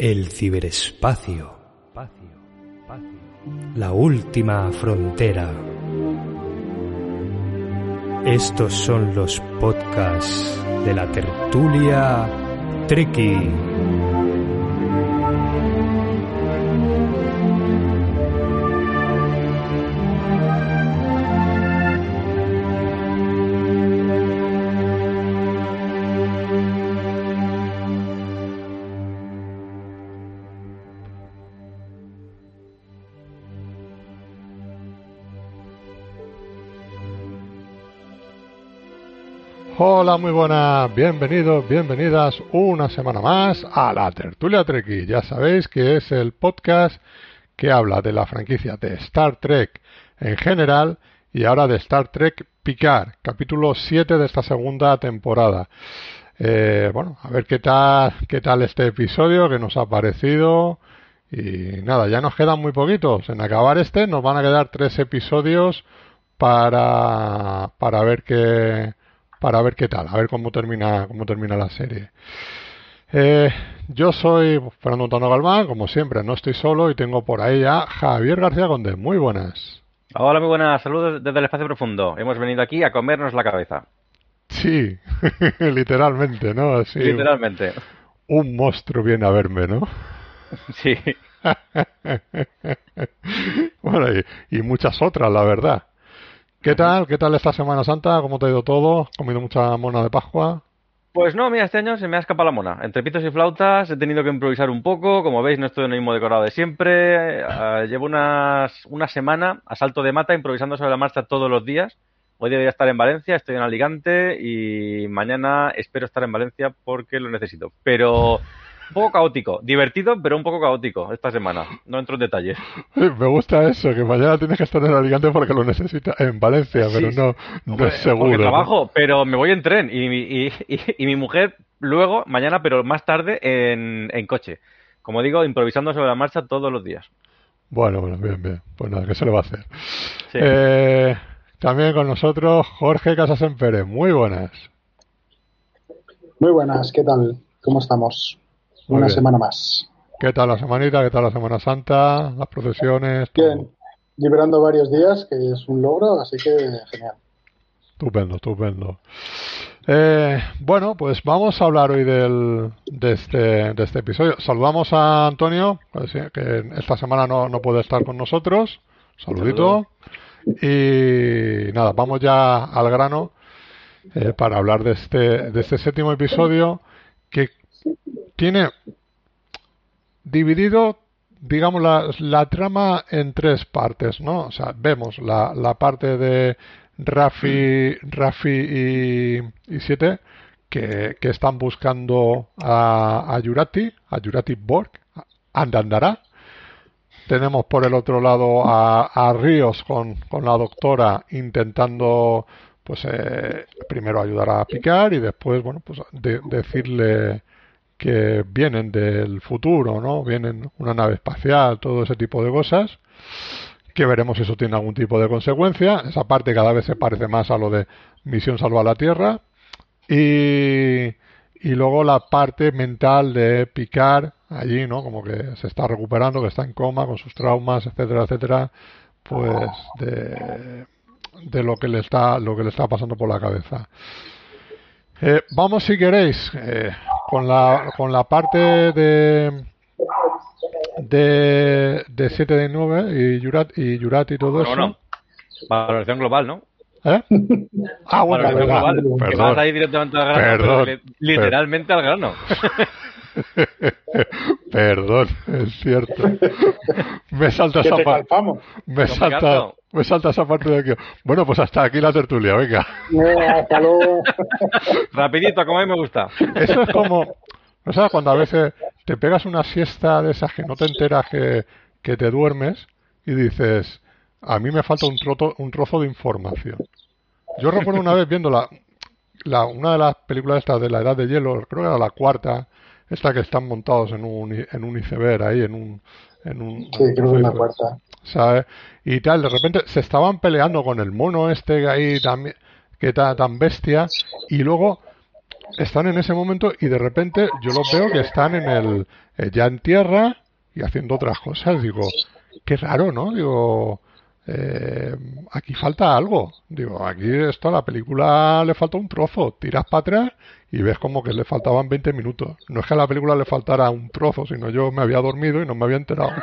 El ciberespacio. La última frontera. Estos son los podcasts de la tertulia Treki. Hola, muy buenas, bienvenidos, bienvenidas una semana más a la Tertulia Treki. Ya sabéis que es el podcast que habla de la franquicia de Star Trek en general y ahora de Star Trek Picard, capítulo 7 de esta segunda temporada. Bueno, a ver qué tal este episodio, que nos ha parecido. Y nada, ya nos quedan muy poquitos. En acabar nos van a quedar 3 episodios para ver qué tal, a ver cómo termina la serie. Yo soy Fernando Antonio Galván, como siempre, no estoy solo y tengo por ahí a Javier García Conde. Muy buenas. Hola, muy buenas, saludos desde el espacio profundo. Hemos venido aquí a comernos la cabeza. Sí, literalmente, ¿no? Así, literalmente. Un monstruo viene a verme, ¿no? Sí. Bueno, y muchas otras, la verdad. ¿Qué tal? ¿Qué tal esta Semana Santa? ¿Cómo te ha ido todo? ¿Has comido mucha mona de Pascua? Pues no, mira, este año se me ha escapado la mona. Entre pitos y flautas he tenido que improvisar un poco. Como veis, no estoy en el mismo decorado de siempre. Llevo una semana a salto de mata improvisando sobre la marcha todos los días. Hoy debería estar en Valencia, estoy en Alicante y mañana espero estar en Valencia porque lo necesito. Pero un poco caótico, divertido, pero un poco caótico esta semana. No entro en detalles. Me gusta eso, que mañana tienes que estar en Alicante porque lo necesitas en Valencia, Sí, pero no es seguro. Porque trabajo, ¿no? pero me voy en tren y mi mujer luego, mañana, pero más tarde en coche. Como digo, improvisando sobre la marcha todos los días. Bueno, bien. Pues nada, ¿qué se le va a hacer? Sí. También con nosotros Jorge Casasempere. Muy buenas. Muy buenas, ¿qué tal? ¿Cómo estamos? Una semana más. ¿Qué tal la semanita? ¿Qué tal la Semana Santa? ¿Las procesiones? Bien, liberando varios días, que es un logro, así que genial. Estupendo. Bueno, pues vamos a hablar hoy de este episodio. Saludamos a Antonio, que esta semana no puede estar con nosotros. Saludito. Y nada, vamos ya al grano para hablar de este séptimo episodio que tiene dividido, digamos, la trama en 3 partes, ¿no? O sea, vemos la parte de Raffi y 7 que están buscando a Jurati Borg, Andandara. Tenemos por el otro lado a Ríos con la doctora intentando, pues, primero ayudar a Picard y después, bueno, pues decirle que vienen del futuro, ¿no? Vienen una nave espacial, todo ese tipo de cosas, que veremos si eso tiene algún tipo de consecuencia. Esa parte cada vez se parece más a lo de Misión Salvar la Tierra. Y luego la parte mental de Picard allí, ¿no? Como que se está recuperando, que está en coma con sus traumas, etcétera, pues de lo que le está pasando por la cabeza. Vamos, si queréis, con la parte de 7 de 9 y Jurati y todo eso. No. Valoración global, ¿no? ¿Eh? Ah, bueno, valoración global. Perdón. Que vas ahí directamente al grano. Literalmente al grano. Perdón, es cierto. Me salta esa parte. Me salta esa parte de aquí. Bueno, pues hasta aquí la tertulia, venga. Hasta luego. Rapidito, como a mí me gusta. Eso es como, ¿no sabes? Cuando a veces te pegas una siesta de esas que no te enteras que te duermes y dices, a mí me falta un trozo de información. Yo recuerdo una vez viendo una de las películas estas de la Edad de Hielo, creo que era la 4ª, esta que están montados en un iceberg ahí, en un sí, creo que es la 4ª. ¿Sabes? Y tal, de repente se estaban peleando con el mono este ahí también, que está tan bestia, y luego están en ese momento y de repente yo los veo que están ya en tierra y haciendo otras cosas. Digo, qué raro, ¿no? Digo, aquí falta algo. Digo, aquí esto a la película le falta un trozo. Tiras para atrás y ves como que le faltaban 20 minutos. No es que a la película le faltara un trozo, sino yo me había dormido y no me había enterado.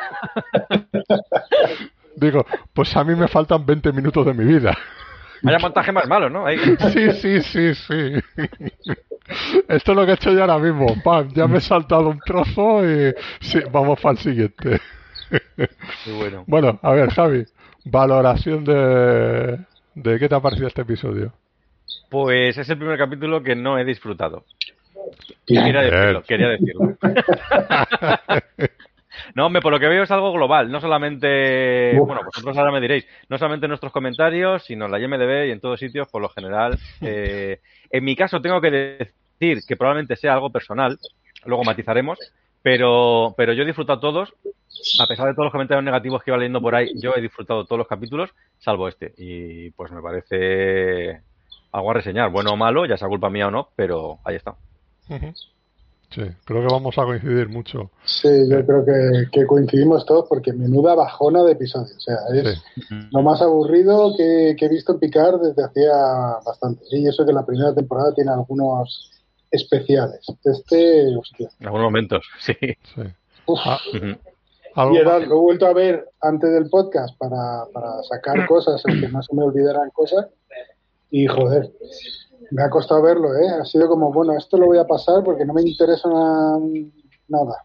Digo, pues a mí me faltan 20 minutos de mi vida. Vaya montaje más malo, ¿no? Ahí. Sí. Esto es lo que he hecho yo ahora mismo. Pam, ya me he saltado un trozo y sí, vamos para el siguiente. Muy bueno. Bueno, a ver, Javi, valoración de qué te ha parecido este episodio. Pues es el primer capítulo que no he disfrutado. Bien. Quería decirlo. No, hombre, por lo que veo es algo global, no solamente, bueno, vosotros ahora me diréis, no solamente en nuestros comentarios, sino en la IMDb y en todos sitios, por lo general. En mi caso tengo que decir que probablemente sea algo personal, luego matizaremos, pero yo he disfrutado todos, a pesar de todos los comentarios negativos que iba leyendo por ahí, yo he disfrutado todos los capítulos, salvo este, y pues me parece algo a reseñar, bueno o malo, ya sea culpa mía o no, pero ahí está. Sí, creo que vamos a coincidir mucho. Sí, yo creo que coincidimos todos porque menuda bajona de episodio. O sea, es lo más aburrido que he visto en Picard desde hacía bastante. Y eso que la primera temporada tiene algunos especiales. Hostia. En algunos momentos, sí. Y lo he vuelto a ver antes del podcast para sacar cosas, que no se me olvidaran cosas. Y joder, me ha costado verlo, ¿eh? Ha sido como, bueno, esto lo voy a pasar porque no me interesa nada.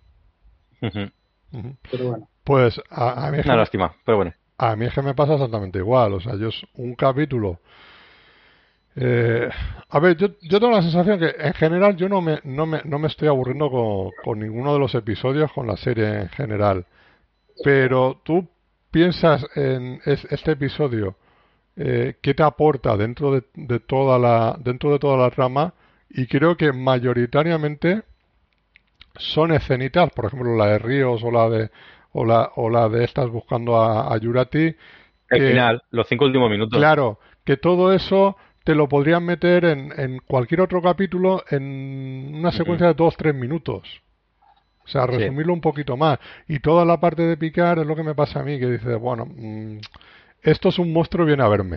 Pero bueno. Pues a mí es una lástima, pero bueno. A mí es que me pasa exactamente igual. O sea, yo es un capítulo. A ver, yo tengo la sensación que en general yo no me estoy aburriendo con ninguno de los episodios, con la serie en general. Pero tú piensas en este episodio, qué te aporta dentro de toda la trama, y creo que mayoritariamente son escenitas, por ejemplo la de Ríos o la de estas buscando a Jurati. El final, los 5 últimos minutos. Claro, que todo eso te lo podrían meter en cualquier otro capítulo en una secuencia de 2-3 minutos. O sea, resumirlo un poquito más. Y toda la parte de Picard es lo que me pasa a mí, que dice, bueno, esto es un monstruo, viene a verme.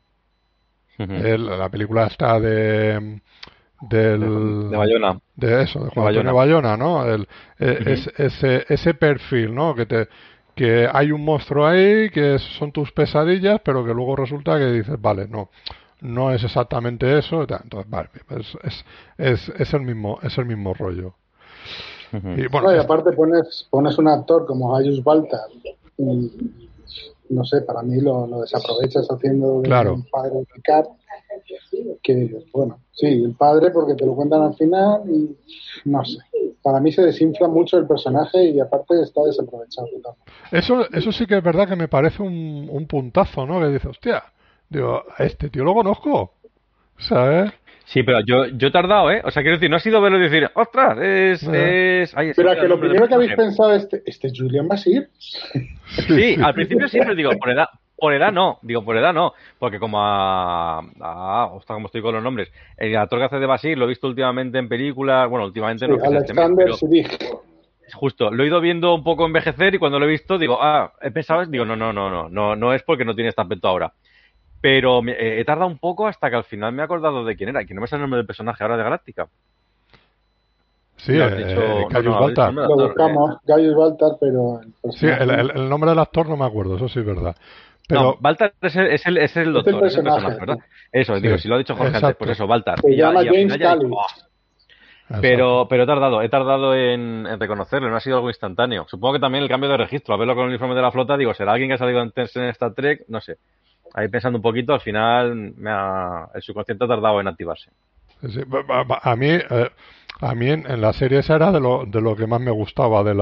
La película está de Bayona. De eso, de Juan Antonio Bayona, ¿no? Ese perfil, ¿no? Que hay un monstruo ahí, que son tus pesadillas, pero que luego resulta que dices, vale, no es exactamente eso. Entonces, vale, es el mismo rollo. Y, bueno, y aparte pones un actor como Gaius Baltar y no sé, para mí lo desaprovechas haciendo claro. El padre de Picard, que bueno, sí, el padre porque te lo cuentan al final y no sé, para mí se desinfla mucho el personaje y aparte está desaprovechado totalmente. Eso sí que es verdad que me parece un puntazo, ¿no? Que dices, hostia, digo, a este tío lo conozco, ¿sabes? Sí, pero yo he tardado, ¿eh? O sea, quiero decir, no ha sido verlo y decir, ¡ostras! Pero a que lo primero que habéis pensado es, ¿este es Julian Bashir? Sí, al principio siempre digo, por edad no, porque como ostras, como estoy con los nombres, el actor que hace de Bashir lo he visto últimamente en películas, bueno, últimamente no, Alexander Siddig. Justo, lo he ido viendo un poco envejecer y cuando lo he visto digo, he pensado, digo, no es porque no tiene este aspecto ahora. Pero he tardado un poco hasta que al final me he acordado de quién era, y que no me sale el nombre del personaje ahora de Galáctica. Sí, Gaius Baltar. Lo buscamos, Gaius Baltar, pero... Sí, el nombre del actor no me acuerdo, eso sí es verdad. Pero... No, Baltar es el doctor, es el personaje, ¿verdad? Eso, sí, digo, si lo ha dicho Jorge antes, pues eso, Baltar. Se llama James Cali. Pero he tardado en reconocerlo, no ha sido algo instantáneo. Supongo que también el cambio de registro, a verlo con el uniforme de la flota, digo, ¿será alguien que ha salido antes en Star Trek? No sé. Ahí pensando un poquito, al final el subconsciente ha tardado en activarse. Sí, a mí en la serie esa era de lo que más me gustaba de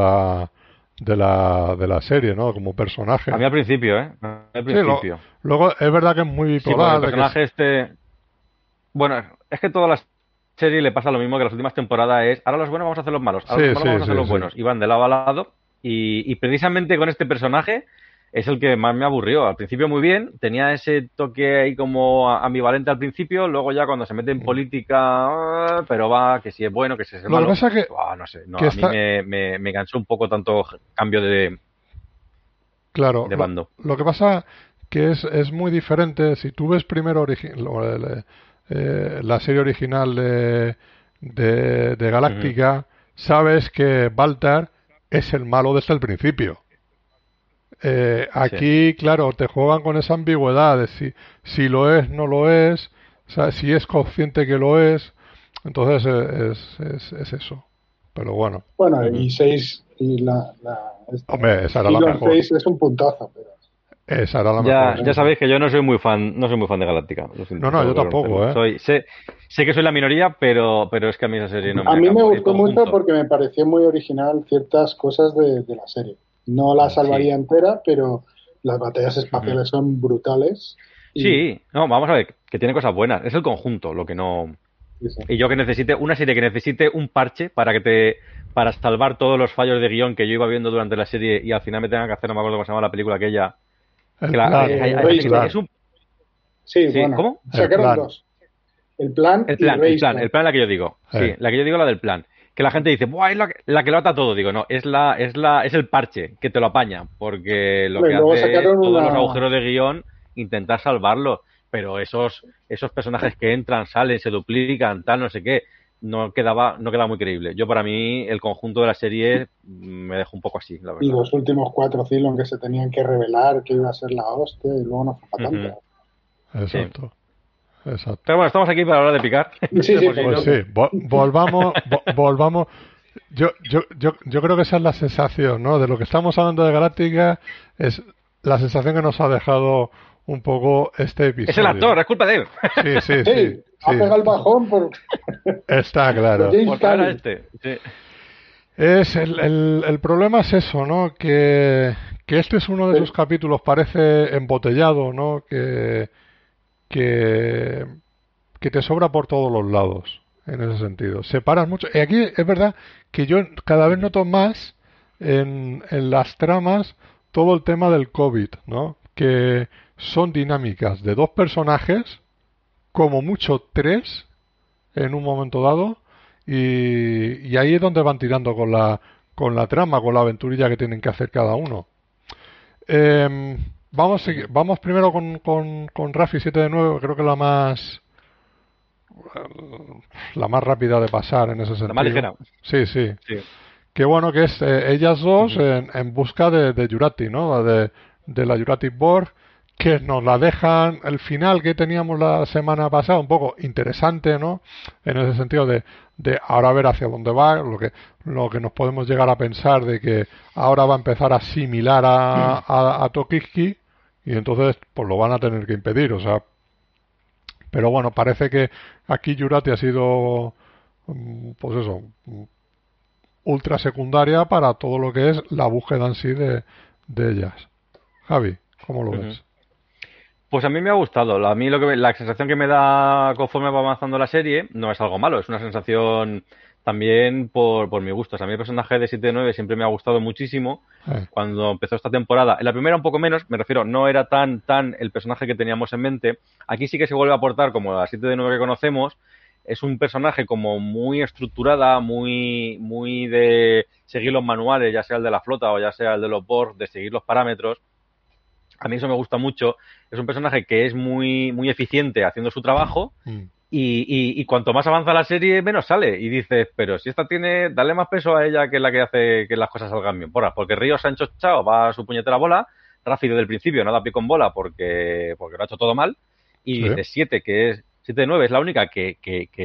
la serie, ¿no? Como personaje. A mí al principio, Al principio. Sí, luego es verdad que es muy bipolar. Sí, el personaje Bueno, es que todas las series le pasa lo mismo que las últimas temporadas ahora los buenos vamos a hacer los malos, ahora los malos vamos a hacer los buenos. Y van de lado a lado. Y precisamente con este personaje es el que más me aburrió. Al principio muy bien, tenía ese toque ahí como ambivalente al principio, luego ya cuando se mete en política, pero va, que si es bueno, que si es malo. Lo que pasa que, no sé, no, a mí me cansó un poco tanto cambio de bando. Lo que pasa que es muy diferente. Si tú ves primero la serie original de Galáctica, sabes que Baltar es el malo desde el principio. Aquí, claro, te juegan con esa ambigüedad de si lo es, no lo es, o sea, si es consciente que lo es, entonces es eso. Pero bueno. Bueno, y 6 y Hombre, esa era la mejor. 6 es un puntazo, pero... Esa era la mejor. Ya sabéis que yo no soy muy fan de Galáctica. No, yo tampoco, sé que soy la minoría, pero es que a mí esa serie no me A mí me gustó mucho porque me pareció muy original ciertas cosas de la serie. No la salvaría entera, pero las batallas espaciales son brutales. Sí, no, vamos a ver, que tiene cosas buenas. Es el conjunto lo que no... Sí. Y yo que necesite una serie que necesite un parche para salvar todos los fallos de guión que yo iba viendo durante la serie y al final me tengan que hacer, no me acuerdo cómo se llama la película aquella. Sí, bueno, ¿cómo? Sacaron 2. El plan es la que yo digo. Sí, la que yo digo, la del plan. Que la gente dice, ¡buah! Es la que lo ata todo. Digo, no, es el parche que te lo apaña. Porque lo que hace es todos los agujeros de guión intentar salvarlo. Pero esos personajes que entran, salen, se duplican, tal, no sé qué, no quedaba muy creíble. Yo, para mí, el conjunto de la serie me dejó un poco así, la verdad. Y los últimos 4 Cylon que se tenían que revelar que iba a ser la hostia y luego no fue para tanto. Exacto. Exacto. Pero bueno, estamos aquí para hablar de Picard. Sí, pues sí. Volvamos. Yo creo que esa es la sensación, ¿no? De lo que estamos hablando de Galáctica, es la sensación que nos ha dejado un poco este episodio. Es el actor, es culpa de él. Sí. Ha pegado el bajón por... Está claro. Sí. Es el problema es eso, ¿no? Que este es uno de esos capítulos, parece embotellado, ¿no? Que te sobra por todos los lados, en ese sentido. Separas mucho. Y aquí es verdad que yo cada vez noto más en las tramas todo el tema del COVID, ¿no? Que son dinámicas de 2 personajes, como mucho 3, en un momento dado, y ahí es donde van tirando con la trama, con la aventurilla que tienen que hacer cada uno. Vamos primero con Raffi 7 de 9, creo que la más rápida de pasar en ese sentido. La más ligera. Sí. Qué bueno que es ellas dos en busca de Jurati, ¿no? De la Jurati Borg, que nos la dejan el final que teníamos la semana pasada, un poco interesante, ¿no? En ese sentido de ahora ver hacia dónde va, lo que nos podemos llegar a pensar de que ahora va a empezar a asimilar a Tokiski y entonces pues lo van a tener que impedir, o sea. Pero bueno, parece que aquí Jurati ha sido, pues eso, ultra secundaria para todo lo que es la búsqueda en sí de ellas. Javi, ¿cómo lo ves? Pues a mí me ha gustado. A mí la sensación que me da conforme va avanzando la serie no es algo malo, es una sensación también por mi gusto. O sea, a mí el personaje de 7-9 siempre me ha gustado muchísimo. Cuando empezó esta temporada, en la primera un poco menos, me refiero, no era tan el personaje que teníamos en mente. Aquí sí que se vuelve a aportar como la 7-9 que conocemos. Es un personaje como muy estructurada, muy de seguir los manuales, ya sea el de la flota o ya sea el de los Borg, de seguir los parámetros. A mí eso me gusta mucho. Es un personaje que es muy eficiente haciendo su trabajo y cuanto más avanza la serie, menos sale. Y dices, pero si esta dale más peso a ella que la que hace que las cosas salgan bien. Porque Ríos se ha enchochado, va a su puñetera bola. Rafi desde el principio no da pie con bola porque lo ha hecho todo mal. Y de 7, que es 7-9, es la única que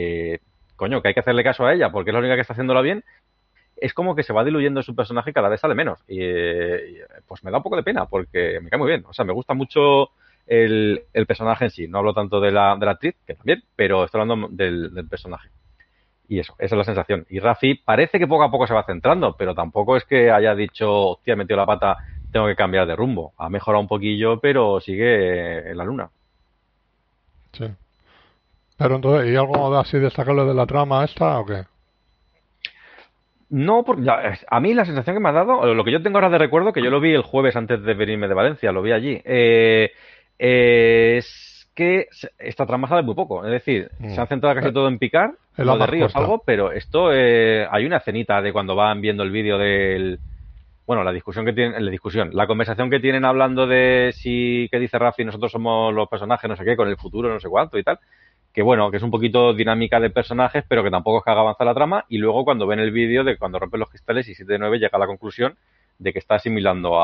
hay que hacerle caso a ella porque es la única que está haciéndolo bien. Es como que se va diluyendo su personaje y cada vez sale menos. Y pues me da un poco de pena porque me cae muy bien. O sea, me gusta mucho el personaje en sí. No hablo tanto de la actriz, que también, pero estoy hablando del personaje. Y esa es la sensación. Y Rafi parece que poco a poco se va centrando, pero tampoco es que haya dicho, hostia, he metido la pata, tengo que cambiar de rumbo. Ha mejorado un poquillo, pero sigue en la luna. Sí. Pero entonces, ¿y algo así destacable de la trama esta o qué? No, porque a mí la sensación que me ha dado, lo que yo tengo ahora de recuerdo, que yo lo vi el jueves antes de venirme de Valencia, lo vi allí, es que esta trama sale muy poco. Es decir, se han centrado casi todo en Picard, lo de Ríos algo, pero esto hay una escenita de cuando van viendo el vídeo del... Bueno, la discusión que tienen, la conversación que tienen hablando de si, qué dice Raffi, nosotros somos los personajes, no sé qué, con el futuro, no sé cuánto y tal. Que bueno, que es un poquito dinámica de personajes, pero que tampoco es que haga avanzar la trama. Y luego cuando ven el vídeo de cuando rompen los cristales y 7 de 9 llega a la conclusión de que está asimilando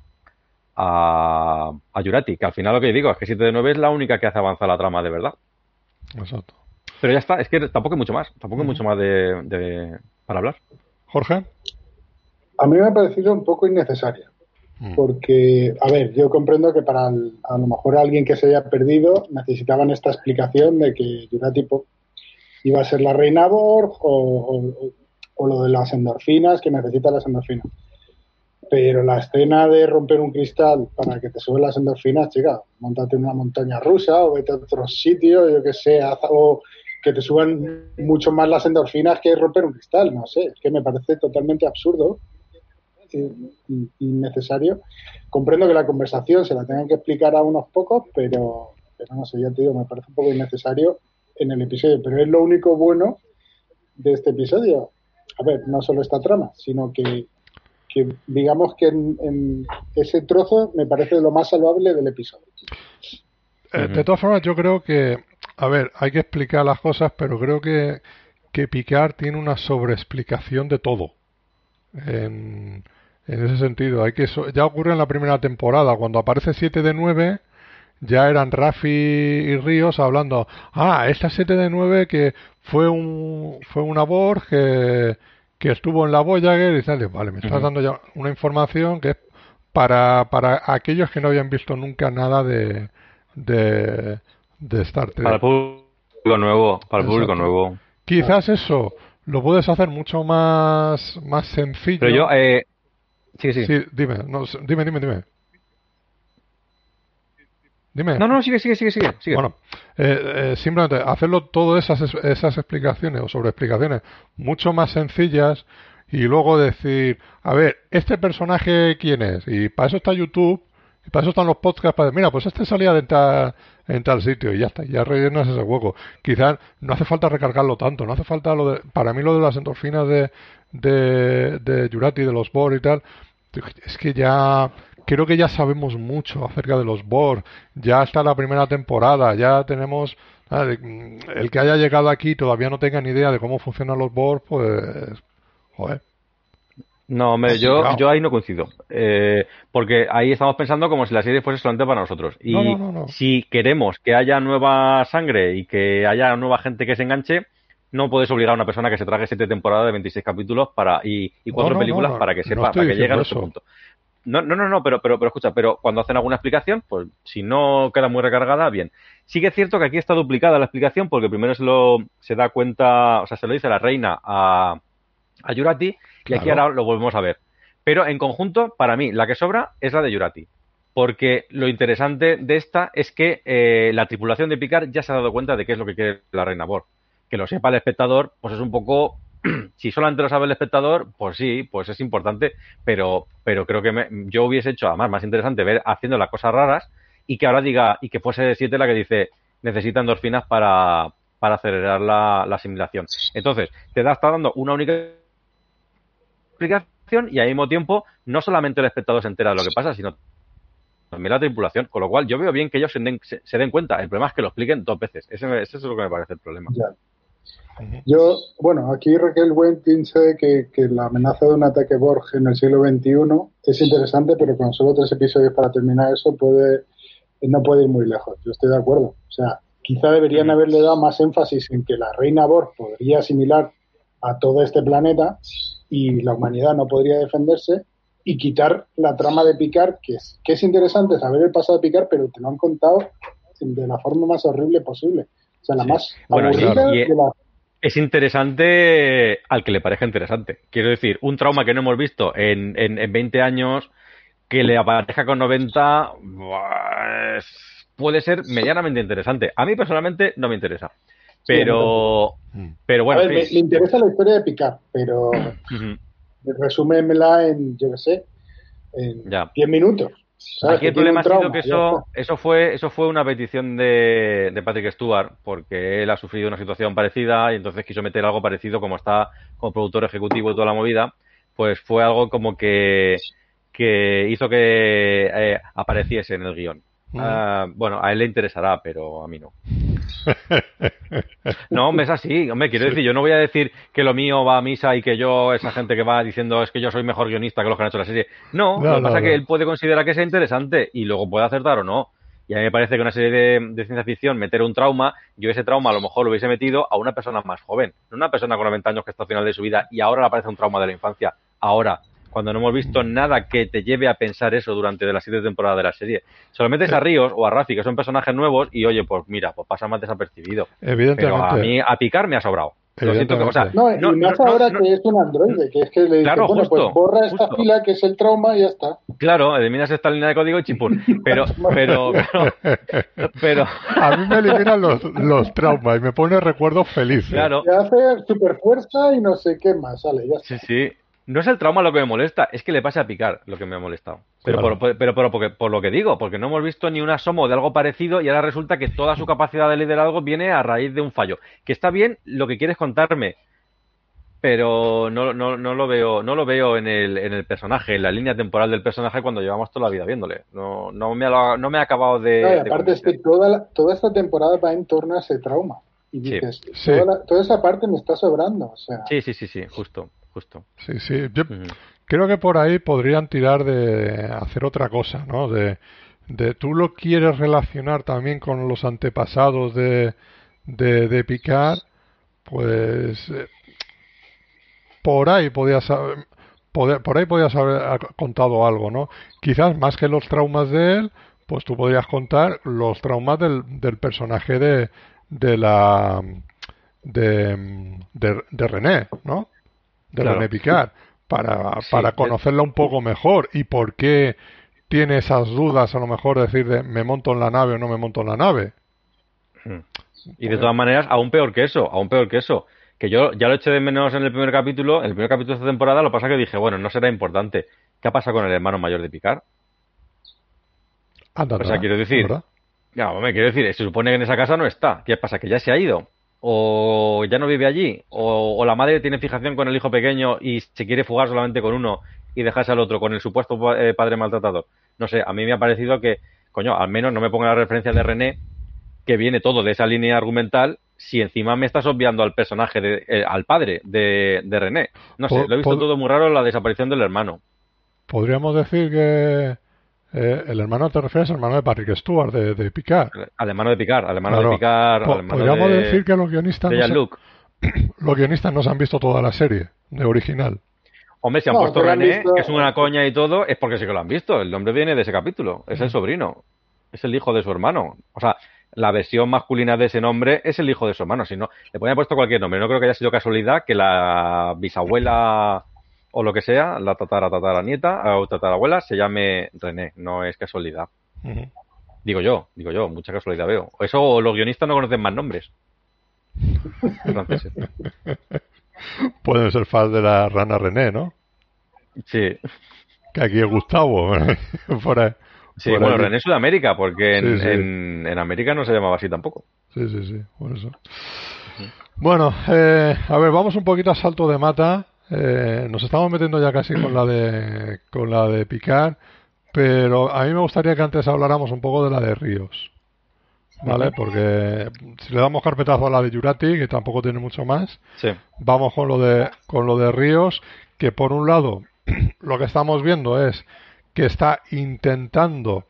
a Jurati. Que al final lo que digo es que 7 de 9 es la única que hace avanzar la trama de verdad. Exacto. Pero ya está, es que tampoco hay mucho más. Tampoco hay mucho más para hablar. Jorge. A mí me ha parecido un poco innecesaria. Porque, a ver, yo comprendo que para a lo mejor alguien que se haya perdido necesitaban esta explicación de que Jurati iba a ser la reina Borg o lo de las endorfinas, que necesita las endorfinas. Pero la escena de romper un cristal para que te suben las endorfinas, chica, montate en una montaña rusa o vete a otro sitio, yo que sé, o que te suban mucho más las endorfinas que romper un cristal, no sé, es que me parece totalmente absurdo. Innecesario. Comprendo que la conversación se la tengan que explicar a unos pocos, pero no sé, ya te digo, me parece un poco innecesario en el episodio, pero es lo único bueno de este episodio. A ver, no solo esta trama, sino que digamos que en ese trozo me parece lo más salvable del episodio. De todas formas, yo creo que, a ver, hay que explicar las cosas, pero creo que Picard tiene una sobreexplicación de todo. En ese sentido, ya ocurre en la primera temporada, cuando aparece 7 de 9, ya eran Raffi y Ríos hablando, esta 7 de 9 que fue una Borg que estuvo en la Voyager y tal, vale, me estás dando ya una información que es para aquellos que no habían visto nunca nada de Star Trek. Para el público nuevo, nuevo. Quizás eso lo puedes hacer mucho más sencillo. Pero yo, Sí, dime. Dime. No, sigue. Bueno, simplemente hacerlo todas esas explicaciones o sobreexplicaciones mucho más sencillas y luego decir, a ver, ¿este personaje quién es? Y para eso está YouTube, y para eso están los podcasts, para decir, mira, pues este salía en tal sitio y ya está, ya rellenas ese hueco. Quizás no hace falta recargarlo tanto, no hace falta para mí lo de las endorfinas de Jurati, de los Borg y tal, es que ya creo que ya sabemos mucho acerca de los Borg, ya está la primera temporada, ya tenemos el que haya llegado aquí y todavía no tenga ni idea de cómo funcionan los Borg, pues joder. No, hombre, yo ahí no coincido. Porque ahí estamos pensando como si la serie fuese solamente para nosotros. Y no. Si queremos que haya nueva sangre y que haya nueva gente que se enganche, no puedes obligar a una persona que se trague 7 temporadas de 26 capítulos y 4 películas para que sepa, para que llegue a ese punto. No, pero escucha, pero cuando hacen alguna explicación, pues si no queda muy recargada, bien. Sí que es cierto que aquí está duplicada la explicación porque primero se da cuenta, o sea, se lo dice la reina a Jurati y aquí ahora lo volvemos a ver. Pero en conjunto, para mí, la que sobra es la de Jurati. Porque lo interesante de esta es que la tripulación de Picard ya se ha dado cuenta de qué es lo que quiere la reina Borg. Que lo sepa el espectador, pues es un poco... Si solamente lo sabe el espectador, pues sí, pues es importante, pero creo que yo hubiese hecho, además, más interesante ver haciendo las cosas raras y que ahora diga, y que fuese 7 la que dice, necesita endorfinas para acelerar la asimilación. Entonces, está dando una única explicación y al mismo tiempo, no solamente el espectador se entera de lo que pasa, sino también la tripulación, con lo cual yo veo bien que ellos se den cuenta. El problema es que lo expliquen 2 veces. Ese es lo que me parece el problema. Ya. Aquí Raquel Wendt dice que la amenaza de un ataque Borg en el siglo XXI es interesante, pero con solo 3 episodios para terminar eso no puede ir muy lejos. Yo estoy de acuerdo. O sea, quizá deberían haberle dado más énfasis en que la reina Borg podría asimilar a todo este planeta y la humanidad no podría defenderse, y quitar la trama de Picard, que es interesante saber el pasado de Picard, pero te lo han contado de la forma más horrible posible. O sea, la más aburrida de la... Es interesante al que le parezca interesante. Quiero decir, un trauma que no hemos visto en 20 años, que le aparezca con 90, pues, puede ser medianamente interesante. A mí personalmente no me interesa. Pero bueno, a ver, me interesa la historia de Picard, pero resúmemela en, yo qué sé, en 10 minutos. ¿Sabes? Aquí el problema ha sido que eso fue una petición de Patrick Stewart, porque él ha sufrido una situación parecida y entonces quiso meter algo parecido, como está como productor ejecutivo y toda la movida, pues fue algo como que hizo que apareciese en el guión. Bueno, a él le interesará, pero a mí no. No, hombre, es así. Hombre, quiero decir, yo no voy a decir que lo mío va a misa y que yo, esa gente que va diciendo es que yo soy mejor guionista que los que han hecho la serie. No, lo que pasa es que él puede considerar que sea interesante y luego puede acertar o no. Y a mí me parece que una serie de ciencia ficción, meter un trauma, yo ese trauma a lo mejor lo hubiese metido a una persona más joven, no una persona con 90 años que está al final de su vida y ahora le aparece un trauma de la infancia. Ahora, cuando no hemos visto nada que te lleve a pensar eso durante las 7 temporadas de la serie. Se lo metes a Ríos o a Raffi, que son personajes nuevos, y oye, pues mira, pues pasa más desapercibido. Evidentemente. Pero a mí, a Picard me ha sobrado. Lo siento que, o sea, y más ahora que es un androide, que es que le dice, bueno, pues borra esta fila que es el trauma y ya está. Claro, eliminas esta línea de código y chimpún. Pero a mí me eliminan los traumas y me pone recuerdos felices. Claro. Te hace super fuerza y no sé qué más, sale, ya está. Sí. No es el trauma lo que me molesta, es que le pase a Picard lo que me ha molestado. Pero, claro. por lo que digo, porque no hemos visto ni un asomo de algo parecido y ahora resulta que toda su capacidad de liderazgo viene a raíz de un fallo. Que está bien lo que quieres contarme, pero no lo veo en el personaje, en la línea temporal del personaje cuando llevamos toda la vida viéndole. No me ha acabado de... aparte es que toda esta temporada va en torno a ese trauma. Y dices, toda esa parte me está sobrando. O sea... Sí, justo. Sí, yo creo que por ahí podrían tirar de hacer otra cosa, ¿no? De tú lo quieres relacionar también con los antepasados de Picard, pues por ahí podías haber contado algo, ¿no? Quizás más que los traumas de él, pues tú podrías contar los traumas del personaje de René, ¿no? René Picard, para conocerla un poco mejor y por qué tiene esas dudas, a lo mejor decir de me monto en la nave o no me monto en la nave. Y de todas maneras, aún peor que eso, que yo ya lo eché de menos en el primer capítulo de esta temporada, lo que pasa que dije, bueno, no será importante. ¿Qué pasa con el hermano mayor de Picard? O sea, quiero decir, se supone que en esa casa no está. ¿Qué pasa? ¿Que ya se ha ido? ¿O ya no vive allí? ¿O la madre tiene fijación con el hijo pequeño y se quiere fugar solamente con uno y dejarse al otro, con el supuesto padre maltratador? No sé, a mí me ha parecido que, coño, al menos no me ponga la referencia de René, que viene todo de esa línea argumental, si encima me estás obviando al personaje, al padre de René. No sé, lo he visto todo muy raro, la desaparición del hermano. Podríamos decir que... el hermano te refieres al hermano de Patrick Stewart, de Picard. Al hermano de Picard, podríamos decir que los guionistas los guionistas no se han visto toda la serie de original. Hombre, si han puesto René, que es una coña y todo, es porque sí que lo han visto. El nombre viene de ese capítulo, es el sobrino, es el hijo de su hermano. O sea, la versión masculina de ese nombre es el hijo de su hermano. Si no, le podrían haber puesto cualquier nombre. No creo que haya sido casualidad que la bisabuela o lo que sea, la tataranieta o tatarabuela se llame René, no es casualidad. Digo yo, mucha casualidad veo. Eso o los guionistas no conocen más nombres franceses. Pueden ser fans de la rana René, ¿no? Sí. Que aquí es Gustavo. Bueno, René es Sudamérica, porque en América no se llamaba así tampoco. Sí, por eso. Bueno, a ver, vamos un poquito a salto de mata. Nos estamos metiendo ya casi con la de Picard, pero a mí me gustaría que antes habláramos un poco de la de Ríos, ¿vale? Porque si le damos carpetazo a la de Jurati, que tampoco tiene mucho más, vamos con lo de Ríos, que por un lado lo que estamos viendo es que está intentando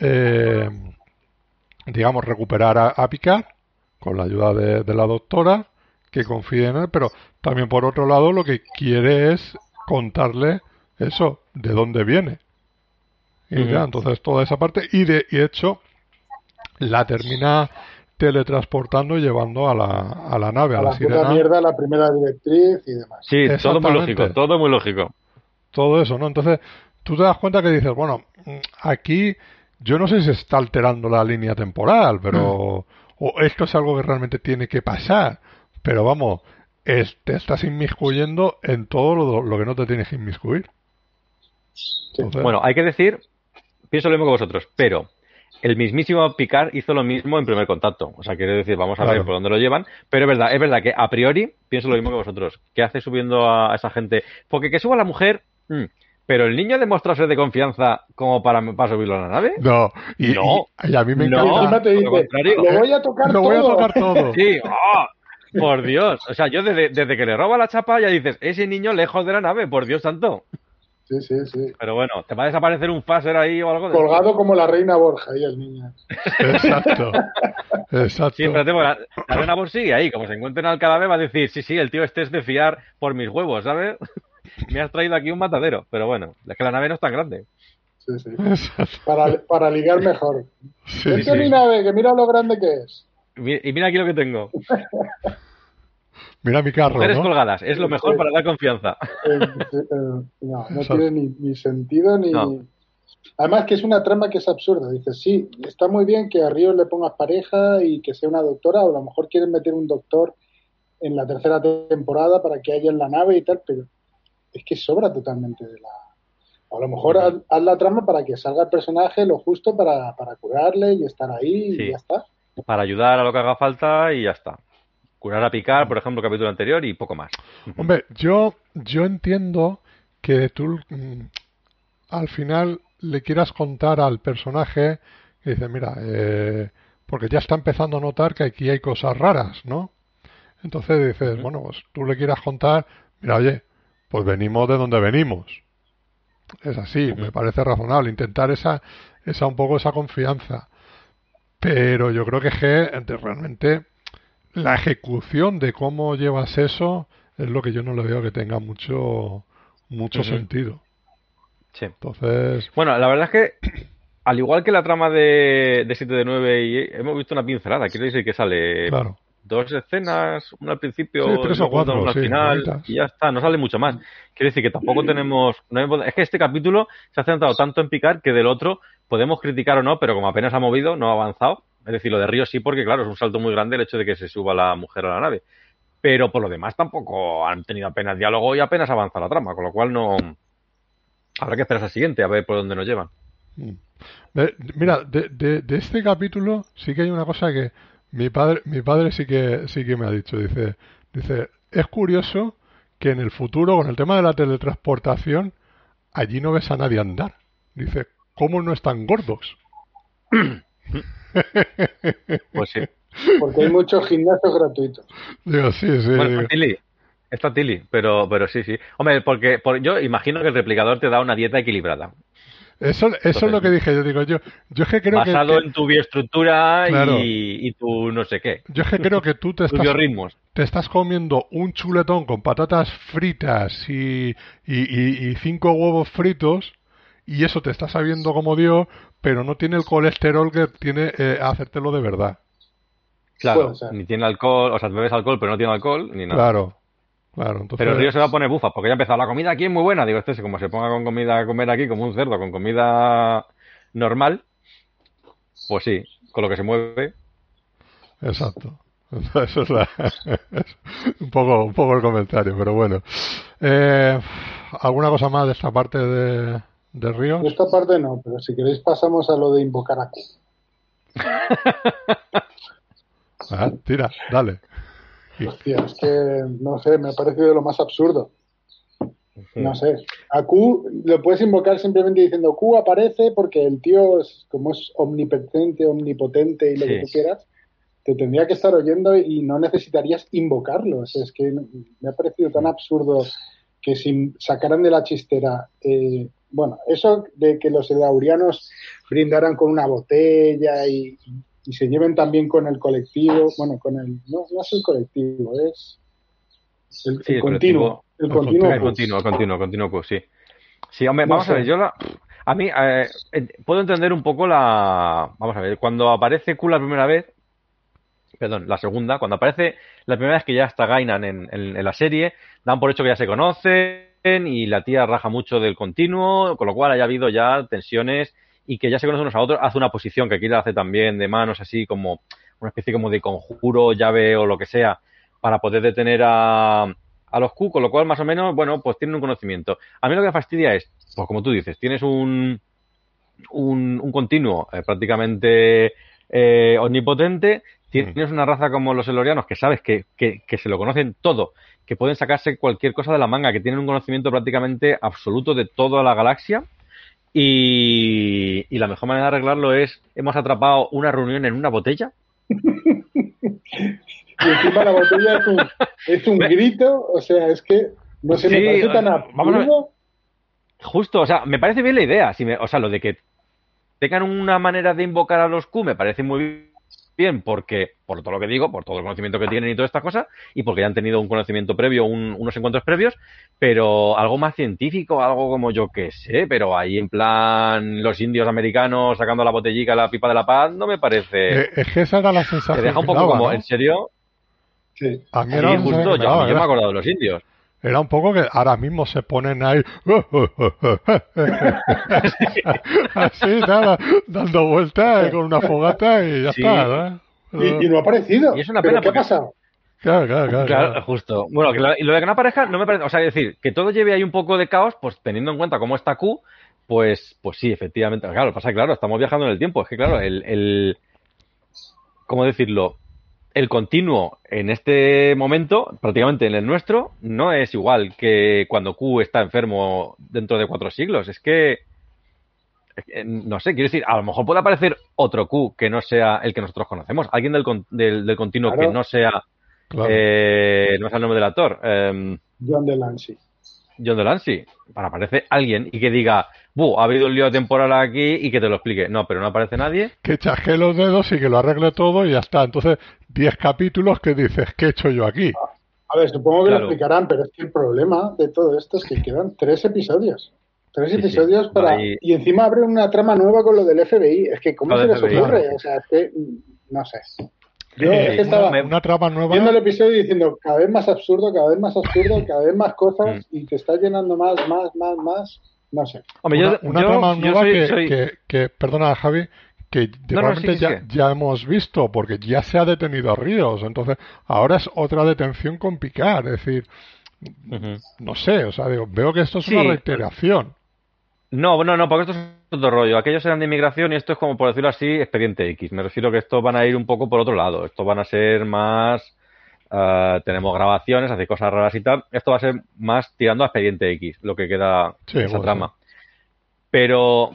digamos recuperar a Picard con la ayuda de la doctora, que confíe en él, pero también por otro lado lo que quiere es contarle eso, de dónde viene. Y ya, entonces toda esa parte, y de hecho la termina teletransportando y llevando a la nave, a la sirena. Puta mierda, la primera directriz y demás. Sí, todo muy lógico. Todo eso, ¿no? Entonces tú te das cuenta que dices, bueno, aquí yo no sé si se está alterando la línea temporal, pero o esto es algo que realmente tiene que pasar, pero vamos, te estás inmiscuyendo en todo lo que no te tienes que inmiscuir. Entonces... Bueno, hay que decir, pienso lo mismo que vosotros, pero el mismísimo Picard hizo lo mismo en Primer Contacto. O sea, quiero decir, vamos a ver por dónde lo llevan. Pero es verdad que a priori pienso lo mismo que vosotros. ¿Qué hace subiendo a esa gente? Porque que suba la mujer, pero el niño demostró ser de confianza como para subirlo a la nave. No, y a mí me encanta. No, te dice, lo voy a tocar todo. Lo voy a tocar todo. Sí, por Dios. O sea, yo desde que le roba la chapa ya dices, ese niño lejos de la nave, por Dios santo. Sí. Pero bueno, te va a desaparecer un phaser ahí o algo. Colgado como la reina Borja ahí el niño. Exacto. Sí, pero la reina Borja sigue ahí. Como se encuentren al cadáver va a decir, sí, el tío este es de fiar por mis huevos, ¿sabes? Me has traído aquí un matadero. Pero bueno, es que la nave no es tan grande. Sí. Para ligar mejor. Sí, Esta es mi nave, que mira lo grande que es. Y mira aquí lo que tengo. Mira mi carro, Mujeres ¿no? colgadas, es lo mejor para dar confianza. No tiene ni sentido ni... No. Además que es una trama que es absurda. Dices, sí, está muy bien que a Ríos le pongas pareja y que sea una doctora, o a lo mejor quieren meter un doctor en la tercera temporada para que haya en la nave y tal, pero es que sobra totalmente de la... A lo mejor haz la trama para que salga el personaje lo justo para curarle y estar ahí y ya está. Para ayudar a lo que haga falta y ya está. Curar a Picard, por ejemplo, capítulo anterior y poco más. Hombre, yo entiendo que tú al final le quieras contar al personaje que dice, mira, porque ya está empezando a notar que aquí hay cosas raras, ¿no? Entonces dices, bueno, pues tú le quieras contar, mira, oye, pues venimos de donde venimos. Es así, me parece razonable intentar esa un poco esa confianza. Pero yo creo que realmente la ejecución de cómo llevas eso es lo que yo no le veo que tenga mucho sentido. Sí. Entonces... Bueno, la verdad es que al igual que la trama de 7 de 9 y hemos visto una pincelada, quiero decir que sale 2 escenas, una al principio, sí, 3 o 4, una al final bonitas. Y ya está, no sale mucho más. Quiero decir que tampoco tenemos... es que este capítulo se ha centrado tanto en Picard que del otro podemos criticar o no, pero como apenas ha movido, no ha avanzado. Es decir, lo de Ríos sí, porque claro, es un salto muy grande el hecho de que se suba la mujer a la nave. Pero por lo demás tampoco han tenido apenas diálogo y apenas avanza la trama, con lo cual no... Habrá que esperar al siguiente a ver por dónde nos llevan. Mira, de este capítulo sí que hay una cosa que mi padre sí que me ha dicho. Dice, es curioso que en el futuro, con el tema de la teletransportación, allí no ves a nadie andar. Dice, ¿cómo no están gordos? Pues sí. Porque hay muchos gimnasios gratuitos. Digo, sí. Bueno, está Tilly, pero sí. Hombre, porque yo imagino que el replicador te da una dieta equilibrada. Eso es lo que dije. Yo es que creo basado en tu bioestructura y tu no sé qué. Yo es que creo que tú te estás comiendo un chuletón con patatas fritas y 5 huevos fritos y eso te está sabiendo como Dios, pero no tiene el colesterol que tiene hacértelo de verdad. Claro, ni tiene alcohol, o sea, bebes alcohol pero no tiene alcohol, ni nada. Claro, entonces... Pero el Río se va a poner bufa, porque ya ha empezado, la comida aquí es muy buena. Digo, como se ponga con comida a comer aquí, como un cerdo, con comida normal, pues sí, con lo que se mueve. Exacto. Eso es un poco el comentario, pero bueno. ¿Alguna cosa más de esta parte de Ríos? De esta parte no, pero si queréis pasamos a lo de invocar a Q. Tira, dale. Hostia, es que, no sé, me ha parecido lo más absurdo. No sé. A Q lo puedes invocar simplemente diciendo Q aparece porque el tío, como es omnipotente y lo que tú quieras, te tendría que estar oyendo y no necesitarías invocarlo. O sea, es que me ha parecido tan absurdo que si sacaran de la chistera... bueno, eso de que los edaurianos brindaran con una botella y se lleven también con el colectivo, bueno, con el... No es el colectivo, es... El continuo. El continuo, sí. Sí, hombre, vamos a ver, a mí puedo entender un poco vamos a ver, cuando aparece Q la primera vez, perdón, la segunda, cuando aparece la primera vez que ya está Guinan en la serie, dan por hecho que ya se conocen y la tía raja mucho del continuo, con lo cual haya habido ya tensiones y que ya se conocen unos a otros, hace una posición que aquí la hace también de manos así como una especie como de conjuro, llave o lo que sea, para poder detener a los Q, con lo cual más o menos, bueno, pues tienen un conocimiento. A mí lo que me fastidia es, pues como tú dices, tienes un continuo prácticamente omnipotente, tienes una raza como los elorianos que sabes que se lo conocen todo, que pueden sacarse cualquier cosa de la manga, que tienen un conocimiento prácticamente absoluto de toda la galaxia. Y la mejor manera de arreglarlo es, hemos atrapado una reunión en una botella. Y encima la botella es un grito, o sea, es que no se me parece tan absurdo. Justo, o sea, me parece bien la idea. O sea, lo de que tengan una manera de invocar a los Q me parece muy bien, porque por todo lo que digo, por todo el conocimiento que tienen y todas estas cosas, y porque ya han tenido un conocimiento previo, unos encuentros previos, pero algo más científico, algo como yo que sé, pero ahí en plan los indios americanos sacando la botellica, la pipa de la paz, no me parece... Es que esa era la sensación. Te deja un poco como, ¿no? ¿En serio? Sí. A mí era justo, yo me he acordado de los indios. Era un poco que ahora mismo se ponen ahí así, nada, dando vueltas con una fogata y ya está, ¿no? Y no ha aparecido. Y es una pena. ¿Qué ha pasado? Claro, justo. Bueno, y lo de que no aparezca no me parece... O sea, es decir, que todo lleve ahí un poco de caos, pues teniendo en cuenta cómo está Q, pues sí, efectivamente. Claro, lo que pasa es que, claro, estamos viajando en el tiempo. Es que, claro, ¿cómo decirlo? El continuo en este momento, prácticamente en el nuestro, no es igual que cuando Q está enfermo dentro de 4 siglos. Es que no sé, quiero decir, a lo mejor puede aparecer otro Q que no sea el que nosotros conocemos. Alguien del continuo, claro, que no sea... Claro. No es el nombre del actor. John Delancey. John Delancey. Aparece alguien y que diga, ha habido un lío temporal aquí y que te lo explique. No, pero no aparece nadie. Que chasque los dedos y que lo arregle todo y ya está. Entonces, 10 capítulos que dices, ¿qué he hecho yo aquí? A ver, supongo que lo explicarán, pero es que el problema de todo esto es que quedan 3 episodios. 3 episodios para... Ahí... Y encima abren una trama nueva con lo del FBI. Es que, ¿cómo se les ocurre? O sea, es que... No sé. Yo es que estaba una trama nueva, viendo el episodio y diciendo cada vez más absurdo, cada vez más cosas y te está llenando más, no sé. Hombre, una trama nueva que, perdona Javi, que realmente ya hemos visto, porque ya se ha detenido a Ríos, entonces ahora es otra detención con Picard, es decir, no sé, o sea, veo que esto es una reiteración. No, porque esto es otro rollo. Aquellos eran de inmigración y esto es como, por decirlo así, expediente X. Me refiero que estos van a ir un poco por otro lado. Estos van a ser más... tenemos grabaciones, hace cosas raras y tal. Esto va a ser más tirando a expediente X, lo que queda esa trama. Pero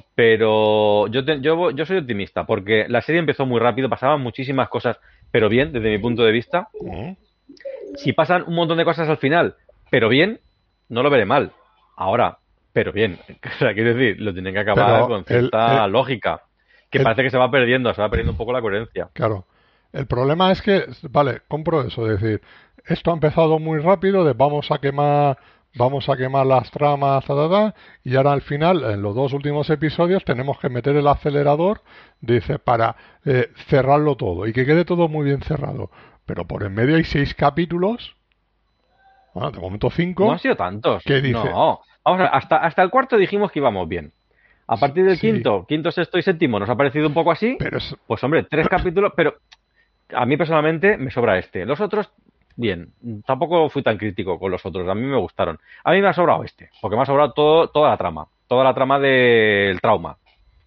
yo soy optimista, porque la serie empezó muy rápido, pasaban muchísimas cosas, pero bien, desde mi punto de vista. Si pasan un montón de cosas al final, pero bien, no lo veré mal. Ahora... pero bien, o sea, quiero decir, lo tienen que acabar con cierta lógica, que parece que se va perdiendo un poco la coherencia. Claro, el problema es que, vale, compro eso, es decir, esto ha empezado muy rápido, de vamos a quemar las tramas, y ahora al final, en los 2 últimos episodios, tenemos que meter el acelerador, dice, para cerrarlo todo, y que quede todo muy bien cerrado. Pero por en medio hay 6 capítulos, bueno, de momento 5. No han sido tantos. ¿Qué dice? No. Vamos a ver, hasta el 4 dijimos que íbamos bien. A partir del quinto, sexto y séptimo nos ha parecido un poco así. Pero pues hombre, 3 capítulos, pero a mí personalmente me sobra este. Los otros, bien. Tampoco fui tan crítico con los otros. A mí me gustaron. A mí me ha sobrado este, porque me ha sobrado toda la trama. Toda la trama del trauma.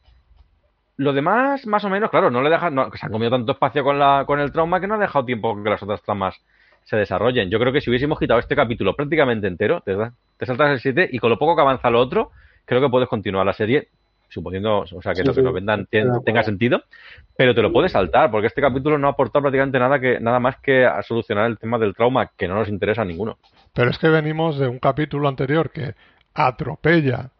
Lo demás, más o menos, claro, no le deja, se han comido tanto espacio con el trauma que no ha dejado tiempo que las otras tramas se desarrollen. Yo creo que si hubiésemos quitado este capítulo prácticamente entero, te saltas el 7 y con lo poco que avanza lo otro, creo que puedes continuar la serie, suponiendo, o sea, que lo que nos vendan tenga sentido, pero te lo puedes saltar, porque este capítulo no ha aportado prácticamente nada más que a solucionar el tema del trauma, que no nos interesa a ninguno. Pero es que venimos de un capítulo anterior que atropella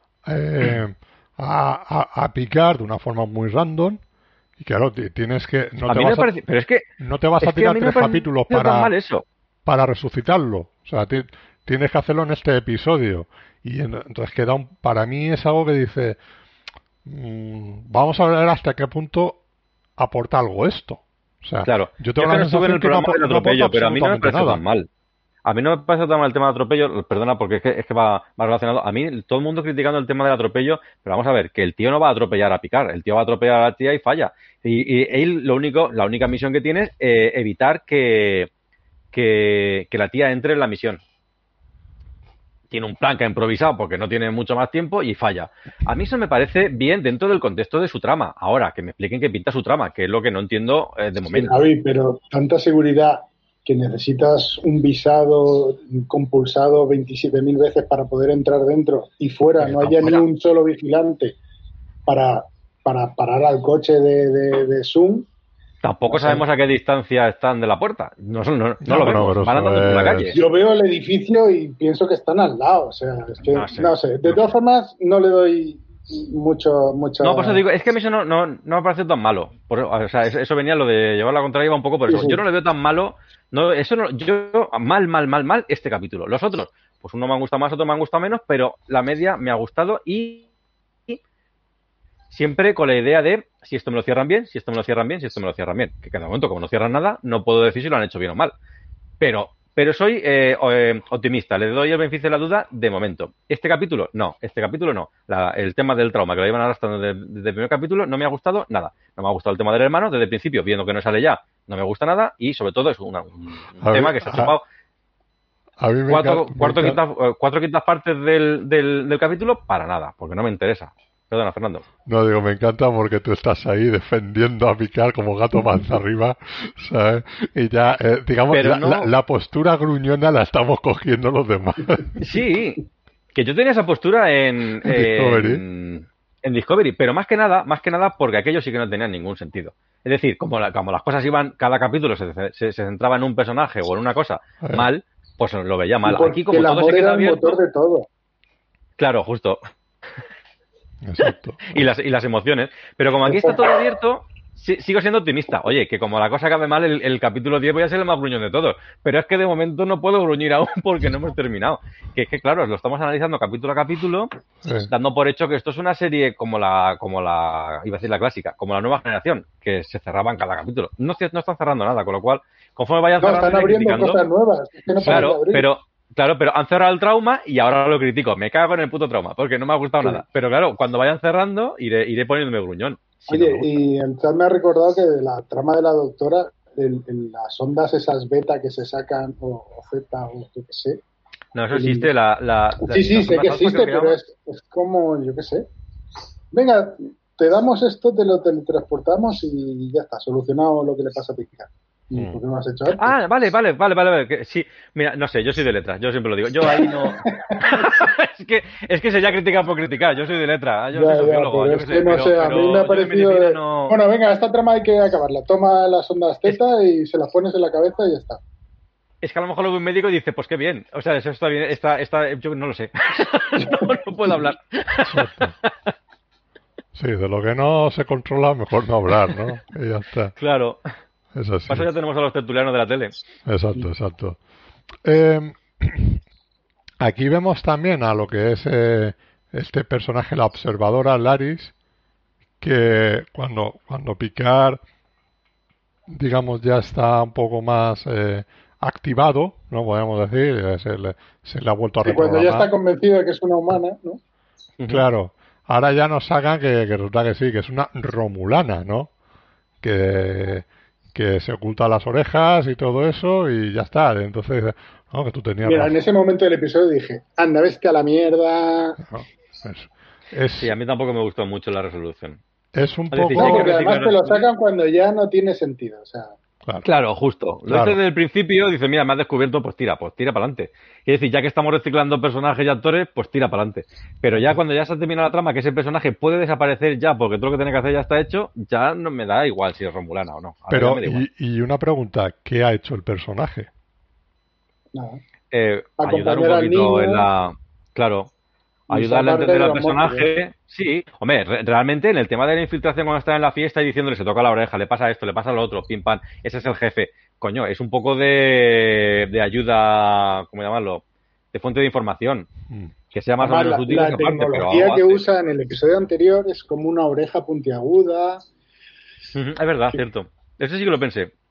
a Picard de una forma muy random. Y claro, tienes que... No te vas a tirar 3 capítulos para resucitarlo. O sea, tienes que hacerlo en este episodio. Y entonces para mí es algo que dice... vamos a ver hasta qué punto aporta algo esto. O sea, claro, yo tengo la sensación que no aporta pero a mí no me parece tan mal. A mí no me parece tan mal el tema del atropello, perdona, porque es que va relacionado. A mí, todo el mundo criticando el tema del atropello, pero vamos a ver, que el tío no va a atropellar a Picard, el tío va a atropellar a la tía y falla. Y él, la única misión que tiene es evitar que la tía entre en la misión. Tiene un plan que ha improvisado porque no tiene mucho más tiempo y falla. A mí eso me parece bien dentro del contexto de su trama. Ahora, que me expliquen qué pinta su trama, que es lo que no entiendo de momento. Sí, Javi, pero tanta seguridad que necesitas un visado compulsado 27.000 veces para poder entrar dentro y fuera no haya ni un solo vigilante para parar al coche de Zoom. Tampoco sabemos a qué distancia están de la puerta. No lo vemos. Van andando por la calle. Yo veo el edificio y pienso que están al lado. O sea, es que no sé. De todas formas, no le doy mucho. No, por eso digo, es que a mí eso no me parece tan malo. O sea, eso venía lo de llevar la contraria, iba un poco por eso. Sí. Yo no le veo tan malo. No, eso no, yo mal este capítulo. Los otros, pues uno me ha gustado más, otro me han gustado menos, pero la media me ha gustado y siempre con la idea de si esto me lo cierran bien, si esto me lo cierran bien, si esto me lo cierran bien. Que cada momento, como no cierran nada, no puedo decir si lo han hecho bien o mal. Pero soy optimista, le doy el beneficio de la duda de momento. Este capítulo no. El tema del trauma que lo llevan arrastrando desde el primer capítulo no me ha gustado nada. No me ha gustado el tema del hermano desde el principio, viendo que no sale ya, no me gusta nada y sobre todo es un tema que se ha chupado cuatro quintas partes del capítulo para nada, porque no me interesa. Perdona, Fernando. No, digo, me encanta porque tú estás ahí defendiendo a Picard como gato panza arriba, ¿sabes? Y ya, digamos, la postura gruñona la estamos cogiendo los demás. Sí, que yo tenía esa postura en Discovery, pero más que nada porque aquello sí que no tenía ningún sentido. Es decir, como las cosas iban, cada capítulo se centraba en un personaje o en una cosa mal, pues lo veía mal. Aquí como todo se queda abierto, el motor de todo. Claro, justo. Exacto. y las emociones. Pero como aquí está todo abierto, sigo siendo optimista. Oye, que como la cosa acabe mal, el capítulo 10 voy a ser el más gruñón de todos. Pero es que de momento no puedo gruñir aún porque no hemos terminado. Que es que, claro, lo estamos analizando capítulo a capítulo, dando por hecho que esto es una serie como la iba a decir la clásica, como la nueva generación, que se cerraba en cada capítulo. No están cerrando nada, con lo cual, conforme vayan cerrando... están abriendo cosas nuevas. Es que no claro, pero han cerrado el trauma y ahora lo critico. Me cago en el puto trauma porque no me ha gustado nada. Pero claro, cuando vayan cerrando, iré poniéndome gruñón. Oye, y el chat me ha recordado que de la trama de la doctora, las ondas esas beta que se sacan, o zeta, o yo qué sé. No, eso existe. Sí, sé que existe, pero es como, yo qué sé. Venga, te damos esto, te lo teletransportamos y ya está, solucionado lo que le pasa a Picard. ¿Por qué no has hecho esto? Ah, vale. Sí, mira, no sé, yo soy de letras, yo siempre lo digo. Yo ahí no... es que sería criticar por criticar, yo soy de letra, yo soy sociólogo. Pero no sé, a mí me ha parecido... No... Bueno, venga, esta trama hay que acabarla. Toma las ondas teta y se las pones en la cabeza y ya está. Es que a lo mejor lo ve un médico y dice, pues qué bien. O sea, eso está bien, yo no lo sé. no puedo hablar. Sí, de lo que no se controla, mejor no hablar, ¿no? Y ya está. Claro. Es así. Paso ya tenemos a los tertulianos de la tele. Exacto. Aquí vemos también a lo que es este personaje, la observadora Laris, que cuando Picard, digamos, ya está un poco más activado, no podemos decir, se le ha vuelto a reprogramar. Cuando ya está convencido de que es una humana, ¿no? Claro. Ahora ya nos sacan que resulta que sí, que es una romulana, ¿no? Que se oculta las orejas y todo eso y ya está. Entonces, no, que tú tenías... Mira, en ese momento del episodio dije, anda, vete a la mierda. No, sí, a mí tampoco me gustó mucho la resolución. Es un poco... No, porque además te lo sacan cuando ya no tiene sentido, o sea... Claro, justo. Lo hace desde el principio, dice, mira, me has descubierto, pues tira para adelante. Es decir, ya que estamos reciclando personajes y actores, pues tira para adelante. Pero ya cuando ya se ha terminado la trama, que ese personaje puede desaparecer ya, porque todo lo que tiene que hacer ya está hecho, ya no me da igual si es romulana o no. Pero, y una pregunta, ¿qué ha hecho el personaje? Nada. Ayudar un poquito en la... Claro. Ayudarle a entender al personaje. Sí, hombre, realmente en el tema de la infiltración cuando está en la fiesta y diciéndole se toca la oreja, le pasa esto, le pasa lo otro, pim pam, ese es el jefe. Coño, es un poco de ayuda, ¿cómo llamarlo? De fuente de información. Que sea más o menos útil. La tecnología que usa en el episodio anterior es como una oreja puntiaguda. Es verdad, cierto. Eso sí que lo pensé.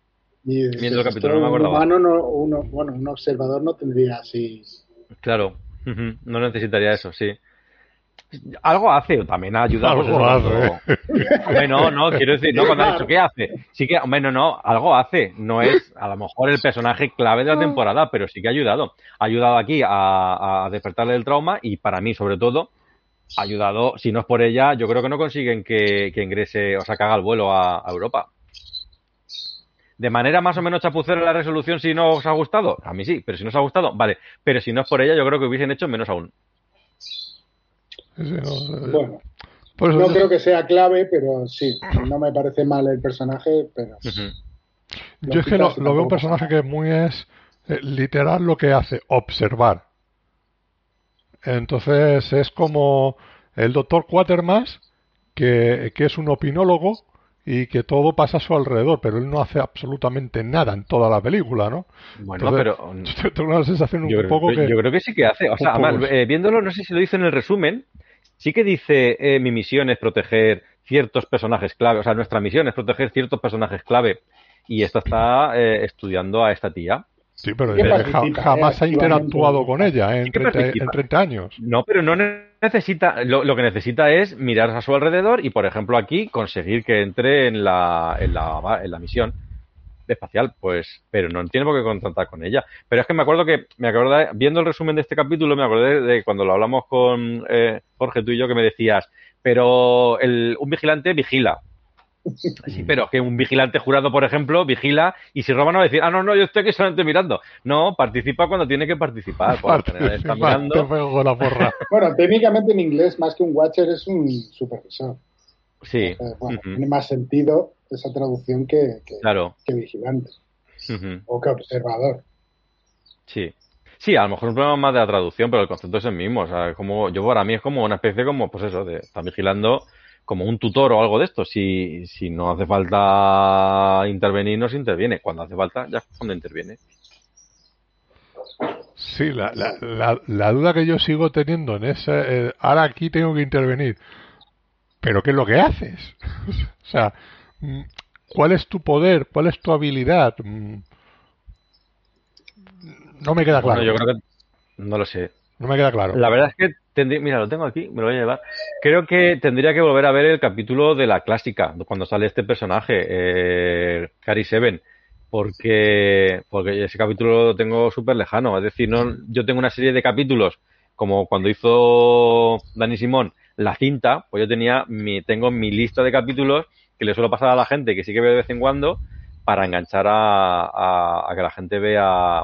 Y viendo el capítulo, no me un acordaba. humano, un observador no tendría así. Claro, no necesitaría eso, sí. Algo hace, también ayuda, pues eso, Algo cuando... hace. Hombre, no, quiero decir, no, cuando has dicho ¿qué hace? Sí que, hombre, no, algo hace. No es a lo mejor el personaje clave de la temporada, pero sí que ha ayudado. Ha ayudado aquí a despertarle el trauma y para mí, sobre todo, ha ayudado, si no es por ella, yo creo que no consiguen que ingrese, o sea, que haga el vuelo a Europa. De manera más o menos chapucera la resolución, si no os ha gustado, a mí sí, pero si no os ha gustado, vale. Pero si no es por ella, yo creo que hubiesen hecho menos aún. Sí, no, Bueno, por eso no creo que sea clave, pero sí, no me parece mal el personaje, pero... yo es que lo veo un personaje que muy es literal lo que hace, observar. Entonces es como el doctor Quatermass, que es un opinólogo y que todo pasa a su alrededor, pero él no hace absolutamente nada en toda la película, ¿no? Bueno, Entonces, pero tengo una sensación yo un poco que... creo que sí que hace. O sea, además, viéndolo, no sé si lo dice en el resumen, sí que dice mi misión es proteger ciertos personajes clave, o sea, nuestra misión es proteger ciertos personajes clave. Y esta está estudiando a esta tía. Sí, pero participa, jamás ha interactuado con ella Sí en que 30 años. No, pero no necesita, lo que necesita es mirar a su alrededor y, por ejemplo, aquí conseguir que entre en la misión espacial, pues, pero no tiene por qué contactar con ella. Pero es que me acuerdo viendo el resumen de este capítulo, me acordé de cuando lo hablamos con Jorge, tú y yo, que me decías, pero un vigilante vigila. Sí, pero que un vigilante jurado, por ejemplo, vigila y si roba no va a decir, no, yo estoy aquí solamente mirando. No, participa cuando tiene que participar. Por lo general está mirando. Bueno, técnicamente en inglés, más que un watcher, es un supervisor. Sí. Bueno, tiene más sentido esa traducción que vigilante. O que observador. Sí. Sí, a lo mejor un problema más de la traducción, pero el concepto es el mismo. O sea, para mí es como una especie como, pues eso, de estar vigilando como un tutor o algo de esto. Si no hace falta intervenir, no se interviene. Cuando hace falta, ya es cuando interviene. Sí, la duda que yo sigo teniendo en ese... ahora aquí tengo que intervenir. ¿Pero qué es lo que haces? O sea, ¿cuál es tu poder? ¿Cuál es tu habilidad? No me queda claro. Yo creo que... No lo sé. No me queda claro. La verdad es que mira, lo tengo aquí, me lo voy a llevar. Creo que tendría que volver a ver el capítulo de la clásica, cuando sale este personaje, Cary Seven, porque ese capítulo lo tengo súper lejano. Es decir, yo tengo una serie de capítulos, como cuando hizo Dani Simón la cinta, pues yo tengo mi lista de capítulos que le suelo pasar a la gente, que sí que veo de vez en cuando, para enganchar a que la gente vea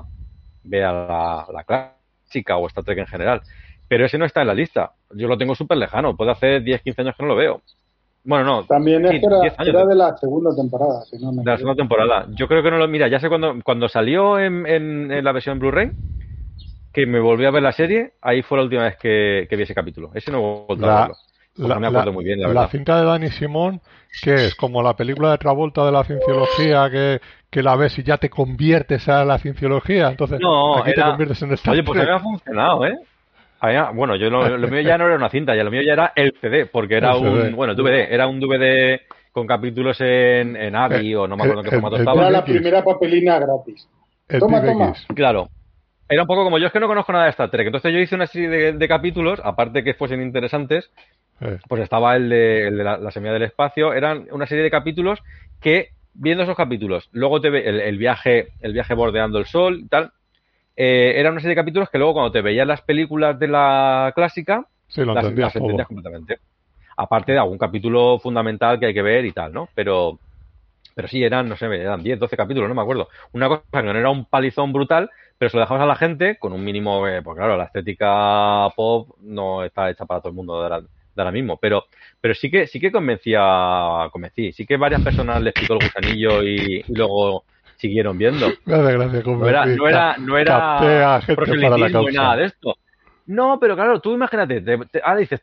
la clásica o Star Trek en general. Pero ese no está en la lista. Yo lo tengo súper lejano. Puede hacer 10, 15 años que no lo veo. Bueno, no. También es que era de la segunda temporada. Si no me de la segunda temporada. Yo creo que no lo... Mira, ya sé cuando salió en la versión Blu-ray, que me volví a ver la serie, ahí fue la última vez que vi ese capítulo. Ese no he vuelto a verlo. No me acuerdo muy bien, la verdad. La cinta de Dani Simón, que es como la película de Travolta de la cienciología, que la ves y ya te conviertes a la cienciología. Entonces, aquí te conviertes en Star Trek. Oye, pues había funcionado, ¿eh? Bueno, yo lo mío ya no era una cinta, ya lo mío ya era el CD, porque era el DVD, era un DVD con capítulos en AVI o no me acuerdo en qué formato estaba. Era la primera papelina gratis. Toma. Claro. Era un poco como yo es que no conozco nada de Star Trek, entonces yo hice una serie de capítulos, aparte que fuesen interesantes, pues estaba el de la semilla del espacio, eran una serie de capítulos que, viendo esos capítulos, luego el viaje bordeando el sol y tal, era una serie de capítulos que luego cuando te veías las películas de la clásica, las entendías completamente. Aparte de algún capítulo fundamental que hay que ver y tal, ¿no? Pero sí, eran 10, 12 capítulos, no me acuerdo. Una cosa que no era un palizón brutal, pero se lo dejabas a la gente con un mínimo... pues claro, la estética pop no está hecha para todo el mundo de ahora mismo, pero sí que convencí, sí que varias personas les picó el gusanillo y luego siguieron viendo. Gracias, no era proselitismo ni nada de esto. No, pero claro, tú imagínate, ahora dices,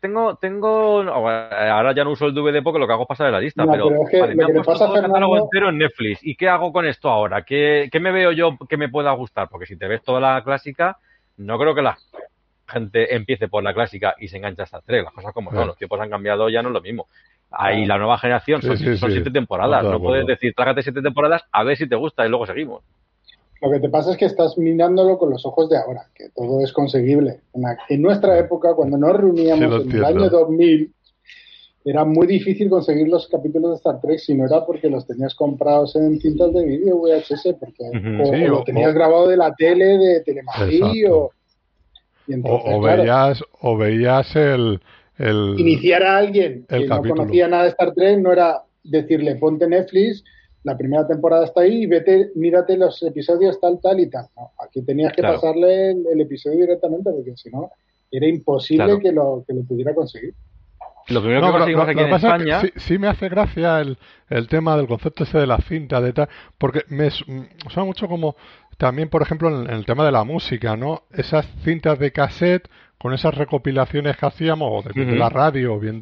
ahora ya no uso el DVD porque lo que hago es pasar de la lista, pero es que me han puesto todo el catálogo entero en Netflix. ¿Y qué hago con esto ahora? ¿Qué me veo yo que me pueda gustar? Porque si te ves toda la clásica, no creo que la gente empiece por la clásica y se engancha hasta Star Trek. Las cosas como son, los tiempos han cambiado, ya no es lo mismo. Ahí la nueva generación son 7 temporadas. No puedes decir, trágate 7 temporadas a ver si te gusta y luego seguimos. Lo que te pasa es que estás mirándolo con los ojos de ahora, que todo es conseguible. En nuestra época, cuando nos reuníamos en el año 2000, era muy difícil conseguir los capítulos de Star Trek si no era porque los tenías comprados en cintas de vídeo VHS, porque o lo tenías grabado de la tele, de Telemadrid, o veías el iniciar a alguien que no conocía nada de Star Trek, no era decirle ponte Netflix, la primera temporada está ahí y vete, mírate los episodios tal y tal. No, aquí tenías que pasarle el episodio directamente porque si no era imposible que lo pudiera conseguir. Lo primero que conseguimos aquí en España... Sí me hace gracia el tema del concepto ese de la cinta, de tal, porque me suena mucho como también, por ejemplo, en el tema de la música, ¿no? Esas cintas de cassette con esas recopilaciones que hacíamos, o de la radio, o bien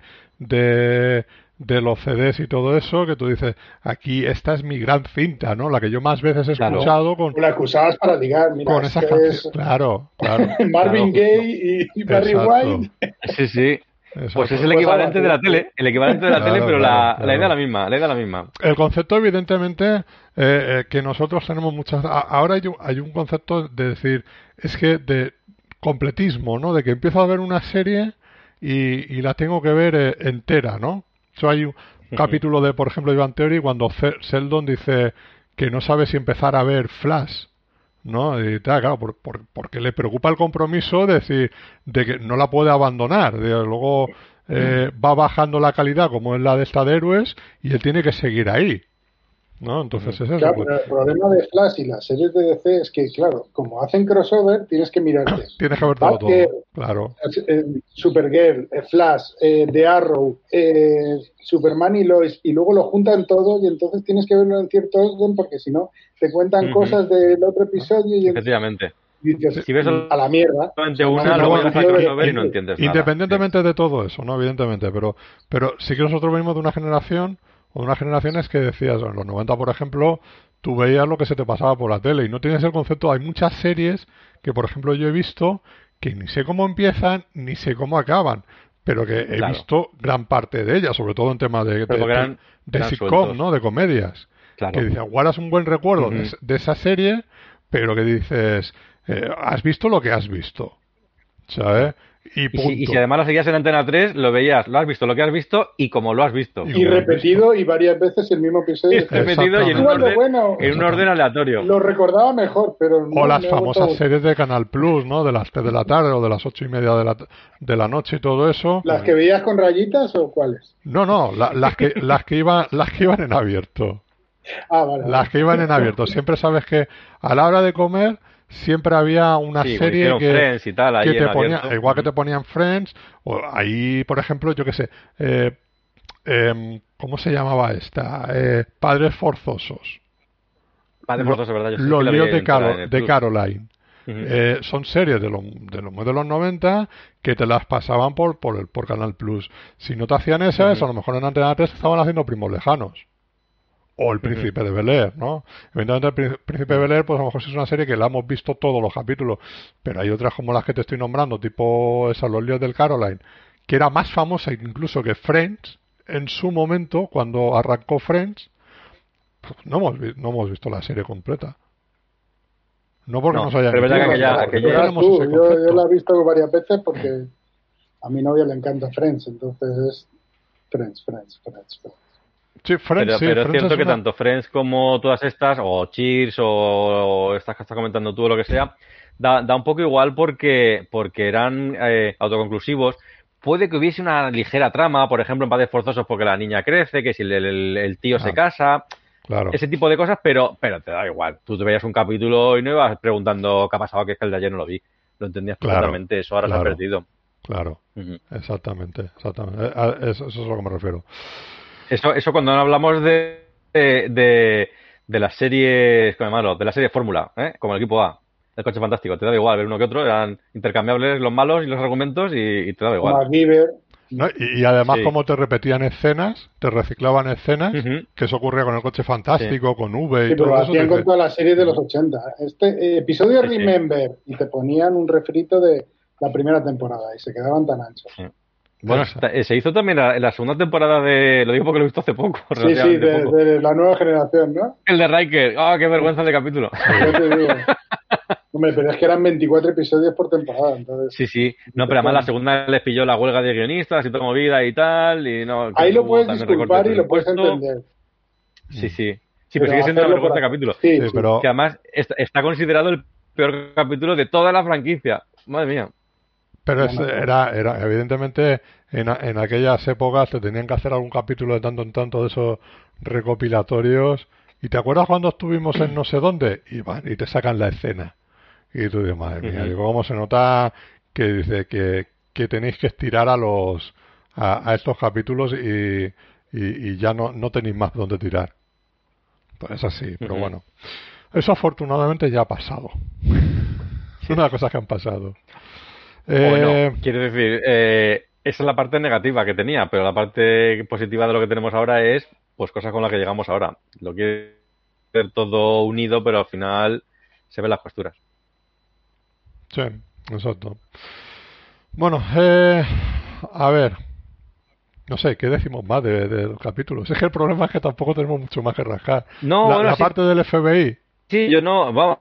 de los CDs y todo eso, que tú dices, aquí esta es mi gran cinta, ¿no? La que yo más veces he escuchado con... La que usabas para ligar, mira, con esas canciones. Claro. Marvin Gaye y Barry White. Sí. Pues es el equivalente de la tele, pero la idea es la misma. El concepto, evidentemente, que nosotros tenemos muchas... Ahora hay un concepto de decir, es que de completismo, ¿no? De que empiezo a ver una serie y la tengo que ver entera, ¿no? Hay un capítulo de, por ejemplo, Ivan Theory, cuando Sheldon dice que no sabe si empezar a ver Flash, ¿no? Y tal, claro, porque le preocupa el compromiso de decir, de que no la puede abandonar. Luego va bajando la calidad, como es la de esta de Héroes, y él tiene que seguir ahí, ¿no? Entonces es eso. Claro, pero el problema de Flash y las series de DC es que, claro, como hacen crossover, tienes que mirarte. Tienes que ver todo, claro. Supergirl, Flash, The Arrow, Superman y Lois, y luego lo juntan todo y entonces tienes que verlo en cierto orden porque si no te cuentan cosas del otro episodio y efectivamente. Dices, si ves a la mierda. No entiendes independientemente de todo eso, ¿no? Evidentemente, pero sí que nosotros venimos de una generación o de unas generaciones que decías, en los 90, por ejemplo, tú veías lo que se te pasaba por la tele y no tienes el concepto. Hay muchas series que, por ejemplo, yo he visto que ni sé cómo empiezan ni sé cómo acaban, pero que he visto gran parte de ellas, sobre todo en temas de sitcom, ¿no? De comedias. Que dices, guardas un buen recuerdo de esa serie, pero que dices, has visto lo que has visto, ¿sabes? Y si además lo seguías en Antena 3, lo veías, lo has visto, lo que has visto y como lo has visto. Y repetido y varias veces el mismo episodio. Repetido y en un orden aleatorio. Lo recordaba mejor, pero... O las famosas series de Canal Plus, ¿no? De las 3 de la tarde o de las 8:30 de la noche y todo eso. ¿Las que veías con rayitas o cuáles? No, las que iban en abierto. Vale. Las que iban en abierto. Siempre sabes que a la hora de comer... siempre había una serie que te ponía, igual que te ponían Friends, o ahí, por ejemplo, yo qué sé, ¿cómo se llamaba esta? Padres Forzosos. ¿Verdad? Los líos de Caroline. Son series de los 90 que te las pasaban por Canal Plus. Si no te hacían esas, a lo mejor en Antena 3 estaban haciendo Primos Lejanos. O El Príncipe de Bel-Air, ¿no? Evidentemente El Príncipe de Bel-Air, pues a lo mejor es una serie que la hemos visto todos los capítulos, pero hay otras como las que te estoy nombrando, tipo Los líos del Caroline, que era más famosa incluso que Friends en su momento, cuando arrancó Friends. Pues no hemos visto la serie completa. No porque nos hayan... Pero yo la he visto varias veces porque a mi novia le encanta Friends, entonces es Friends. Sí, pero es cierto que tanto Friends como todas estas, o Cheers, o estas que estás comentando tú, o lo que sea, da un poco igual porque eran autoconclusivos. Puede que hubiese una ligera trama, por ejemplo, en Padres Forzosos porque la niña crece, que si el tío se casa, ese tipo de cosas, pero te da igual. Tú te veías un capítulo y no ibas preguntando qué ha pasado, que es que el de ayer no lo vi. Lo entendías perfectamente, eso ahora se ha perdido. Claro, exactamente. Eso es a lo que me refiero. Eso cuando no hablamos de las series, ¿cómo llamarlo? De la serie Fórmula, como el equipo A, el Coche Fantástico. Te da igual ver uno que otro, eran intercambiables los malos y los argumentos y te da igual. ¿No? Y además como te repetían escenas, te reciclaban escenas, que eso ocurría con el Coche Fantástico, con V y todo pero eso. Hacían con toda la serie de los 80. Este episodio Remember, y te ponían un refrito de la primera temporada y se quedaban tan anchos. Bueno, se hizo también en la segunda temporada de... Lo digo porque lo he visto hace poco. Sí, de la nueva generación, ¿no? El de Riker. ¡Ah, qué vergüenza de capítulo! Ya te digo. Hombre, pero es que eran 24 episodios por temporada, entonces... Sí. No, pero además la segunda les pilló la huelga de guionistas y toda movida y tal, y no... Ahí lo puedes disculpar y lo puedes entender. Sí. Sí, pero sigue siendo una vergüenza de capítulo. Sí, pero... Que además está considerado el peor capítulo de toda la franquicia. Madre mía. Pero era evidentemente en aquellas épocas te tenían que hacer algún capítulo de tanto en tanto de esos recopilatorios. ¿Y te acuerdas cuando estuvimos en no sé dónde? Y te sacan la escena. Y tú dices, madre mía, digo, cómo se nota que dice que tenéis que estirar a estos capítulos y ya no tenéis más donde tirar. Pues es así, pero bueno. Eso afortunadamente ya ha pasado. Es una de las cosas que han pasado. Bueno, quiero decir, esa es la parte negativa que tenía, pero la parte positiva de lo que tenemos ahora es pues cosas con las que llegamos ahora. Lo quiere ver todo unido, pero al final se ven las costuras. Sí, exacto. Bueno, a ver, no sé, ¿qué decimos más de los capítulos? Es que el problema es que tampoco tenemos mucho más que rascar. No, la parte del FBI. Sí, yo no, vamos,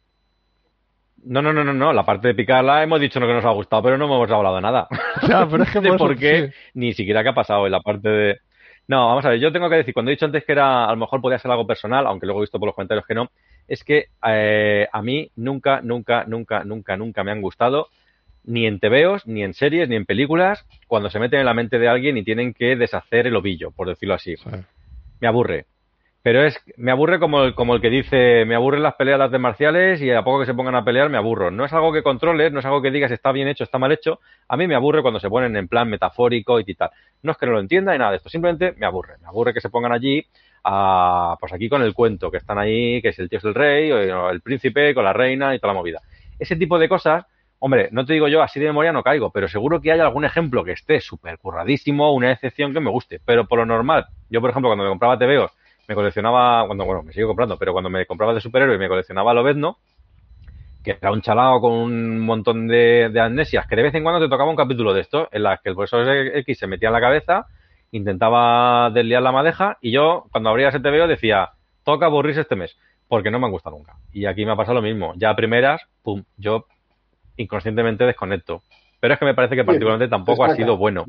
No, la parte de picarla hemos dicho que nos ha gustado, pero no hemos hablado de nada. Ya, pero es que por qué, ni siquiera qué ha pasado en la parte de... No, vamos a ver, yo tengo que decir, cuando he dicho antes que a lo mejor podía ser algo personal, aunque luego he visto por los comentarios que no, es que a mí nunca me han gustado, ni en tebeos, ni en series, ni en películas, cuando se meten en la mente de alguien y tienen que deshacer el ovillo, por decirlo así. Sí. Me aburre. Pero me aburre como el que dice, me aburren las peleas de artes marciales y a poco que se pongan a pelear me aburro. No es algo que controles, no es algo que digas está bien hecho, está mal hecho. A mí me aburre cuando se ponen en plan metafórico y tal. No es que no lo entienda ni nada de esto, simplemente me aburre. Me aburre que se pongan allí, pues aquí con el cuento, que están ahí, que es el tío es el rey, o el príncipe con la reina y toda la movida. Ese tipo de cosas, hombre, no te digo yo, así de memoria no caigo, pero seguro que hay algún ejemplo que esté súper curradísimo, una excepción que me guste. Pero por lo normal, yo por ejemplo cuando me compraba tebeos, me coleccionaba, me sigo comprando, pero cuando me compraba de superhéroe me coleccionaba Lobezno, que era un chalao con un montón de amnesias, que de vez en cuando te tocaba un capítulo de esto, en las que el profesor X se metía en la cabeza, intentaba desliar la madeja, y yo, cuando abría ese TVO, decía, toca aburrirse este mes, porque no me han gustado nunca. Y aquí me ha pasado lo mismo. Ya a primeras, pum, yo inconscientemente desconecto. Pero es que me parece que particularmente tampoco ha sido bueno.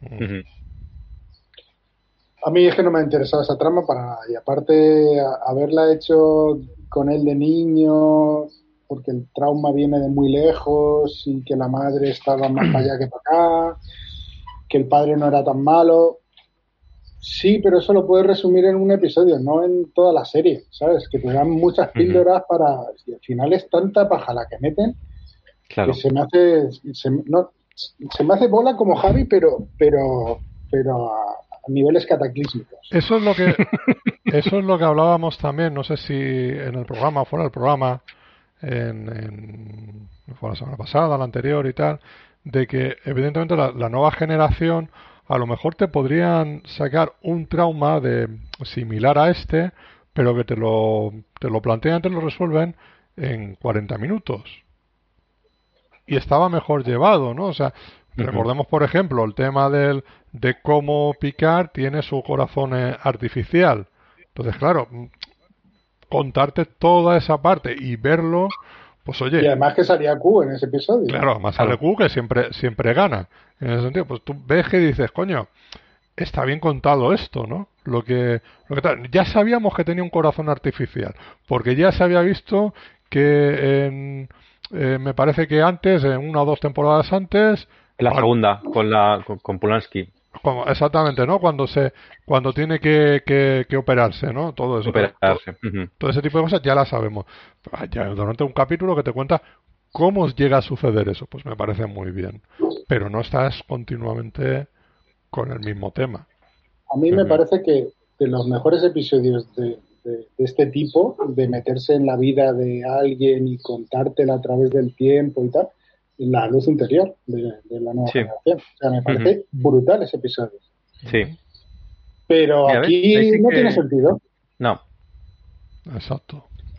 A mí es que no me ha interesado esa trama para nada. Y aparte, haberla hecho con él de niño, porque el trauma viene de muy lejos y que la madre estaba más para allá que para acá, que el padre no era tan malo. Sí, pero eso lo puedes resumir en un episodio, no en toda la serie, ¿sabes? Que te dan muchas píldoras para... Y al final es tanta paja la que meten que se me hace bola como Javi, pero a niveles cataclísmicos. Eso es lo que hablábamos también, no sé si en el programa o fuera del programa, fue la semana pasada, la anterior y tal, de que evidentemente la nueva generación a lo mejor te podrían sacar un trauma similar a este, pero que te lo plantean, te lo resuelven en 40 minutos. Y estaba mejor llevado, ¿no? O sea, recordemos, por ejemplo, el tema de cómo Picard tiene su corazón artificial. Entonces, claro, contarte toda esa parte y verlo, pues oye... Y además que salía Q en ese episodio. Claro, además sale Q que siempre gana. En ese sentido, pues tú ves que dices, coño, está bien contado esto, ¿no? Lo que tal. Ya sabíamos que tenía un corazón artificial, porque ya se había visto que me parece que antes, en una o dos temporadas antes... En la segunda, con Polanski. Exactamente, ¿no? Cuando tiene que operarse, ¿no? Todo eso. Operarse. Todo ese tipo de cosas ya las sabemos. Ya durante un capítulo que te cuenta cómo llega a suceder eso, pues me parece muy bien. Pero no estás continuamente con el mismo tema. A mí me parece que de los mejores episodios de este tipo, de meterse en la vida de alguien y contártela a través del tiempo y tal, la luz interior de la nueva generación. O sea, me parece brutal ese episodio. Sí. Pero aquí no tiene sentido. No. Exacto.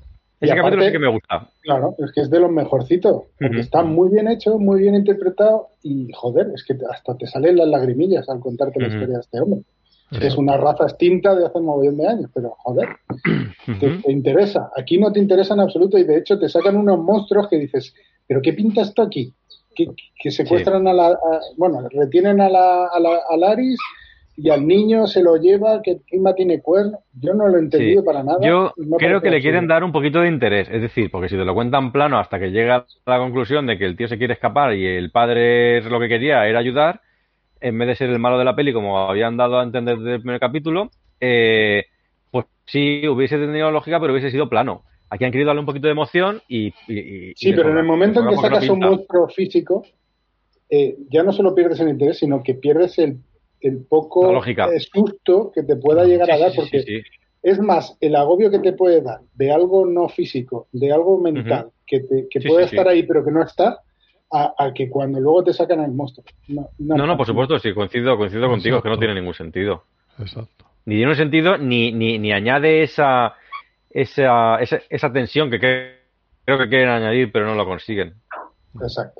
Ese capítulo sí que me gusta. Claro, es que es de los mejorcitos, porque está muy bien hecho, muy bien interpretado y, joder, es que hasta te salen las lagrimillas al contarte la historia de este hombre. Es una raza extinta de hace un mogollón de años, pero, joder, te interesa. Aquí no te interesa en absoluto y, de hecho, te sacan unos monstruos que dices, ¿pero qué pinta esto aquí? Que secuestran retienen a Laris y al niño se lo lleva, que encima tiene cuernos. Yo no lo he entendido para nada. Yo creo que le quieren dar un poquito de interés. Es decir, porque si te lo cuentan plano hasta que llega a la conclusión de que el tío se quiere escapar y el padre lo que quería era ayudar, en vez de ser el malo de la peli, como habían dado a entender desde el primer capítulo, pues sí, hubiese tenido lógica, pero hubiese sido plano. Aquí han querido darle un poquito de emoción y sí, pero en el momento en que sacas un monstruo físico, ya no solo pierdes el interés, sino que pierdes el poco susto que te pueda llegar a dar, porque es más el agobio que te puede dar de algo no físico, de algo mental, que puede estar ahí pero que no está, a que cuando luego te sacan el monstruo. No, por supuesto, sí, coincido contigo, es que no tiene ningún sentido. Exacto. Ni tiene un sentido, ni añade esa tensión que creo que quieren añadir, pero no lo consiguen. Exacto.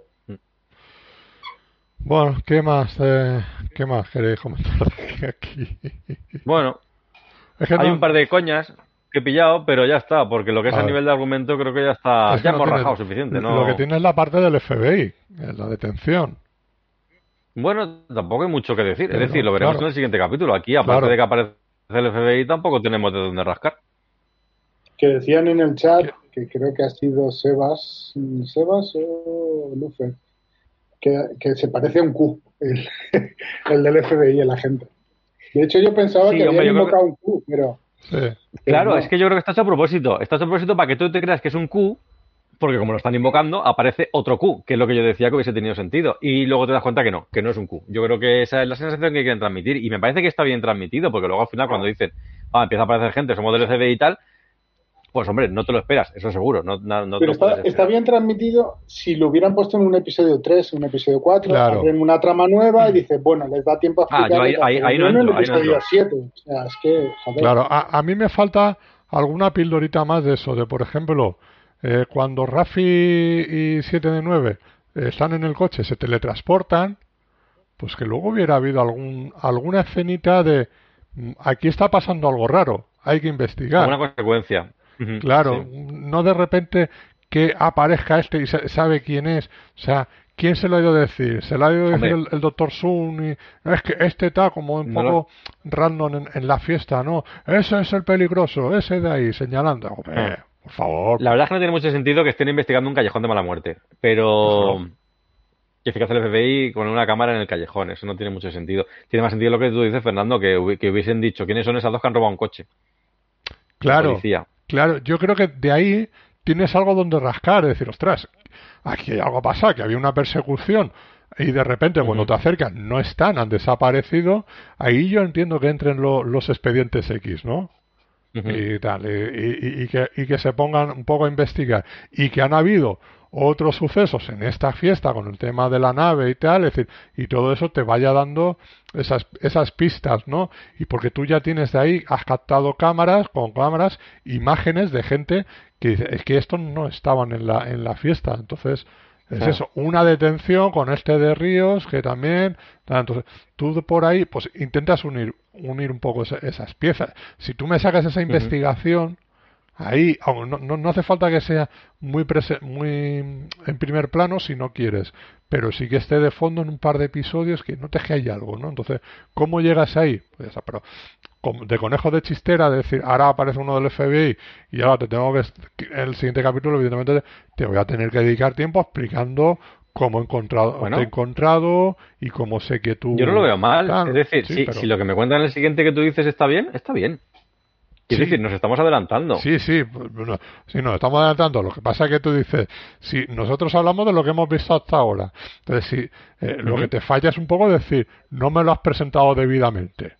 Bueno, ¿qué más queréis comentar aquí? Bueno, hay un par de coñas que he pillado, pero ya está, porque lo que es a nivel de argumento creo que ya está, ya hemos rajado suficiente, ¿no? Lo que tiene es la parte del FBI, la detención. Bueno, tampoco hay mucho que decir, es decir, lo veremos en el siguiente capítulo. Aquí, aparte de que aparece el FBI, tampoco tenemos de dónde rascar. Que decían en el chat, que creo que ha sido Sebas o Lufer, que se parece a un Q, el del FBI, el agente. De hecho, yo pensaba que había invocado un Q, pero... Sí. Claro, no. Es que yo creo que está hecho a propósito. Está hecho a propósito para que tú te creas que es un Q, porque como lo están invocando, aparece otro Q, que es lo que yo decía que hubiese tenido sentido. Y luego te das cuenta que no es un Q. Yo creo que esa es la sensación que quieren transmitir. Y me parece que está bien transmitido, porque luego al final cuando dicen, empieza a aparecer gente, somos del FBI y tal, pues hombre, no te lo esperas, eso seguro. Pero está bien transmitido si lo hubieran puesto en un episodio 3, un episodio 4, abren una trama nueva y dices, bueno, les da tiempo a explicar. Ahí no entro, en el episodio 7. O sea, es que, joder. Claro, a mí me falta alguna pildorita más de eso, de por ejemplo, cuando Raffi y 7 de 9 están en el coche, se teletransportan, pues que luego hubiera habido alguna escenita de aquí está pasando algo raro, hay que investigar. Alguna consecuencia. Claro, no de repente que aparezca y sabe quién es, o sea, ¿quién se lo ha ido a decir? ¿Se lo ha ido a decir el doctor Sun? Y, no, es que este está como un poco random en la fiesta, ¿no? Ese es el peligroso, ese de ahí, señalando. Hombre, por favor. La verdad es que no tiene mucho sentido que estén investigando un callejón de mala muerte, pero... que fíjate el FBI con una cámara en el callejón, eso no tiene mucho sentido. Tiene más sentido lo que tú dices, Fernando, que hubiesen dicho quiénes son esas dos que han robado un coche. Claro, yo creo que de ahí tienes algo donde rascar, es decir, ostras, aquí hay algo pasado, que había una persecución y de repente cuando te acercas no están, han desaparecido, ahí yo entiendo que entren los expedientes X, ¿no? Y tal, y que se pongan un poco a investigar y que han habido otros sucesos en esta fiesta con el tema de la nave y tal, es decir, y todo eso te vaya dando esas pistas, ¿no? Y porque tú ya tienes de ahí, has captado con cámaras, imágenes de gente que dice, es que estos no estaban en la fiesta, entonces es eso, una detención con este de Ríos que también, entonces tú por ahí pues intentas unir un poco esas piezas. Si tú me sacas esa investigación ahí, no hace falta que sea muy en primer plano si no quieres, pero sí que esté de fondo en un par de episodios que notes que hay algo, ¿no? Entonces, ¿cómo llegas ahí? Pues ya, pero de conejo de chistera, de decir, ahora aparece uno del FBI y ahora te tengo que, en el siguiente capítulo, evidentemente, te voy a tener que dedicar tiempo explicando cómo te he encontrado y cómo sé que tú... Yo no lo veo mal, claro, es decir, si lo que me cuentan en el siguiente que tú dices está bien, está bien. Es decir, nos estamos adelantando. Sí, nos estamos adelantando. Lo que pasa es que tú dices, si nosotros hablamos de lo que hemos visto hasta ahora, entonces lo que te falla es un poco decir, no me lo has presentado debidamente.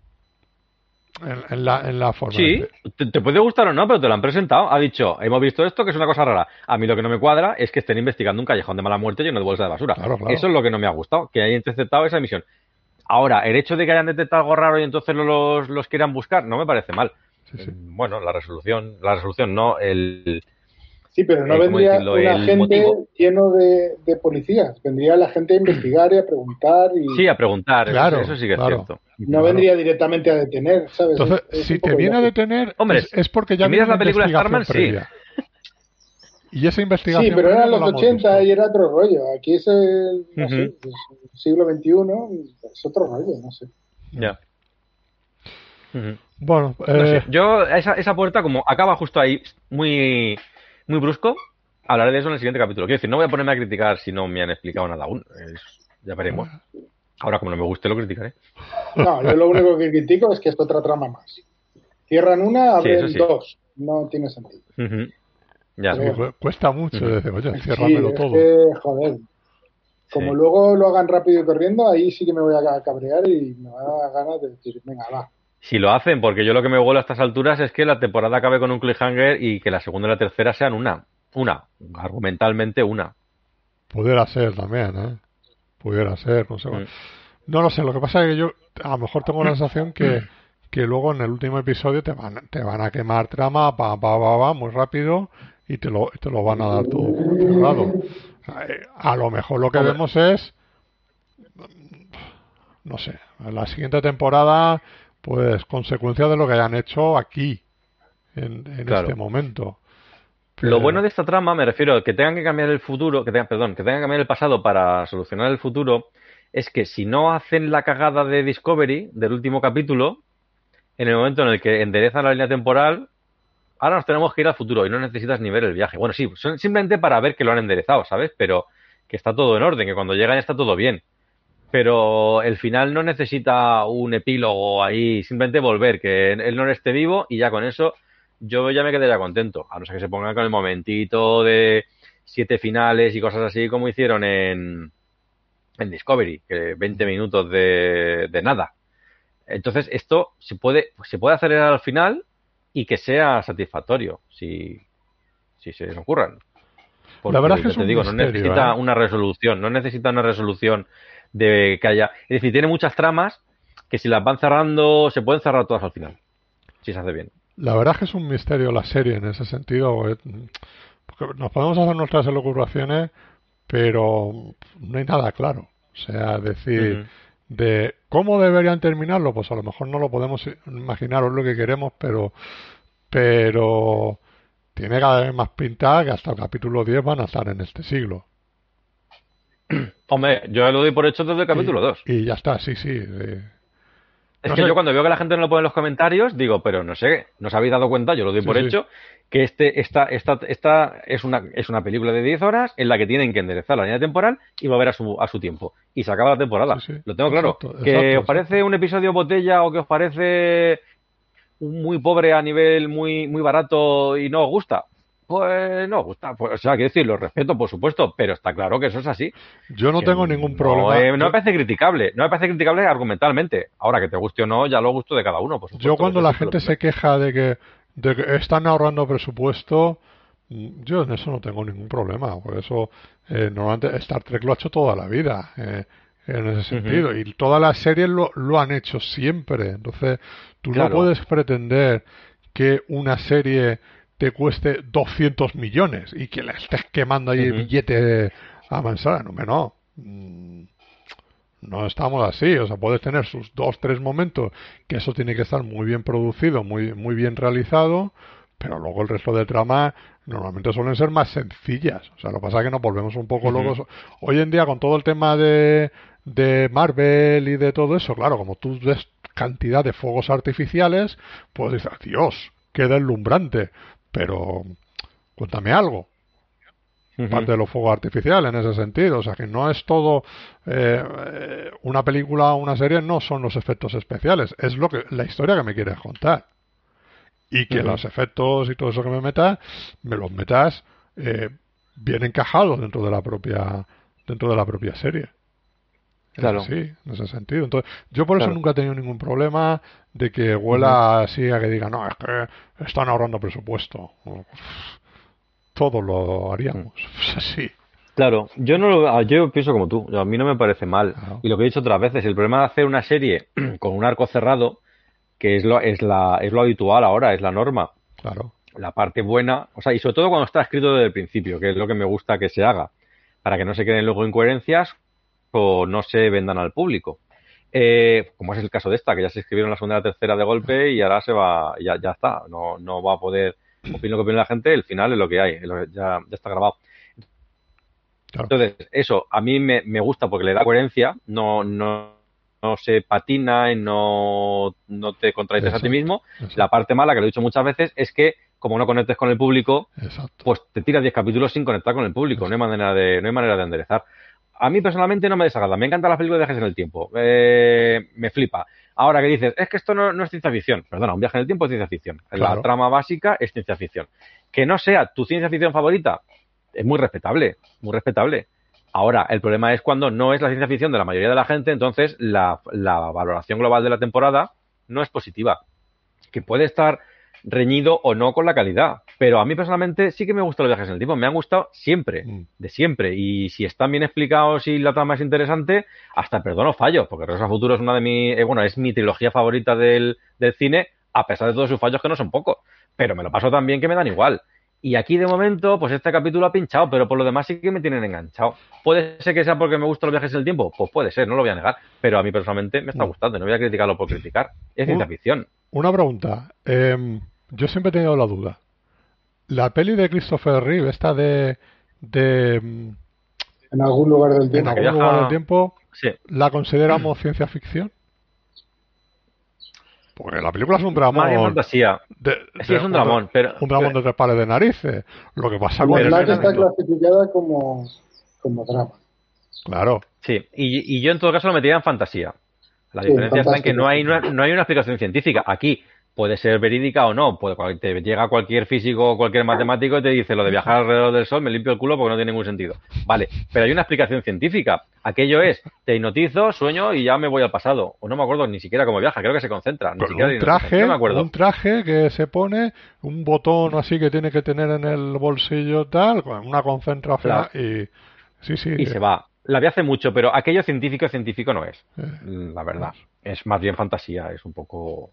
En la forma. Sí, te puede gustar o no, pero te lo han presentado. Ha dicho, hemos visto esto, que es una cosa rara. A mí lo que no me cuadra es que estén investigando un callejón de mala muerte lleno de bolsas de basura. Claro. Eso es lo que no me ha gustado, que hayan interceptado esa misión. Ahora, el hecho de que hayan detectado algo raro y entonces los quieran buscar, no me parece mal. Bueno, la resolución no, Sí, pero no vendría un agente lleno de policías. Vendría la gente a investigar y a preguntar. Sí, a preguntar. Claro, eso sí que es cierto. No vendría directamente a detener, ¿sabes? Entonces, si te viene a detener, hombre, es porque ya si miras la película Starman previa. Sí. Y esa investigación. Sí, pero eran los 80 y era otro rollo. Aquí es el siglo XXI, es otro rollo, no sé. Ya. Bueno, no sé. Yo, esa puerta, como acaba justo ahí, muy, muy brusco, hablaré de eso en el siguiente capítulo. Quiero decir, no voy a ponerme a criticar si no me han explicado nada aún. Ya veremos. Ahora, como no me guste, lo criticaré. No, yo lo único que critico es que es otra trama más. Cierran una, abren dos. No tiene sentido. Ya. Sí, cuesta mucho decir, oye, ciérramelo todo. Joder. Como luego lo hagan rápido y corriendo, ahí sí que me voy a cabrear y me va a dar ganas de decir, venga, va. Si lo hacen, porque yo lo que me huelo a estas alturas es que la temporada acabe con un cliffhanger y que la segunda y la tercera sean una, argumentalmente una. Pudiera ser también, ¿eh? Pudiera ser, no sé. No lo sé, lo que pasa es que yo a lo mejor tengo la sensación que luego en el último episodio te van a quemar trama, muy rápido y te lo van a dar todo cerrado. A lo mejor lo que vemos es, no sé, en la siguiente temporada, pues consecuencia de lo que hayan hecho aquí, en este momento. Pero... Lo bueno de esta trama, me refiero, que tengan que cambiar el futuro, que tengan que cambiar el pasado para solucionar el futuro, es que si no hacen la cagada de Discovery, del último capítulo, en el momento en el que enderezan la línea temporal, ahora nos tenemos que ir al futuro y no necesitas ni ver el viaje. Bueno, sí, simplemente para ver que lo han enderezado, ¿sabes? Pero que está todo en orden, que cuando llegan está todo bien. Pero el final no necesita un epílogo ahí, simplemente volver, que él no esté vivo y ya con eso yo ya me quedaría contento. A no ser que se pongan con el momentito de 7 finales y cosas así como hicieron en Discovery, que 20 minutos de nada. Entonces esto se puede acelerar al final y que sea satisfactorio, si se les ocurran. Porque, la verdad es que te digo, misterio, no necesita una resolución de que haya... Es decir, tiene muchas tramas que si las van cerrando, se pueden cerrar todas al final, si se hace bien. La verdad es que es un misterio la serie en ese sentido, porque nos podemos hacer nuestras elucubraciones, pero no hay nada claro. O sea, decir, de cómo deberían terminarlo, pues a lo mejor no lo podemos imaginar, es lo que queremos, pero tiene cada vez más pinta que hasta el capítulo 10 van a estar en este siglo. Hombre, yo lo doy por hecho desde el capítulo 2. Y ya está, sí. Es que yo cuando veo que la gente no lo pone en los comentarios, digo, pero no sé, ¿no os habéis dado cuenta? Yo lo doy por hecho, que esta es una película de 10 horas en la que tienen que enderezar la línea temporal y volver a su tiempo. Y se acaba la temporada. Lo tengo claro. ¿Que os parece un episodio botella o que os parece muy pobre a nivel muy, muy barato y no os gusta? Pues no os gusta. Pues, o sea, quiero decir, lo respeto, por supuesto, pero está claro que eso es así. Yo no tengo ningún problema. No me parece criticable. No me parece criticable argumentalmente. Ahora, que te guste o no, ya lo gusto de cada uno, por supuesto. Yo cuando la gente se queja de que están ahorrando presupuesto, yo en eso no tengo ningún problema. Por eso, normalmente Star Trek lo ha hecho toda la vida. En ese sentido. Y todas las series lo han hecho siempre. Entonces, tú no puedes pretender que una serie te cueste 200 millones y que le estés quemando ahí el billete a manzana. No. No estamos así. O sea, puedes tener sus 2-3 momentos que eso tiene que estar muy bien producido, muy, muy bien realizado, pero luego el resto de trama normalmente suelen ser más sencillas. O sea, lo que pasa es que nos volvemos un poco locos. Hoy en día, con todo el tema de Marvel y de todo eso, claro, como tú ves cantidad de fuegos artificiales, pues dices, Dios, qué deslumbrante. Pero cuéntame algo. Parte de los fuegos artificiales en ese sentido. O sea, que no es todo una película o una serie, no son los efectos especiales. Es la historia que me quieres contar. Y que los efectos y todo eso que me los metas bien encajados dentro de la propia serie. Claro. Sí, en ese sentido. Entonces, yo por eso nunca he tenido ningún problema de que huela así a que diga, no, es que están ahorrando presupuesto. Todos lo haríamos. Sí. Claro, yo pienso como tú. A mí no me parece mal. Claro. Y lo que he dicho otras veces, el problema de hacer una serie con un arco cerrado que es lo habitual ahora, es la norma. Claro. La parte buena, o sea, y sobre todo cuando está escrito desde el principio, que es lo que me gusta que se haga, para que no se queden luego incoherencias o no se vendan al público. Como es el caso de esta, que ya se escribieron la segunda y la tercera de golpe y ahora ya está, no va a poder opinar lo que opine la gente, el final es lo que hay, ya está grabado. Claro. Entonces, eso a mí me gusta porque le da coherencia, no se patina y no te contradices a ti mismo. Exacto. La parte mala, que lo he dicho muchas veces, es que como no conectes con el público, exacto, pues te tiras 10 capítulos sin conectar con el público, exacto, no hay manera de enderezar. A mí personalmente no me desagrada, me encantan las películas de viajes en el tiempo, me flipa. Ahora que dices, es que esto no es ciencia ficción, perdona, un viaje en el tiempo es ciencia ficción, claro, la trama básica es ciencia ficción. Que no sea tu ciencia ficción favorita, es muy respetable, muy respetable. Ahora, el problema es cuando no es la ciencia ficción de la mayoría de la gente, entonces la valoración global de la temporada no es positiva. Que puede estar reñido o no con la calidad, pero a mí personalmente sí que me gustan los viajes en el tiempo, me han gustado siempre, de siempre, y si están bien explicados y la trama es interesante, hasta perdono fallos, porque Regreso al Futuro es una de es mi trilogía favorita del cine, a pesar de todos sus fallos que no son pocos, pero me lo paso tan bien que me dan igual. Y aquí de momento, pues este capítulo ha pinchado, pero por lo demás sí que me tienen enganchado. ¿Puede ser que sea porque me gustan los viajes en el tiempo? Pues puede ser, no lo voy a negar, pero a mí personalmente me está gustando, no voy a criticarlo por criticar, es ciencia ficción. Una pregunta, yo siempre he tenido la duda. La peli de Christopher Reeve, esta de en algún lugar del tiempo, sí, ¿la consideramos ciencia ficción? Porque la película es un dramón. Más de fantasía. Sí, es un dramón, pero... Un dramón de 3 pares de narices. Lo que pasa con... La que está clasificada como drama. Claro. Sí, y yo en todo caso lo metería en fantasía. La diferencia está en que no hay una explicación científica. Aquí puede ser verídica o no. Te llega cualquier físico o cualquier matemático y te dice lo de viajar alrededor del sol, me limpio el culo porque no tiene ningún sentido. Vale, pero hay una explicación científica. Aquello es, te hipnotizo, sueño y ya me voy al pasado. O no me acuerdo ni siquiera cómo viaja, creo que se concentra. Ni siquiera un traje que se pone, un botón así que tiene que tener en el bolsillo tal, con una concentración, claro, y... Sí, se va. La vi hace mucho, pero aquello científico no es. La verdad. Es más bien fantasía, es un poco...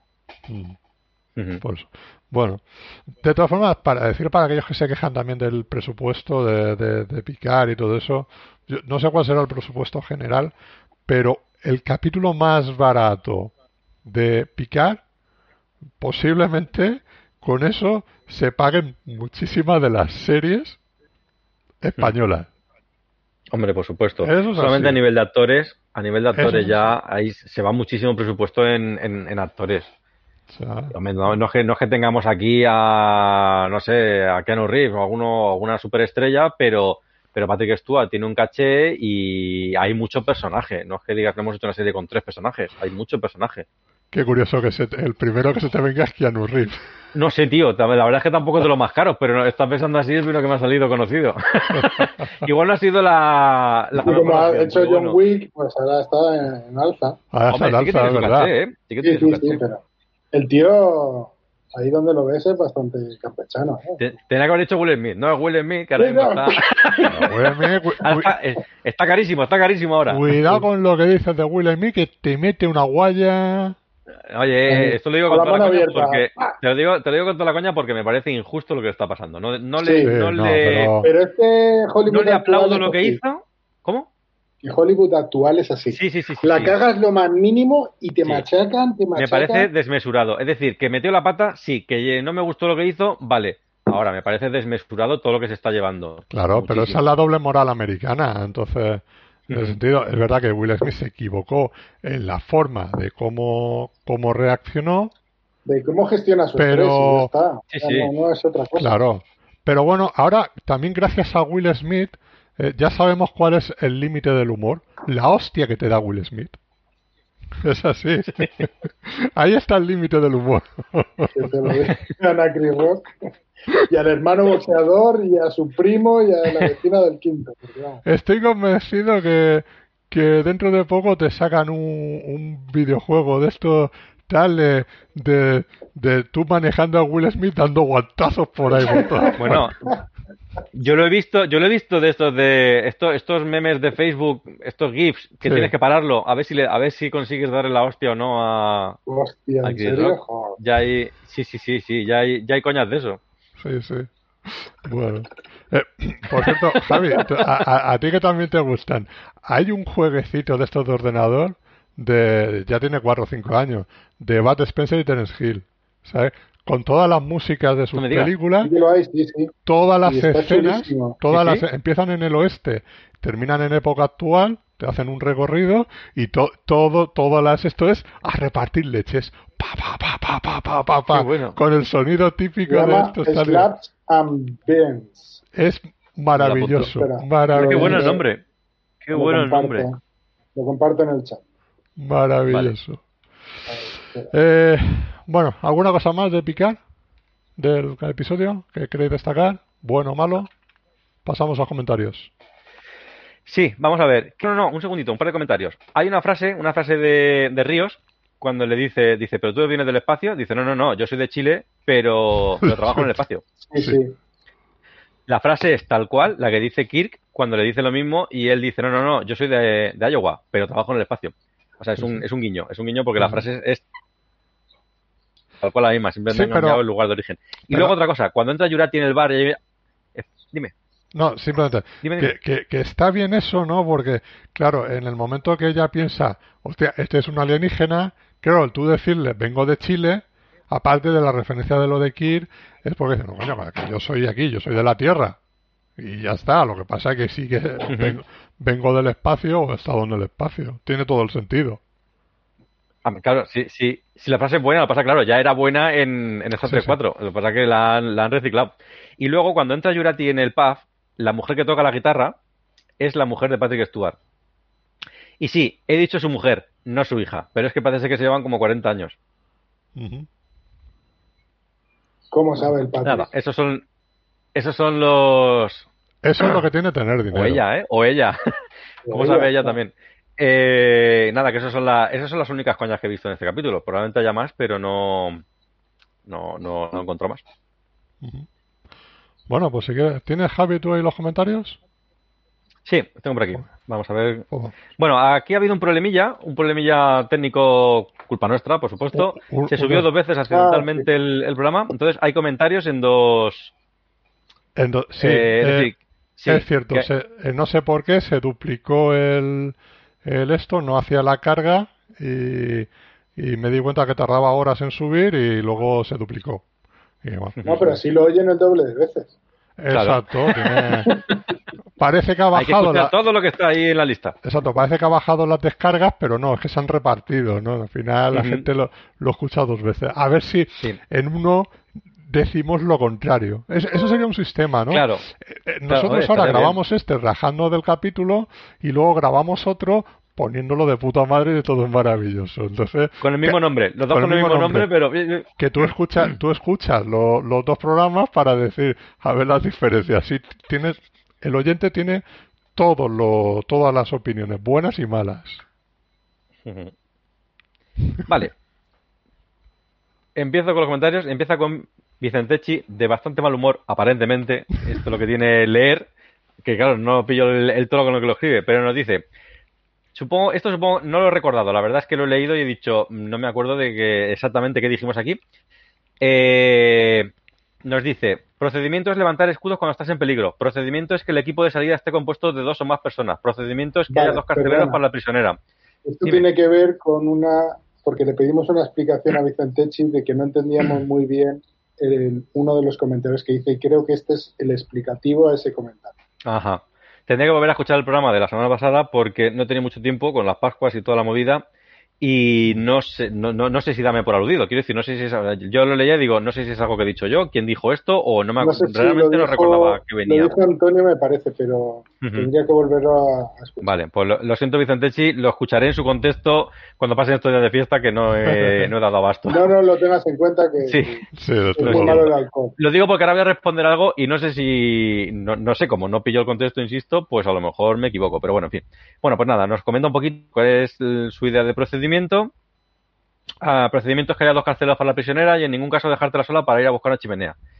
Pues, bueno, de todas formas, para aquellos que se quejan también del presupuesto de Picard y todo eso, yo no sé cuál será el presupuesto general, pero el capítulo más barato de Picard, posiblemente con eso se paguen muchísimas de las series españolas. Hombre, por supuesto. Solamente a nivel de actores, ya ahí se va muchísimo presupuesto en actores. O sea, no es que tengamos aquí a Keanu Reeves o alguna superestrella, pero Patrick Stewart tiene un caché y hay mucho personaje. No es que digas que hemos hecho una serie con 3 personajes, hay mucho personaje. Qué curioso que el primero que se te venga es Keanu Reeves. No sé, tío, la verdad es que tampoco es de los más caros, pero estás pensando así, es lo que me ha salido conocido. Igual no ha sido la como ha hecho John Wick, pues ahora está en alza. Ahora está en alza, es verdad. Caché, sí, pero el tío, ahí donde lo ves, es bastante campechano. Tenía que haber dicho Will Smith, no es Will Smith, que ahora mismo está carísimo ahora. Cuidado con lo que dices de Will Smith, que te mete una guaya. Oye, esto lo digo con toda la coña porque te lo digo con toda la coña porque me parece injusto lo que está pasando. Pero Hollywood no le aplaudo lo que hizo. ¿Cómo? Que Hollywood actual es así. Sí. La cagas lo más mínimo y te machacan. Me parece desmesurado. Es decir, que metió la pata, sí, que no me gustó lo que hizo, vale. Ahora, me parece desmesurado todo lo que se está llevando. Claro, muchísimo. Pero esa es la doble moral americana. Entonces, en ese sentido, es verdad que Will Smith se equivocó en la forma de cómo reaccionó. De cómo gestiona su estrés, y ya está. Sí. No es otra cosa. Claro. Pero bueno, ahora también gracias a Will Smith ya sabemos cuál es el límite del humor. La hostia que te da Will Smith. Es así. Ahí está el límite del humor. Que se lo digan a Chris Rock y al hermano boxeador y a su primo y a la vecina del quinto. Estoy convencido que dentro de poco te sacan un videojuego de esto tal de tú manejando a Will Smith dando guantazos por ahí. Bueno, Yo lo he visto de estos memes de Facebook, estos GIFs, que tienes que pararlo, a ver si consigues darle la hostia o no a Hostia, Chris Rock. Ya hay, sí, ya hay coñas de eso. Sí. Bueno. Por cierto, Javi, a ti que también te gustan, hay un jueguecito de estos de ordenador ya tiene 4 o 5 años, de Bud Spencer y Terence Hill, ¿sabes? Con todas las músicas de sus películas, sí. Todas las escenas, empiezan en el oeste, terminan en época actual, te hacen un recorrido y esto es a repartir leches, pa, bueno. con el sonido típico de estos. Slaps and Burns. Es maravilloso, maravilloso. Qué bueno el nombre. Qué bueno el nombre. Lo comparto en el chat. Maravilloso. Bueno, ¿alguna cosa más de Picard? Del episodio que queréis destacar, bueno o malo. Pasamos a los comentarios. Sí, vamos a ver. No, un segundito, un par de comentarios. Hay una frase de Ríos, cuando le dice, pero tú vienes del espacio, dice, no, yo soy de Chile, pero trabajo en el espacio. Sí. La frase es tal cual, la que dice Kirk, cuando le dice lo mismo, y él dice, no, yo soy de Iowa, pero trabajo en el espacio. O sea, es un guiño porque la frase es tal cual la misma, simplemente han cambiado el lugar de origen. Y luego otra cosa, cuando entra Jurati en el bar, dime. No, simplemente dime. Que está bien eso, ¿no? Porque, claro, en el momento que ella piensa, hostia, este es un alienígena, claro, tú decirle, vengo de Chile, aparte de la referencia de lo de Kirk, es porque dicen, no, coño, que yo soy aquí, yo soy de la Tierra. Y ya está, lo que pasa es que sí que vengo del espacio o he estado en el espacio. Tiene todo el sentido. Claro, si la frase es buena, lo que pasa, claro, ya era buena en Star Trek 4, lo que pasa es que la han reciclado. Y luego, cuando entra Jurati en el pub, la mujer que toca la guitarra es la mujer de Patrick Stewart. Y sí, he dicho su mujer, no su hija, pero es que parece que se llevan como 40 años. ¿Cómo sabe el Patrick? Nada, esos son los... Eso es lo que tiene tener dinero. O ella. ¿Cómo sabe ella también? Nada, que esas son las únicas coñas que he visto en este capítulo. Probablemente haya más, pero no encontró más. Bueno, pues si quieres, ¿tienes, Javi, tú ahí los comentarios? Sí, tengo por aquí. Vamos a ver. Bueno, aquí ha habido un problemilla técnico, culpa nuestra, por supuesto. Se subió 2 veces accidentalmente el programa. Entonces hay comentarios en dos... Sí, es cierto. No sé por qué se duplicó el esto, no hacía la carga y me di cuenta que tardaba horas en subir y luego se duplicó. No, pero así lo oyen el doble de veces. Exacto. Parece que ha bajado todo lo que está ahí en la lista. Exacto, parece que ha bajado las descargas, pero no, es que se han repartido, ¿no? Al final la gente lo escucha 2 veces. A ver si en uno decimos lo contrario. Eso sería un sistema, ¿no? Claro. Nosotros ahora grabamos rajando del capítulo y luego grabamos otro poniéndolo de puta madre y todo es maravilloso. Entonces, con el mismo nombre, los dos con el mismo nombre, pero... Que tú escuchas los 2 programas para decir, a ver las diferencias. Si el oyente tiene todas las opiniones, buenas y malas. Vale. Empiezo con los comentarios. Empieza con Vicentechi, de bastante mal humor, aparentemente. Esto es lo que tiene leer, que claro, no pillo el tono con el que lo escribe, pero nos dice... Supongo, no lo he recordado, la verdad es que lo he leído y he dicho, no me acuerdo de exactamente qué dijimos aquí. Nos dice, procedimiento es levantar escudos cuando estás en peligro. Procedimiento es que el equipo de salida esté compuesto de 2 o más personas. Procedimiento es que haya 2 carceleros para la prisionera. Esto tiene que ver con porque le pedimos una explicación a Vicentechi de que no entendíamos muy bien uno de los comentarios que dice, y creo que este es el explicativo a ese comentario. Ajá. Tendría que volver a escuchar el programa de la semana pasada porque no tenía mucho tiempo con las Pascuas y toda la movida y no sé si dame por aludido. Quiero decir, no sé si yo lo leía y digo, no sé si es algo que he dicho yo, quién dijo esto o no me acuerdo. Realmente no recordaba que venía. Lo dijo Antonio, me parece, pero tendría que volverlo a escuchar. Vale, pues lo siento, Vicentechi, lo escucharé en su contexto cuando pasen estos días de fiesta que no he dado abasto. No lo tengas en cuenta que es muy malo el alcohol. Lo digo porque ahora voy a responder algo y no sé si... No sé, como no pillo el contexto, insisto, pues a lo mejor me equivoco, pero bueno, en fin. Bueno, pues nada, nos comenta un poquito cuál es su idea de procedimiento. Procedimiento es que haya 2 carceleros para la prisionera y en ningún caso dejártela sola para ir a buscar una chimenea.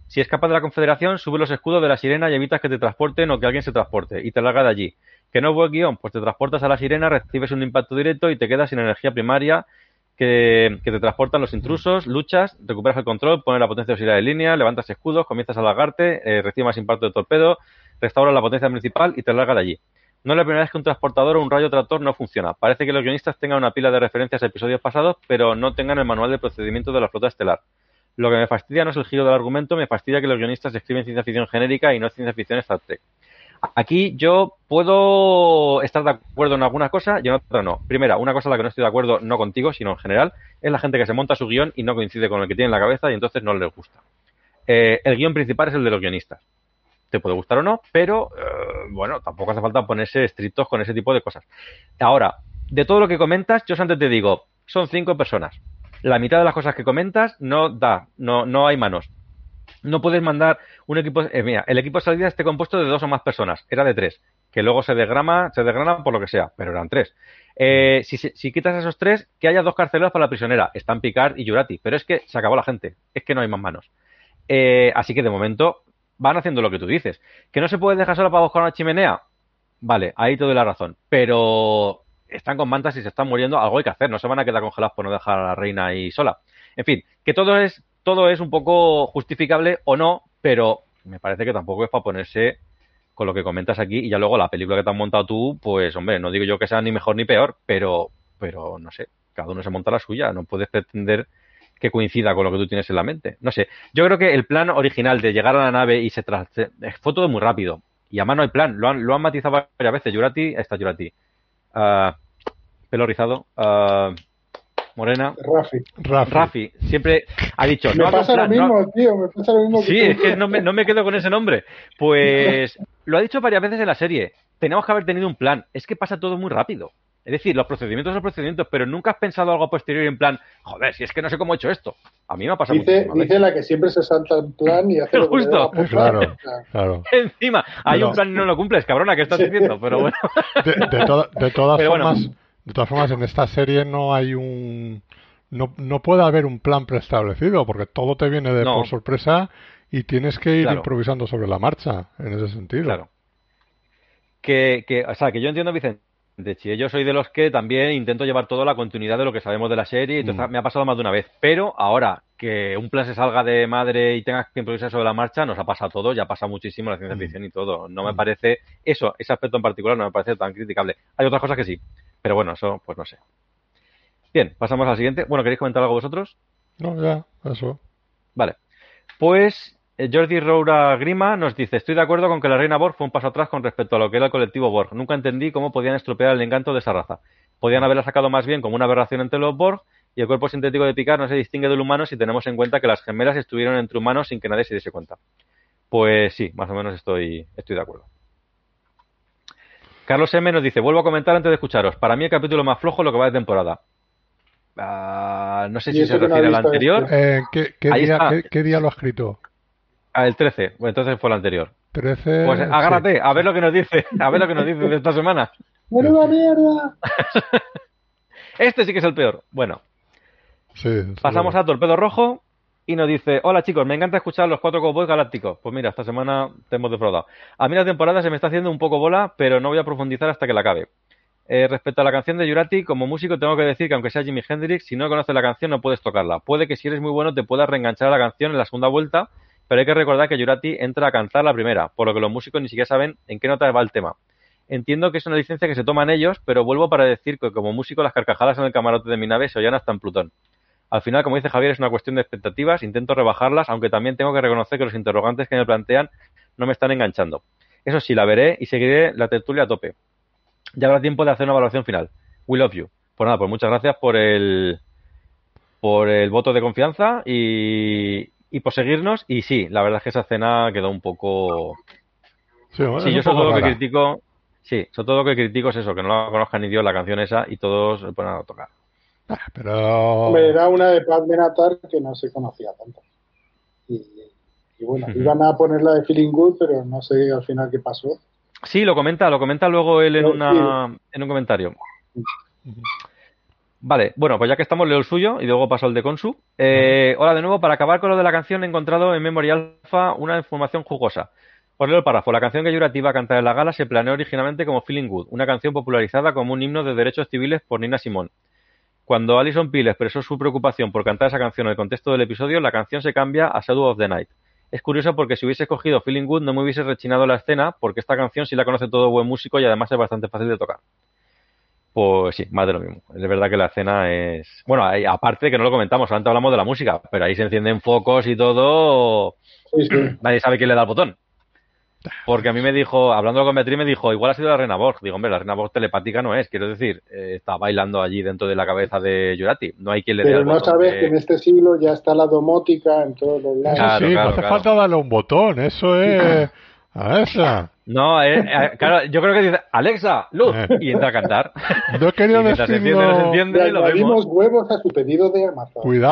Si escapas de la Confederación, sube los escudos de la sirena y evitas que te transporten o que alguien se transporte y te larga de allí. ¿Que no es buen guión? Pues te transportas a la sirena, recibes un impacto directo y te quedas sin energía primaria que te transportan los intrusos, luchas, recuperas el control, pones la potencia auxiliar en línea, levantas escudos, comienzas a largarte, recibes más impacto de torpedo, restauras la potencia principal y te larga de allí. No es la primera vez que un transportador o un rayo tractor no funciona. Parece que los guionistas tengan una pila de referencias a episodios pasados, pero no tengan el manual de procedimiento de la flota estelar. Lo que me fastidia no es el giro del argumento, me fastidia que los guionistas escriben ciencia ficción genérica y no ciencia ficción Star Trek. Aquí yo puedo estar de acuerdo en algunas cosas y en otras no. Primera, una cosa en la que no estoy de acuerdo, no contigo, sino en general, es la gente que se monta su guión y no coincide con el que tiene en la cabeza y entonces no les gusta. El guión principal es el de los guionistas. Te puede gustar o no, pero bueno, tampoco hace falta ponerse estrictos con ese tipo de cosas. Ahora, de todo lo que comentas, yo antes te digo, son 5 personas. La mitad de las cosas que comentas no hay manos. No puedes mandar un equipo... mira, el equipo de salida esté compuesto de 2 o más personas. Era de 3. Que luego se desgranan por lo que sea, pero eran 3. Si quitas a esos 3, que haya 2 carceleros para la prisionera. Están Picard y Jurati. Pero es que se acabó la gente. Es que no hay más manos. Así que de momento van haciendo lo que tú dices. ¿Que no se puede dejar sola para buscar una chimenea? Vale, ahí te doy la razón. Pero están con mantas y se están muriendo. Algo hay que hacer. No se van a quedar congelados por no dejar a la reina ahí sola. En fin, que todo es un poco justificable o no, pero me parece que tampoco es para ponerse con lo que comentas aquí y ya luego la película que te has montado tú, pues hombre, no digo yo que sea ni mejor ni peor, pero no sé, cada uno se monta la suya, no puedes pretender que coincida con lo que tú tienes en la mente. No sé, yo creo que el plan original de llegar a la nave y fue todo muy rápido. Y además no hay plan, lo han matizado varias veces. Jurati, pelo rizado, morena. Rafi, siempre ha dicho... Me pasa lo mismo, tío, me pasa lo mismo. Sí, es que no me quedo con ese nombre. Pues lo ha dicho varias veces en la serie. Tenemos que haber tenido un plan. Es que pasa todo muy rápido. Es decir, los procedimientos son procedimientos, pero nunca has pensado algo posterior en plan, joder, si es que no sé cómo he hecho esto. A mí me ha pasado dice la que siempre se salta el plan y hace lo que justo. Claro. Encima, hay un plan y no lo cumples, cabrona, ¿qué estás diciendo? Pero bueno. De todas formas, en esta serie no hay no puede haber un plan preestablecido, porque todo te viene por sorpresa y tienes que ir improvisando sobre la marcha, en ese sentido. Claro. Que yo entiendo, Vicente. Yo soy de los que también intento llevar toda la continuidad de lo que sabemos de la serie y entonces me ha pasado más de una vez, pero ahora que un plan se salga de madre y tengas que improvisar sobre la marcha, nos ha pasado todo, ya pasa muchísimo la ciencia ficción y todo, no me parece ese aspecto en particular no me parece tan criticable. Hay otras cosas que sí, pero bueno, eso pues no sé. Bien, pasamos al siguiente. Bueno, ¿queréis comentar algo vosotros? No, ya, eso. Vale, pues Jordi Roura Grima nos dice: estoy de acuerdo con que la reina Borg fue un paso atrás con respecto a lo que era el colectivo Borg. Nunca entendí cómo podían estropear el encanto de esa raza. Podían haberla sacado más bien como una aberración entre los Borg, y el cuerpo sintético de Picard no se distingue del humano si tenemos en cuenta que las gemelas estuvieron entre humanos sin que nadie se diese cuenta. Pues sí, más o menos estoy de acuerdo. Carlos M. nos dice: vuelvo a comentar antes de escucharos. Para mí el capítulo más flojo es lo que va de temporada. No sé si se refiere al anterior. ¿Qué día lo ha escrito? El 13, bueno, entonces fue el anterior. 13. Pues agárrate, sí. A ver lo que nos dice, de esta semana. ¡Menuda mierda! Este sí que es el peor. Bueno, pasamos a Torpedo Rojo y nos dice: hola chicos, me encanta escuchar los 4 cowboys galácticos. Pues mira, esta semana te hemos defraudado. A mí la temporada se me está haciendo un poco bola, pero no voy a profundizar hasta que la acabe. Respecto a la canción de Jurati, como músico tengo que decir que aunque sea Jimi Hendrix, si no conoces la canción no puedes tocarla. Puede que si eres muy bueno te puedas reenganchar a la canción en la segunda vuelta, pero hay que recordar que Jurati entra a cantar la primera, por lo que los músicos ni siquiera saben en qué nota va el tema. Entiendo que es una licencia que se toman ellos, pero vuelvo para decir que como músico las carcajadas en el camarote de mi nave se oían hasta en Plutón. Al final, como dice Javier, es una cuestión de expectativas, intento rebajarlas, aunque también tengo que reconocer que los interrogantes que me plantean no me están enganchando. Eso sí, la veré y seguiré la tertulia a tope. Ya habrá tiempo de hacer una evaluación final. We love you. Pues nada, pues muchas gracias por el voto de confianza y por seguirnos. Y sí, la verdad es que esa escena quedó un poco... Sí, yo sobre todo lo que critico... Sí, sobre todo lo que critico es eso, que no la conozca ni Dios la canción esa y todos se ponen a tocar. Pero... Era una de Pat Benatar que no se conocía tanto. Y bueno, iban a ponerla de Feeling Good, pero no sé al final qué pasó. Sí, lo comenta luego él en un comentario. Vale, bueno, pues ya que estamos, leo el suyo y luego paso al de Consu. Hola de nuevo, para acabar con lo de la canción he encontrado en Memory Alpha una información jugosa. Os leo el párrafo. La canción que Yurati iba a cantar en la gala se planeó originalmente como Feeling Good, una canción popularizada como un himno de derechos civiles por Nina Simone. Cuando Alison Peel expresó su preocupación por cantar esa canción en el contexto del episodio, la canción se cambia a Shadow of the Night. Es curioso porque si hubiese escogido Feeling Good no me hubiese rechinado la escena, porque esta canción sí la conoce todo buen músico y además es bastante fácil de tocar. Pues sí, más de lo mismo. Es verdad que la escena es... Bueno, aparte que no lo comentamos, antes hablamos de la música, pero ahí se encienden focos y todo... Sí, sí. Nadie sabe quién le da el botón. Porque a mí me dijo, hablando con Beatriz, me dijo, igual ha sido la Reina Borg. Digo, hombre, la Reina Borg telepática no es, quiero decir, está bailando allí dentro de la cabeza de Yurati. No hay quien le dé el botón. Pero no sabes que en este siglo ya está la domótica en todos los lados. Claro, sí, no hace falta darle un botón, eso es... Alexa. No, claro, yo creo que dice, Alexa, luz, y entra a cantar. No he querido decirlo... Se enciende, le añadimos huevos a su pedido de Amazon. Cuidado.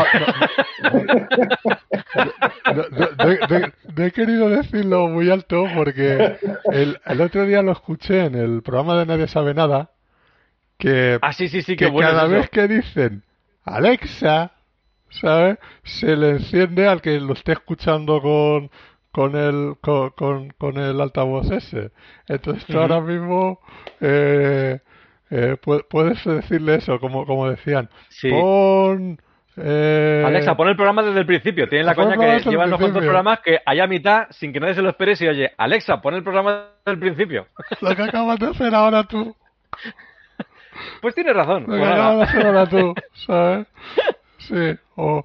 No he querido decirlo muy alto porque el otro día lo escuché en el programa de Nadie Sabe Nada, que, sí, que bueno cada es vez eso. que dicen Alexa, ¿sabes? Se le enciende al que lo esté escuchando con el altavoz ese. Entonces tú ahora mismo puedes decirle eso, como decían. Sí. Pon... Alexa, pon el programa desde el principio. Tienen la coña que llevan unos cuantos programas que allá a mitad, sin que nadie se lo espere, y oye, Alexa, pon el programa desde el principio. Lo que acabas de hacer ahora tú. Pues tienes razón. Lo que acabas de hacer ahora tú, ¿sabes? Sí. O...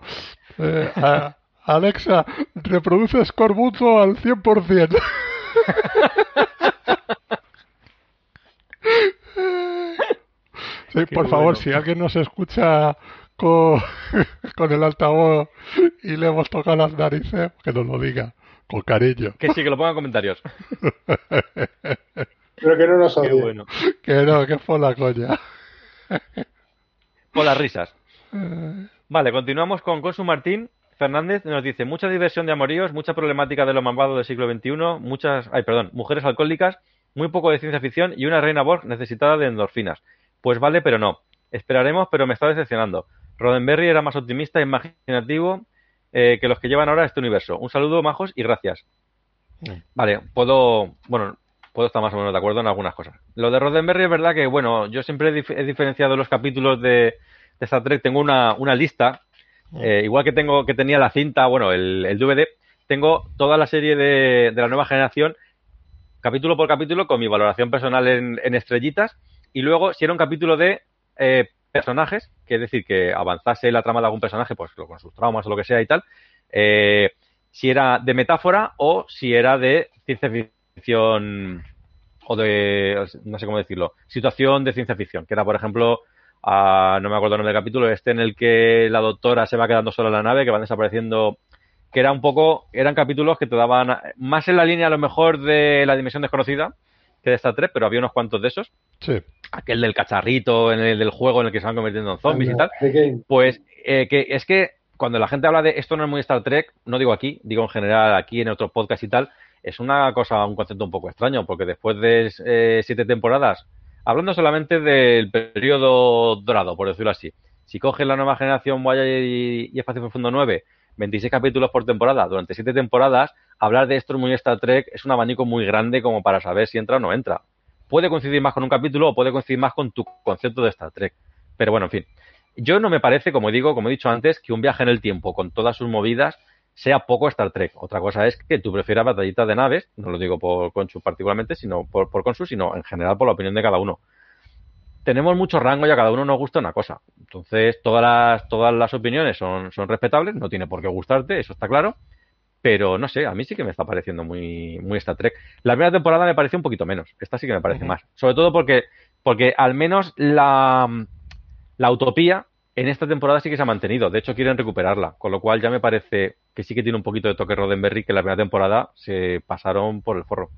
Alexa, reproduce Scorbuto al 100%. Sí, por favor, si alguien nos escucha con el altavoz y le hemos tocado las narices, que nos lo diga, con cariño. Que sí, que lo ponga en comentarios. Pero que no nos odie. Qué bueno. Que no, que es por la coña. Por las risas. Vale, continuamos con Consu Martín Fernández. Nos dice, mucha diversión de amoríos, mucha problemática de lo malvado del siglo XXI, mujeres alcohólicas, muy poco de ciencia ficción y una reina Borg necesitada de endorfinas. Pues vale, pero no. Esperaremos, pero me está decepcionando. Roddenberry era más optimista e imaginativo que los que llevan ahora este universo. Un saludo, majos, y gracias. Vale, puedo estar más o menos de acuerdo en algunas cosas. Lo de Roddenberry es verdad que, bueno, yo siempre he diferenciado los capítulos de Star Trek. Tengo una lista, igual que tenía la cinta, el DVD, tengo toda la serie de la nueva generación, capítulo por capítulo, con mi valoración personal en estrellitas, y luego, si era un capítulo de personajes, que es decir, que avanzase la trama de algún personaje, pues con sus traumas o lo que sea y tal, si era de metáfora o si era de ciencia ficción o de, no sé cómo decirlo, situación de ciencia ficción, que era, por ejemplo, no me acuerdo el nombre del capítulo, en el que la doctora se va quedando sola en la nave, que van desapareciendo, que eran capítulos que te daban más en la línea a lo mejor de La Dimensión Desconocida que de Star Trek, pero había unos cuantos de esos. Sí. Aquel del cacharrito, en el del juego en el que se van convirtiendo en zombies y tal. Pues que es que cuando la gente habla de esto no es muy Star Trek, no digo aquí, digo en general aquí en otros podcasts y tal, es un concepto un poco extraño, porque después de 7 temporadas, hablando solamente del periodo dorado, por decirlo así, si coges la nueva generación Voyager y Espacio Profundo 9, 26 capítulos por temporada, durante 7 temporadas, hablar de esto es muy Star Trek, es un abanico muy grande como para saber si entra o no entra. Puede coincidir más con un capítulo o puede coincidir más con tu concepto de Star Trek. Pero bueno, en fin. Yo no me parece, como he dicho antes, que un viaje en el tiempo con todas sus movidas sea poco Star Trek. Otra cosa es que tú prefieras batallitas de naves, no lo digo por Consu particularmente, sino por Consu, sino en general por la opinión de cada uno. Tenemos mucho rango y a cada uno nos gusta una cosa. Entonces, todas las opiniones son respetables, no tiene por qué gustarte, eso está claro. Pero no sé, a mí sí que me está pareciendo muy Star Trek. La primera temporada me pareció un poquito menos. Esta sí que me parece más. Sobre todo porque al menos la utopía en esta temporada sí que se ha mantenido. De hecho, quieren recuperarla. Con lo cual ya me parece que sí que tiene un poquito de toque Roddenberry, que en la primera temporada se pasaron por el forro.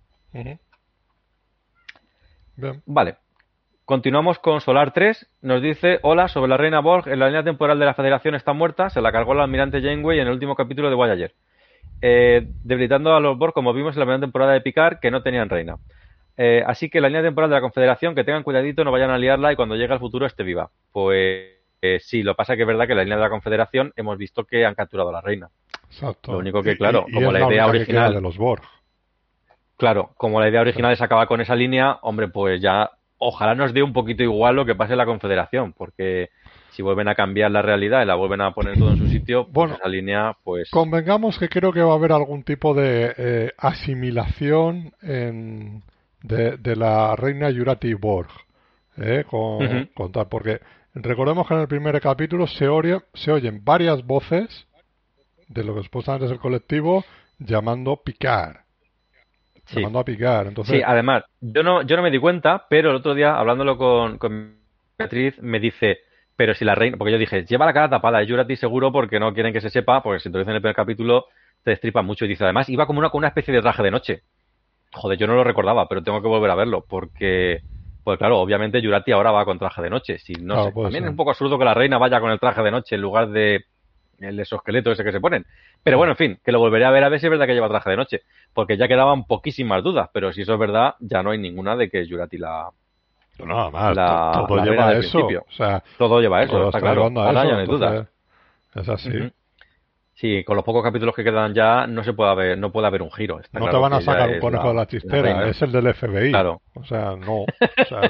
Vale. Continuamos con Solar 3. Nos dice, hola, sobre la Reina Borg, en la línea temporal de la Federación está muerta, se la cargó el almirante Janeway en el último capítulo de Voyager. Debilitando a los Borg como vimos en la primera temporada de Picard, que no tenían reina. así que la línea temporal de la Confederación, que tengan cuidadito, no vayan a liarla y cuando llegue al futuro esté viva. Pues sí, lo pasa que es verdad que la línea de la Confederación hemos visto que han capturado a la reina. Exacto. Lo único que, claro, y como es la idea original de los Borg. Claro, como la idea original es acabar con esa línea, hombre, pues ya ojalá nos dé un poquito igual lo que pase en la Confederación, porque si vuelven a cambiar la realidad y la vuelven a poner todo en su sitio, pues Bueno, esa línea, pues... convengamos que creo que va a haber algún tipo de asimilación de la reina Jurati Borg, con tal, porque recordemos que en el primer capítulo se oyen varias voces de lo que supuestamente es el colectivo llamando Picard. Sí. Llamando a Picard. Entonces... Sí, además, yo no me di cuenta, pero el otro día, hablándolo con Beatriz, me dice, pero si la reina, porque yo dije, lleva la cara tapada, es Jurati seguro porque no quieren que se sepa, porque si te lo dicen en el primer capítulo, te destripa mucho. Y dice, además, iba como con una especie de traje de noche. Joder, yo no lo recordaba, pero tengo que volver a verlo, porque, pues claro, obviamente Jurati ahora va con traje de noche. Si no Claro, sé, puede también ser. es un poco absurdo que la reina vaya con el traje de noche en lugar de el exoesqueleto ese que se ponen. Pero bueno, en fin, que lo volveré a ver si es verdad que lleva traje de noche, porque ya quedaban poquísimas dudas, pero si eso es verdad, ya no hay ninguna de que Jurati No, nada más, todo la reina lleva a del eso. principio. O sea, Todo lleva a eso, todo está está claro. llevando a Ahora eso, ya no hay dudas. entonces, es así. Ujú. Sí, con los pocos capítulos que quedan ya no se puede haber, no puede haber un giro. Está No te claro van a que ya sacar un es conejo de la la chistera, reina. es el del FBI. Claro. O sea, no. O sea,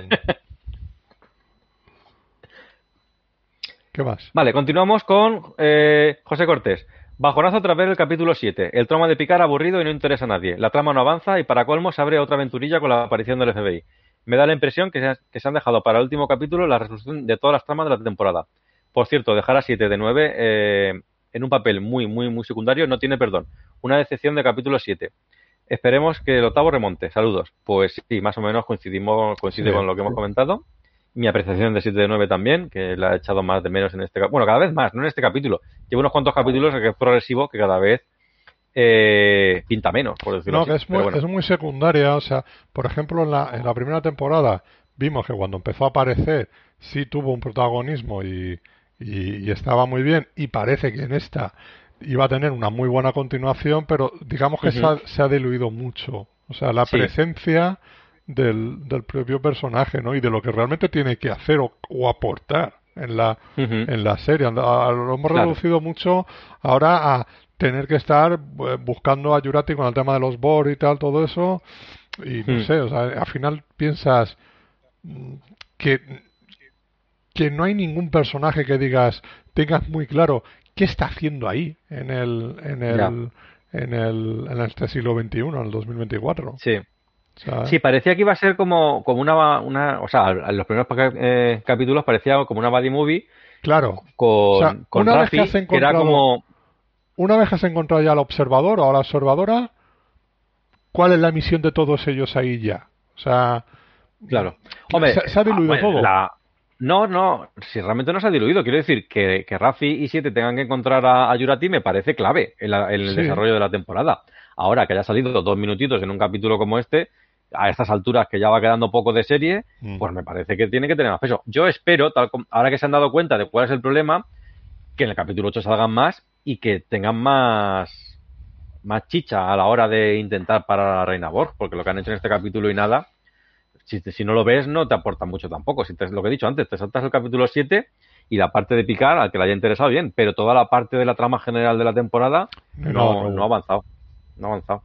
¿qué más? Vale, continuamos con José Cortés. Bajonazo tras ver el capítulo 7. El trauma de Picard aburrido y no interesa a nadie. La trama no avanza y para colmo se abre otra aventurilla con la aparición del FBI. Me da la impresión que se han dejado para el último capítulo la resolución de todas las tramas de la temporada. Por cierto, dejar a 7 de 9 en un papel muy, muy, muy secundario no tiene perdón. Una decepción de capítulo 7. Esperemos que el octavo remonte. Saludos. Pues sí, más o menos coincide Sí. con lo que hemos comentado. Mi apreciación de 7 de 9 también, que la he echado más de menos en este capítulo. Bueno, cada vez más, no en este capítulo. Llevo unos cuantos capítulos que es progresivo que cada vez pinta menos, por decirlo No, así. que es Pero bueno. es muy secundaria. O sea, por ejemplo, en la primera temporada vimos que cuando empezó a aparecer sí tuvo un protagonismo y estaba muy bien. Y parece que en esta iba a tener una muy buena continuación, pero digamos que se ha diluido mucho. O sea, la Sí. presencia del propio personaje, ¿no? Y de lo que realmente tiene que hacer o aportar en la serie. Lo hemos reducido mucho ahora a tener que estar buscando a Jurati con el tema de los Borg y tal, todo eso. Y no sé, o sea, al final piensas que, que no hay ningún personaje que tengas muy claro qué está haciendo ahí en este siglo XXI, en el 2024. Sí. O sea, Sí, parecía que iba a ser como una o sea, en los primeros capítulos parecía como una buddy movie. Claro. Con, o sea, con una Raffi, vez que has que era como... Una vez que has encontrado ya al observador o a la observadora, ¿cuál es la misión de todos ellos ahí ya? O sea, Claro. Hombre, se ha diluido todo. No, si realmente no se ha diluido. Quiero decir que Raffi y 7 tengan que encontrar a Jurati me parece clave en el desarrollo de la temporada. Ahora que haya salido 2 minutitos en un capítulo como este, a estas alturas que ya va quedando poco de serie, pues me parece que tiene que tener más peso. Yo espero, ahora que se han dado cuenta de cuál es el problema, que en el capítulo 8 salgan más y que tengan más chicha a la hora de intentar parar a la Reina Borg, porque lo que han hecho en este capítulo y nada, si no lo ves no te aporta mucho tampoco. Lo que he dicho antes, te saltas el capítulo 7 y la parte de Picard, al que le haya interesado bien, pero toda la parte de la trama general de la temporada no ha avanzado. No ha avanzado.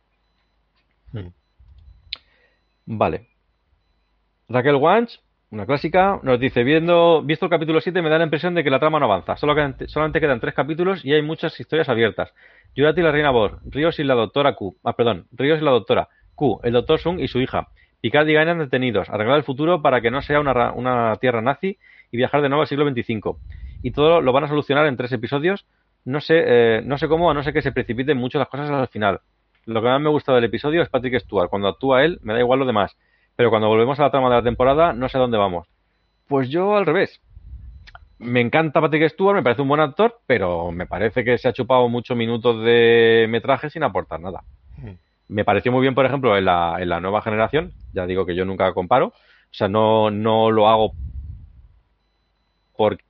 Vale. Raquel Wanch, una clásica, nos dice, visto el capítulo 7 me da la impresión de que la trama no avanza. Solamente quedan 3 capítulos y hay muchas historias abiertas. Jurati y la Reina Borg, Ríos y la Doctora Q. Ríos y la Doctora Q, el Doctor Sung y su hija. Picard y Guinan detenidos. Arreglar el futuro para que no sea una tierra nazi y viajar de nuevo al siglo XXV. Y todo lo van a solucionar en 3 episodios. No sé cómo, a no ser que se precipiten mucho las cosas al final. Lo que más me gusta del episodio es Patrick Stewart. Cuando actúa él, me da igual lo demás. Pero cuando volvemos a la trama de la temporada, no sé a dónde vamos. Pues yo al revés. Me encanta Patrick Stewart, me parece un buen actor, pero me parece que se ha chupado muchos minutos de metraje sin aportar nada. Me pareció muy bien, por ejemplo, en la nueva generación. Ya digo que yo nunca comparo. O sea, no lo hago porque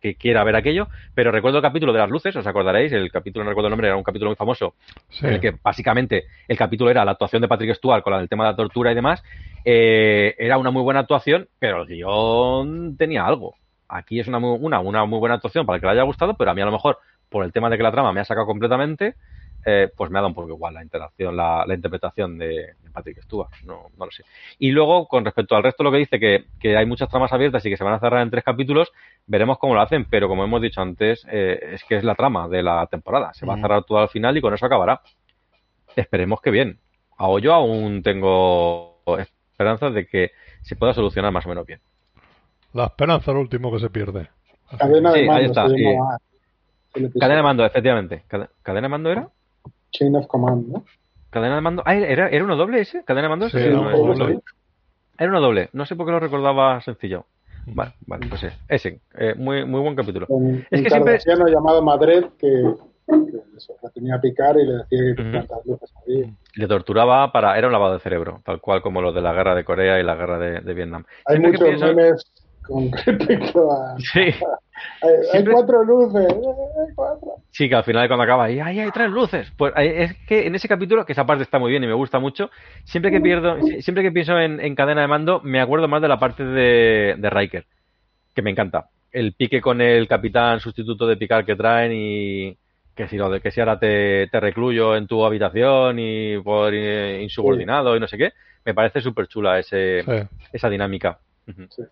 que quiera ver aquello, pero recuerdo el capítulo de las luces, os acordaréis, el capítulo, no recuerdo el nombre, era un capítulo muy famoso, Sí. en el que básicamente el capítulo era la actuación de Patrick Stewart con el tema de la tortura y demás. Era una muy buena actuación, pero el guión tenía algo. Aquí es una muy buena actuación para el que le haya gustado, pero a mí a lo mejor, por el tema de que la trama me ha sacado completamente, pues me ha dado un poco igual la interpretación de Patrick Stewart, no lo sé. Y luego, con respecto al resto, lo que dice que hay muchas tramas abiertas y que se van a cerrar en 3 capítulos, veremos cómo lo hacen, pero como hemos dicho antes, es que es la trama de la temporada, se va a cerrar todo al final y con eso acabará. Esperemos que bien. Yo aún tengo esperanzas de que se pueda solucionar más o menos bien. La esperanza es lo último que se pierde. Cadena de Sí, mando ahí está. se llamaba el episodio. Cadena de mando, efectivamente. ¿Cadena de mando era? Chain of Command, ¿no? ¿Cadena de mando? ¿Era uno doble ese? ¿Cadena de mando? Sí, No, uno es doble. Era uno doble. No sé por qué lo recordaba sencillo. Vale, pues ese. Muy buen capítulo. Un Es que siempre... kardashiano llamado Madred que eso, la tenía a picar y le decía que cuántas luces había. Le torturaba era un lavado de cerebro, tal cual como los de la guerra de Corea y la guerra de Vietnam. Hay Siempre muchos que pienso... memes con respecto a... Sí. Hay 4 luces, hay 4. Sí, que al final cuando acaba ahí hay 3 luces. Pues es que en ese capítulo, que esa parte está muy bien y me gusta mucho, siempre que pienso en cadena de mando, me acuerdo más de la parte de Riker, que me encanta. El pique con el capitán sustituto de Picard que traen y que si ahora te recluyo en tu habitación y por insubordinado y no sé qué, me parece súper chula esa dinámica. Sí.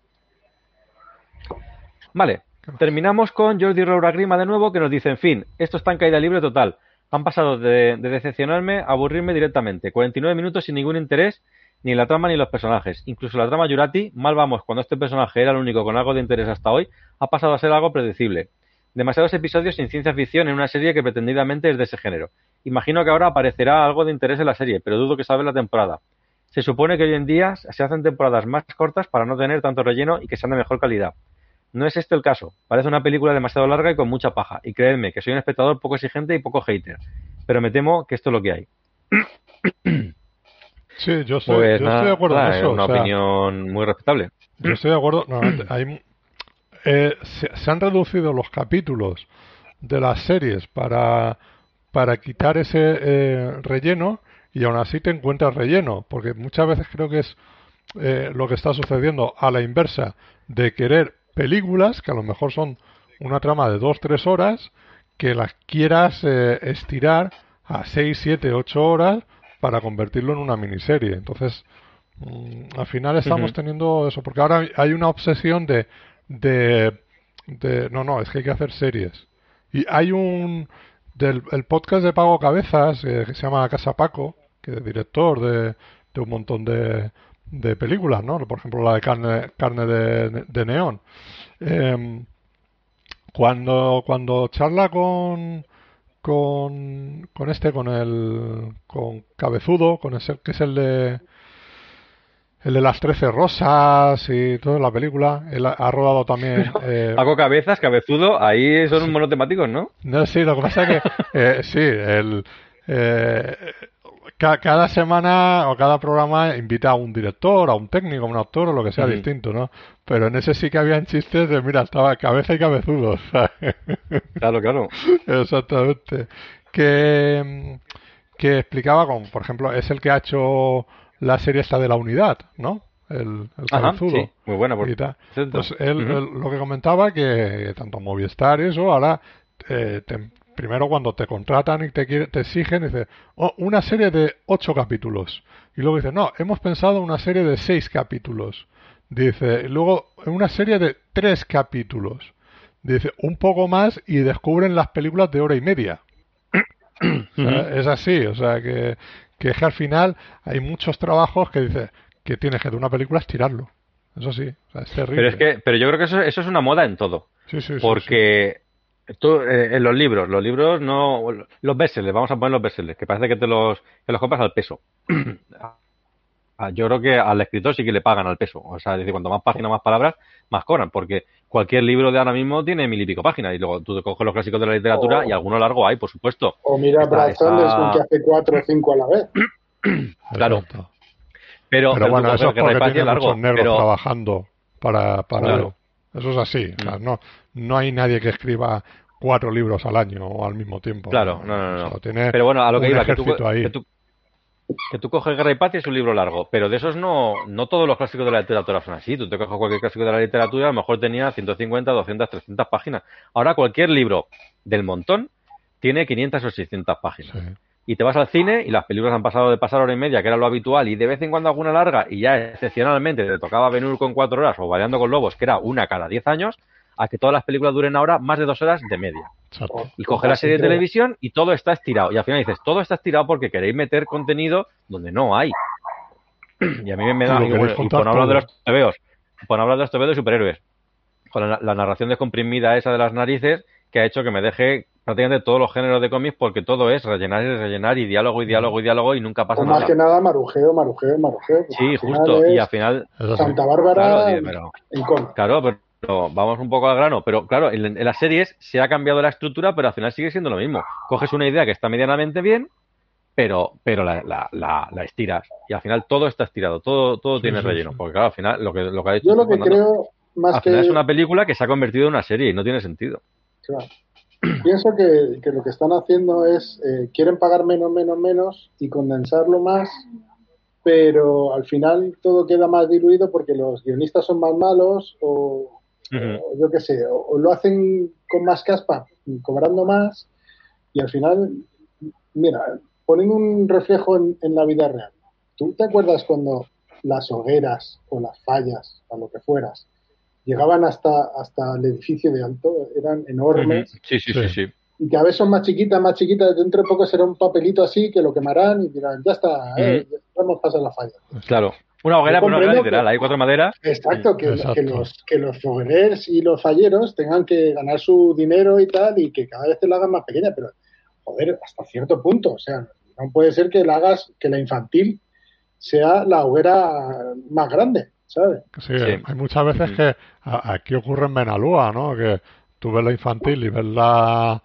Vale, terminamos con Jordi Rouragrima de nuevo, que nos dice, en fin, esto está en caída libre total. Han pasado de decepcionarme a aburrirme directamente. 49 minutos sin ningún interés, ni en la trama ni en los personajes. Incluso la trama Jurati, mal vamos cuando este personaje era el único con algo de interés hasta hoy, ha pasado a ser algo predecible. Demasiados episodios sin ciencia ficción en una serie que pretendidamente es de ese género. Imagino que ahora aparecerá algo de interés en la serie, pero dudo que salga la temporada. Se supone que hoy en día se hacen temporadas más cortas para no tener tanto relleno y que sean de mejor calidad. No es este el caso. Parece una película demasiado larga y con mucha paja. Y creedme que soy un espectador poco exigente y poco hater. Pero me temo que esto es lo que hay. Sí, yo estoy de acuerdo en eso. Es una opinión muy respetable. Yo estoy de acuerdo. Normalmente se han reducido los capítulos de las series para quitar ese relleno y aún así te encuentras relleno. Porque muchas veces creo que es lo que está sucediendo a la inversa de querer películas que a lo mejor son una trama de 2-3 horas que las quieras estirar a 6, 7, 8 horas para convertirlo en una miniserie. Entonces, al final estamos teniendo eso, porque ahora hay una obsesión de no, es que hay que hacer series. Y hay el podcast de Paco Cabezas, que se llama Casa Paco, que es director de un montón de películas, ¿no? Por ejemplo, la de Carne de Neón. Cuando charla con Cabezudo, que es el de las 13 rosas y toda la película, él ha rodado también... Paco Cabezas, Cabezudo, ahí son sí. monotemáticos, ¿no? No, sí, lo que pasa es que sí, cada semana o cada programa invita a un director, a un técnico, a un actor o lo que sea distinto, ¿no? Pero en ese sí que habían chistes de, mira, estaba cabeza y cabezudo, ¿sabes? Claro. Exactamente. Que explicaba, por ejemplo, es el que ha hecho la serie esta de La Unidad, ¿no? El cabezudo. Sí, muy buena. Pues él lo que comentaba que tanto Movistar y eso, ahora primero cuando te contratan y te exigen, dice, una serie de 8 capítulos. Y luego dice, no, hemos pensado una serie de 6 capítulos. Dice, y luego una serie de 3 capítulos. Dice, un poco más y descubren las películas de hora y media. O sea, es así, o sea, que al final hay muchos trabajos que dice que tienes que de una película estirarlo. Eso sí, o sea, es terrible. Pero yo creo que eso es una moda en todo. Sí, porque tú, en los libros no, los bestsellers, vamos a poner los bestsellers, que parece que te los compras al peso. Yo creo que al escritor sí que le pagan al peso. O sea, es decir, cuanto más páginas, más palabras, más cobran. Porque cualquier libro de ahora mismo tiene 1000 y pico páginas. Y luego tú te coges los clásicos de la literatura y alguno largo hay, por supuesto. O mira Brad Sanderson, que hace 4 o 5 a la vez. Claro. Pero bueno, eso es porque tiene muchos negros trabajando para claro. Eso es así. O sea, no hay nadie que escriba 4 libros al año o al mismo tiempo. Claro, no. O sea, tiene pero bueno, a lo que un iba, ejército ahí. Que tú coges Guerra y Paz y es un libro largo, pero de esos no todos los clásicos de la literatura son así. Tú te coges cualquier clásico de la literatura, a lo mejor tenía 150, 200, 300 páginas. Ahora cualquier libro del montón tiene 500 o 600 páginas. Sí. Y te vas al cine y las películas han pasado de pasar hora y media, que era lo habitual, y de vez en cuando alguna larga, y ya excepcionalmente te tocaba Ben-Hur con 4 horas o Bailando con Lobos, que era una cada 10 años, a que todas las películas duren ahora más de 2 horas de media. Exacto. Y coge la serie de televisión y todo está estirado. Y al final dices, todo está estirado porque queréis meter contenido donde no hay. Y a mí me da... Y por no hablar de los tebeos, por no hablar de los tebeos de superhéroes, con la narración descomprimida esa de las narices, que ha hecho que me deje prácticamente todos los géneros de cómics, porque todo es rellenar y diálogo y nunca pasa nada. Más que nada marujeo. Sí, justo. Y al final... Santa Bárbara Claro, pero vamos un poco al grano. Pero claro, en las series se ha cambiado la estructura, pero al final sigue siendo lo mismo. Coges una idea que está medianamente bien, pero la estiras. Y al final todo está estirado, todo tiene relleno. Porque claro, al final lo que ha dicho... Yo lo que creo más al final es una película que se ha convertido en una serie y no tiene sentido. Claro. Pienso que lo que están haciendo es quieren pagar menos y condensarlo más, pero al final todo queda más diluido porque los guionistas son más malos o yo qué sé, o lo hacen con más caspa, cobrando más, y al final, mira, ponen un reflejo en la vida real. ¿Tú te acuerdas cuando las hogueras o las fallas, o lo que fueras, llegaban hasta el edificio de alto, eran enormes? Sí. Y cada vez son más chiquitas, dentro de poco será un papelito así que lo quemarán y dirán, ya está, ya hemos pasado la falla. Claro, una hoguera, pero no literal, hay 4 maderas. Exacto, que los fogueros y los falleros tengan que ganar su dinero y tal, y que cada vez te la hagan más pequeña, pero joder, hasta cierto punto, o sea, no puede ser que la infantil sea la hoguera más grande, ¿sabes? Sí. Hay muchas veces que aquí ocurre en Benalúa, ¿no? Que tú ves la infantil y ves la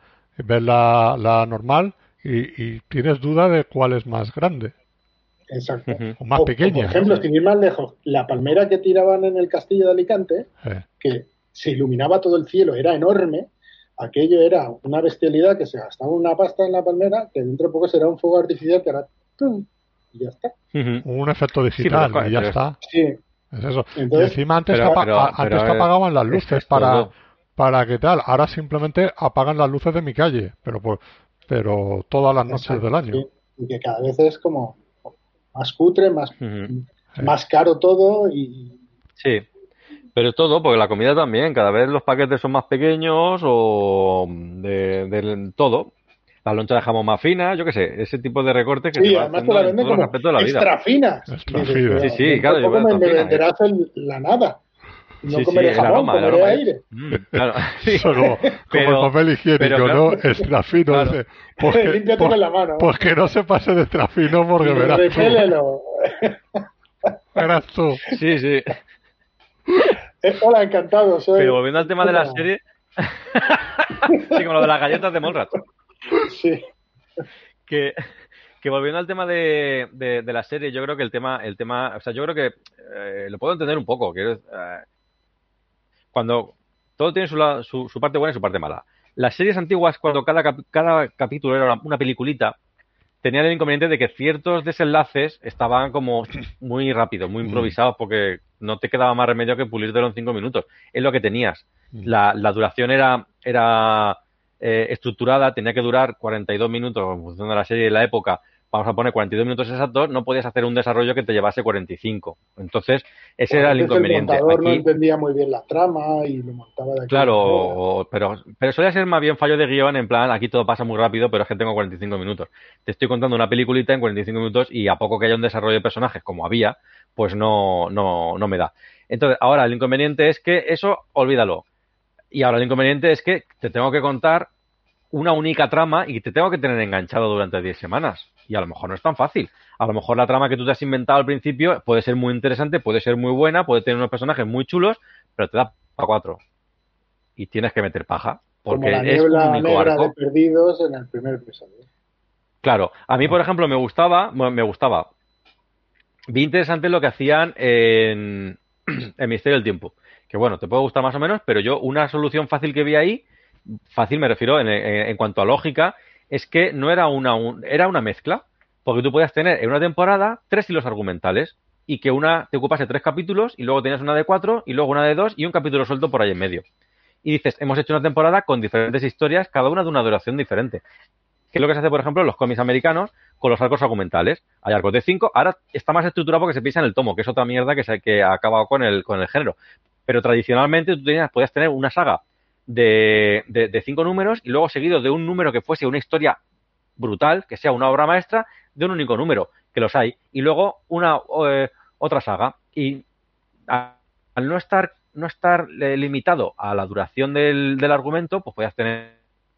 normal y tienes duda de cuál es más grande. Exacto. O más pequeña. Por ejemplo, sin ir más lejos, la palmera que tiraban en el castillo de Alicante, que se iluminaba todo el cielo, era enorme. Aquello era una bestialidad, que se gastaba una pasta en la palmera, que dentro de poco será un fuego artificial que hará ¡tum! Y ya está. Un efecto digital y ya está. Sí. Es eso. Entonces, y encima antes te apagaban las luces para que tal. Ahora simplemente apagan las luces de mi calle, pero todas las noches del año. Sí. Y que cada vez es como más cutre, más caro todo y... Sí, pero todo, porque la comida también, cada vez los paquetes son más pequeños o de todo. Las lonchas de jamón más finas, yo qué sé, ese tipo de recortes que se va además te la venden como extra finas. Sí, claro. Yo me venderás la nada. No comeré jamón, comeré aire. Claro, como el papel higiénico, claro, ¿no? Extra fino. Claro. Límpiate con la mano. Pues que no se pase de extra fino porque verás tú. Verás tú. Sí. Hola, encantado. Pero volviendo al tema de la serie... sí, como lo de las galletas de Molrat. Sí. Que volviendo al tema de la serie, yo creo que el tema, o sea, yo creo que lo puedo entender un poco. Cuando todo tiene su parte buena y su parte mala. Las series antiguas, cuando cada capítulo era una peliculita, tenían el inconveniente de que ciertos desenlaces estaban como muy rápidos, muy improvisados, porque no te quedaba más remedio que pulírtelo en 5 minutos. Es lo que tenías. La duración era estructurada, tenía que durar 42 minutos en función de la serie y de la época. Vamos a poner 42 minutos exactos, no podías hacer un desarrollo que te llevase 45. Entonces, ese era el inconveniente. El montador no entendía muy bien la trama y lo montaba de aquí. Claro, pero solía ser más bien fallo de guión, en plan, aquí todo pasa muy rápido, pero es que tengo 45 minutos. Te estoy contando una peliculita en 45 minutos y a poco que haya un desarrollo de personajes, como había, pues no me da. Entonces, ahora el inconveniente es que eso, olvídalo. Y ahora el inconveniente es que te tengo que contar una única trama y te tengo que tener enganchado durante 10 semanas. Y a lo mejor no es tan fácil. A lo mejor la trama que tú te has inventado al principio puede ser muy interesante, puede ser muy buena, puede tener unos personajes muy chulos, pero te da para 4. Y tienes que meter paja. Porque como la es un niebla único negra arco. de Perdidos en el primer episodio. Claro. A mí, por ejemplo, me gustaba. Vi interesante lo que hacían en Misterio del Tiempo. Que que bueno, te puede gustar más o menos, pero yo una solución fácil que vi ahí, fácil me refiero en cuanto a lógica, es que no era era una mezcla, porque tú podías tener en una temporada 3 hilos argumentales y que una te ocupase 3 capítulos y luego tenías una de 4 y luego una de 2 y un capítulo suelto por ahí en medio. Y dices, hemos hecho una temporada con diferentes historias, cada una de una duración diferente. Que es lo que se hace, por ejemplo, en los cómics americanos con los arcos argumentales. Hay arcos de 5, ahora está más estructurado porque se piensa en el tomo, que es otra mierda que ha acabado con el género. Pero tradicionalmente tú podías tener una saga de 5 números y luego seguido de un número que fuese una historia brutal, que sea una obra maestra, de un único número, que los hay. Y luego otra saga. Y al no estar limitado a la duración del argumento, pues podías tener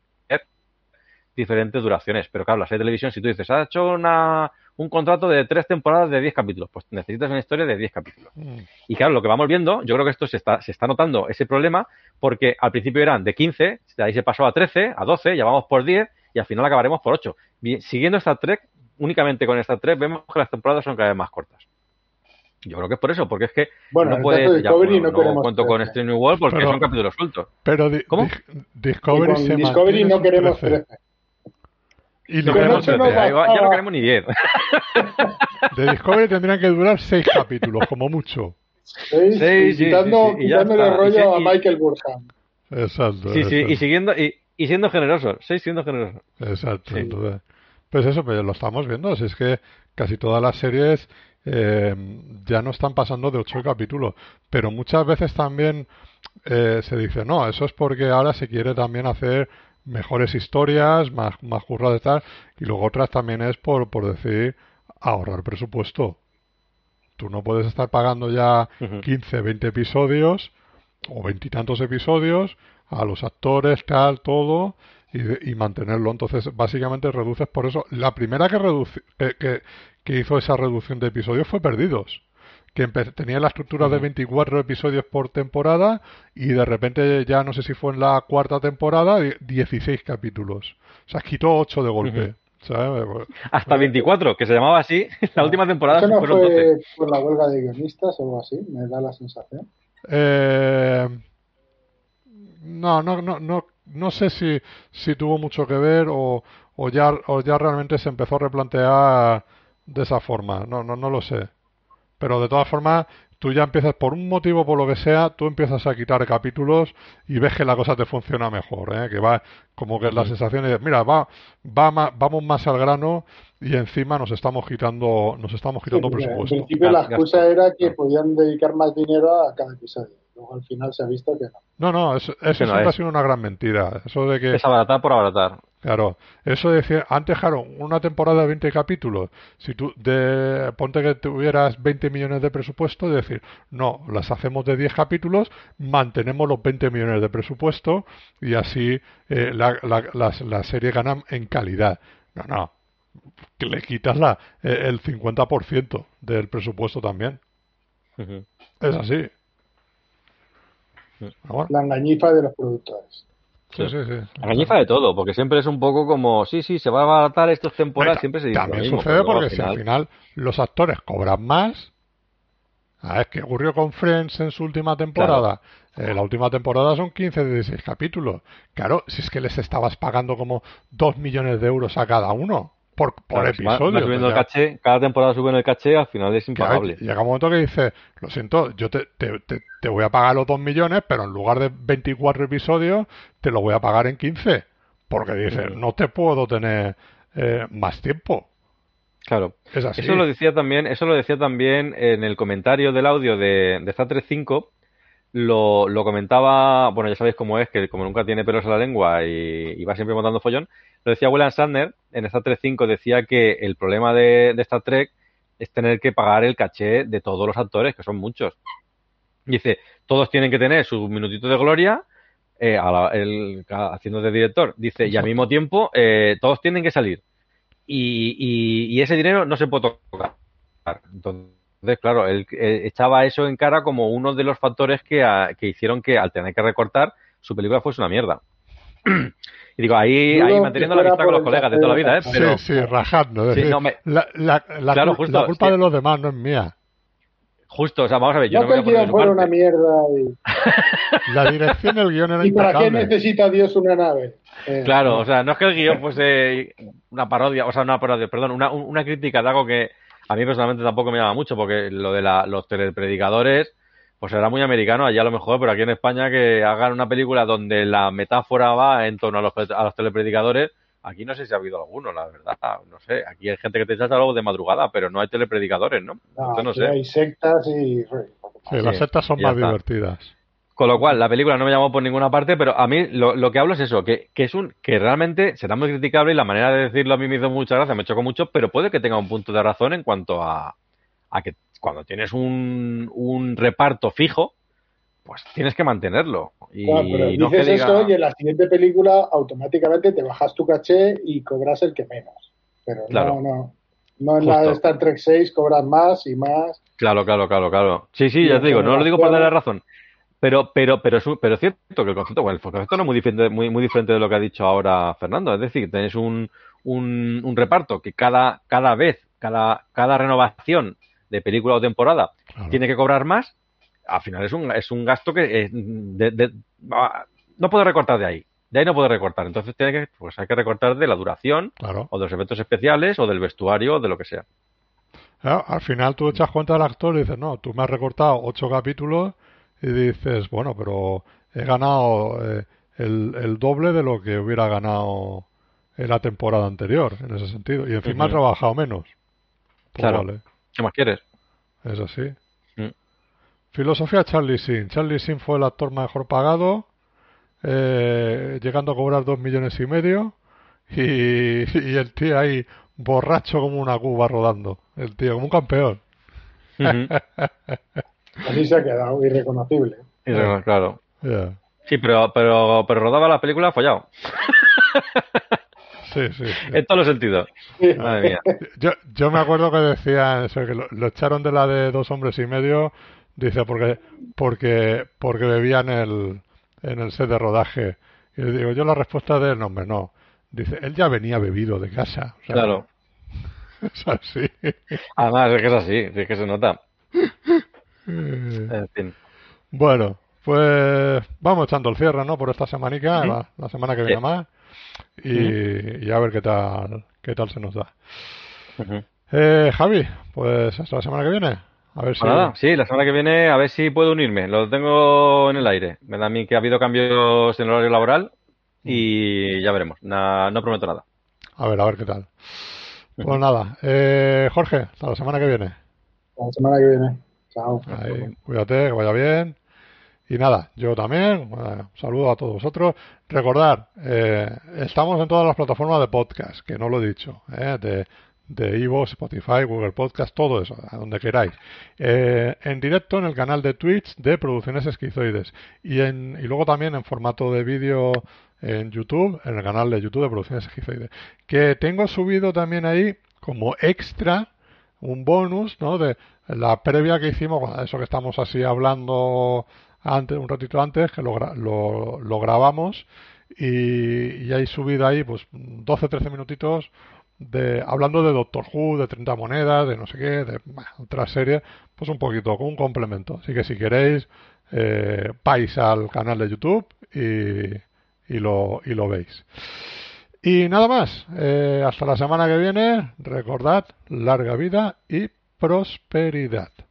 diferentes duraciones. Pero claro, la serie de televisión, si tú dices, has hecho un contrato de 3 temporadas de 10 capítulos, pues necesitas una historia de 10 capítulos. Y claro, lo que vamos viendo, yo creo que esto se está notando ese problema, porque al principio eran de 15, de ahí se pasó a 13, a 12, ya vamos por 10, y al final acabaremos por 8. Siguiendo Star Trek, únicamente con Star Trek, vemos que las temporadas son cada vez más cortas. Yo creo que es por eso, porque es que no puedes... Ya, no cuento con Strange New World porque son capítulos sueltos. Pero ¿Cómo? Discovery no queremos 13. Y no queremos 13, ya no queremos ni 10. De Discovery tendrían que durar 6 capítulos, como mucho. 6, quitándole rollo a Michael Burnham. Exacto. Sí, y siendo generosos. 6 siendo generosos. Exacto. Sí. Entonces, pues eso, pues lo estamos viendo. Si es que casi todas las series ya no están pasando de 8 capítulos. Pero muchas veces también se dice, no, eso es porque ahora se quiere también hacer mejores historias, más curras de tal, y luego otras también es por decir ahorrar presupuesto. Tú no puedes estar pagando ya 15, 20 episodios o 20 y tantos episodios a los actores, tal, todo, y mantenerlo. Entonces, básicamente reduces por eso. La primera que hizo esa reducción de episodios fue Perdidos, que tenía la estructura de 24 episodios por temporada y de repente ya no sé si fue en la cuarta temporada 16 capítulos. O sea, quitó 8 de golpe. ¿Sabes? Hasta 24, que se llamaba así. La última temporada ¿Eso no fueron fue 12. Por la huelga de guionistas o algo así? Me da la sensación. No sé si tuvo mucho que ver o ya realmente se empezó a replantear de esa forma. No lo sé. Pero de todas formas, tú ya empiezas, por un motivo, por lo que sea, tú empiezas a quitar capítulos y ves que la cosa te funciona mejor, ¿eh? Que va como que la sensación de, mira, vamos más al grano y encima nos estamos quitando presupuesto. En principio la excusa era que podían dedicar más dinero a cada episodio. Luego al final se ha visto que no. No, eso siempre ha sido una gran mentira. Eso de que es abaratar por abaratar. Claro, eso de decir, antes, claro, una temporada de 20 capítulos, si tú ponte que tuvieras 20 millones de presupuesto, decir, no, las hacemos de 10 capítulos, mantenemos los 20 millones de presupuesto y así la serie gana en calidad. No, que le quitas el 50% del presupuesto también. Es así. La engañifa de los productores. Sí. La engañifa de todo, porque siempre es un poco como, sí, se va a abaratar estas temporadas, siempre se dice también lo mismo, sucede porque si al final los actores cobran más. ¿Sabes qué ocurrió con Friends en su última temporada? Claro. La última temporada son 15 de 16 capítulos. Claro, si es que les estabas pagando como 2 millones de euros a cada uno por episodio. Va subiendo el caché, cada temporada suben el caché, al final es impagable. Llega un momento que dices, lo siento, yo te voy a pagar los 2 millones, pero en lugar de 24 episodios, te lo voy a pagar en 15. Porque dices, no te puedo tener más tiempo. Claro, es así. Eso lo decía también en el comentario del audio de Star Trek 5. Lo comentaba, bueno, ya sabéis cómo es, que como nunca tiene pelos en la lengua y va siempre montando follón, lo decía William Shatner, en Star Trek 5 decía que el problema de Star Trek es tener que pagar el caché de todos los actores, que son muchos. Dice, todos tienen que tener su minutito de gloria, haciendo de director, dice, y al mismo tiempo todos tienen que salir. Y ese dinero no se puede tocar. Entonces, claro, él echaba eso en cara como uno de los factores que hicieron que al tener que recortar su película fuese una mierda. Y digo, ahí manteniendo la amistad con los colegas de toda la vida, ¿eh? Pero, sí, rajando. Sí, la culpa de los demás no es mía. Justo, o sea, vamos a ver, yo no que el guión fuera una mierda. La dirección, el guión era ¿Y para qué impecable. necesita Dios una nave? Claro, o sea, no es que el guión fuese una parodia, o sea, una parodia, perdón, una crítica de algo que a mí personalmente tampoco me llama mucho, porque lo de los telepredicadores, pues era muy americano allá a lo mejor, pero aquí en España que hagan una película donde la metáfora va en torno a los telepredicadores, aquí no sé si ha habido alguno, la verdad, no sé, aquí hay gente que te echa algo de madrugada, pero no hay telepredicadores, ¿no? No, Entonces no aquí sé. hay sectas y... Sí, las sectas son y ya más está. divertidas. Con lo cual, la película no me llamó por ninguna parte, pero a mí lo que hablo es eso, que que realmente será muy criticable y la manera de decirlo a mí me hizo mucha gracia, me chocó mucho, pero puede que tenga un punto de razón en cuanto a que cuando tienes un reparto fijo, pues tienes que mantenerlo. Claro, pero Y no que dices eso diga, y en la siguiente película automáticamente te bajas tu caché y cobras el que menos. Pero claro, no en la de justo. Star Trek 6 cobras más y más. Claro. Sí, Y ya en te digo, no lo digo para darle generaciones... razón. Pero es cierto que el concepto, bueno, el concepto no es muy diferente, muy diferente de lo que ha dicho ahora Fernando. Es decir, tenéis un reparto que cada vez, cada renovación de película o temporada Claro. tiene que cobrar más. Al final es un gasto que no puede recortar de ahí. De ahí no puede recortar. Entonces hay que recortar de la duración, Claro. o de los efectos especiales, o del vestuario, o de lo que sea. Claro, al final tú echas cuenta del actor y dices, no, tú me has recortado 8 capítulos y dices, bueno, pero he ganado el doble de lo que hubiera ganado en la temporada anterior, en ese sentido. Y encima he trabajado menos. Pues Claro. vale, ¿Qué más quieres? es así. Mm. Filosofía Charlie Sheen. Charlie Sheen fue el actor mejor pagado, llegando a cobrar 2,5 millones. Y el tío ahí borracho como una cuba rodando. El tío como un campeón. Ujú. Así se ha quedado irreconocible. Claro. Yeah. Sí, pero rodaba la película follado. Sí, sí. En todos los sentidos. Madre mía. Yo me acuerdo que decían eso, que lo echaron de la de 2 hombres y medio, dice, porque bebían en el set de rodaje. Y le digo, yo la respuesta de él, no, hombre, no. Dice, él ya venía bebido de casa. O sea, Claro. es así. Además, es que es así, es que se nota. Eh, En fin. Bueno, pues vamos echando el cierre, ¿no? Por esta semanica, Ujú. la semana que Sí. viene más. Ujú. Y a ver qué tal se nos da. Ujú. Javi, pues hasta la semana que viene. A ver si... Pues nada, sí, la semana que viene a ver si puedo unirme. Lo tengo en el aire. Me da a mí que ha habido cambios en el horario laboral y ya veremos. No prometo nada. A ver qué tal. Pues Ujú. nada, Jorge, hasta la semana que viene. La semana que viene. Chao. Ahí, cuídate, que vaya bien. Y nada, yo también, un saludo a todos vosotros. Recordad, estamos en todas las plataformas de podcast, que no lo he dicho, de iVoox, Spotify, Google Podcast, todo eso, a donde queráis. En directo en el canal de Twitch de Producciones Esquizoides. Y luego también en formato de vídeo en YouTube, en el canal de YouTube de Producciones Esquizoides. Que tengo subido también ahí como extra un bonus, ¿no? De la previa que hicimos, bueno, eso que estamos así hablando antes, un ratito antes, que lo grabamos y hay subido ahí pues 12-13 minutitos hablando de Doctor Who, de 30 monedas, de no sé qué, de otra serie, pues un poquito, con un complemento. Así que si queréis, vais al canal de YouTube y lo veis. Y nada más, hasta la semana que viene, recordad, larga vida y prosperidad.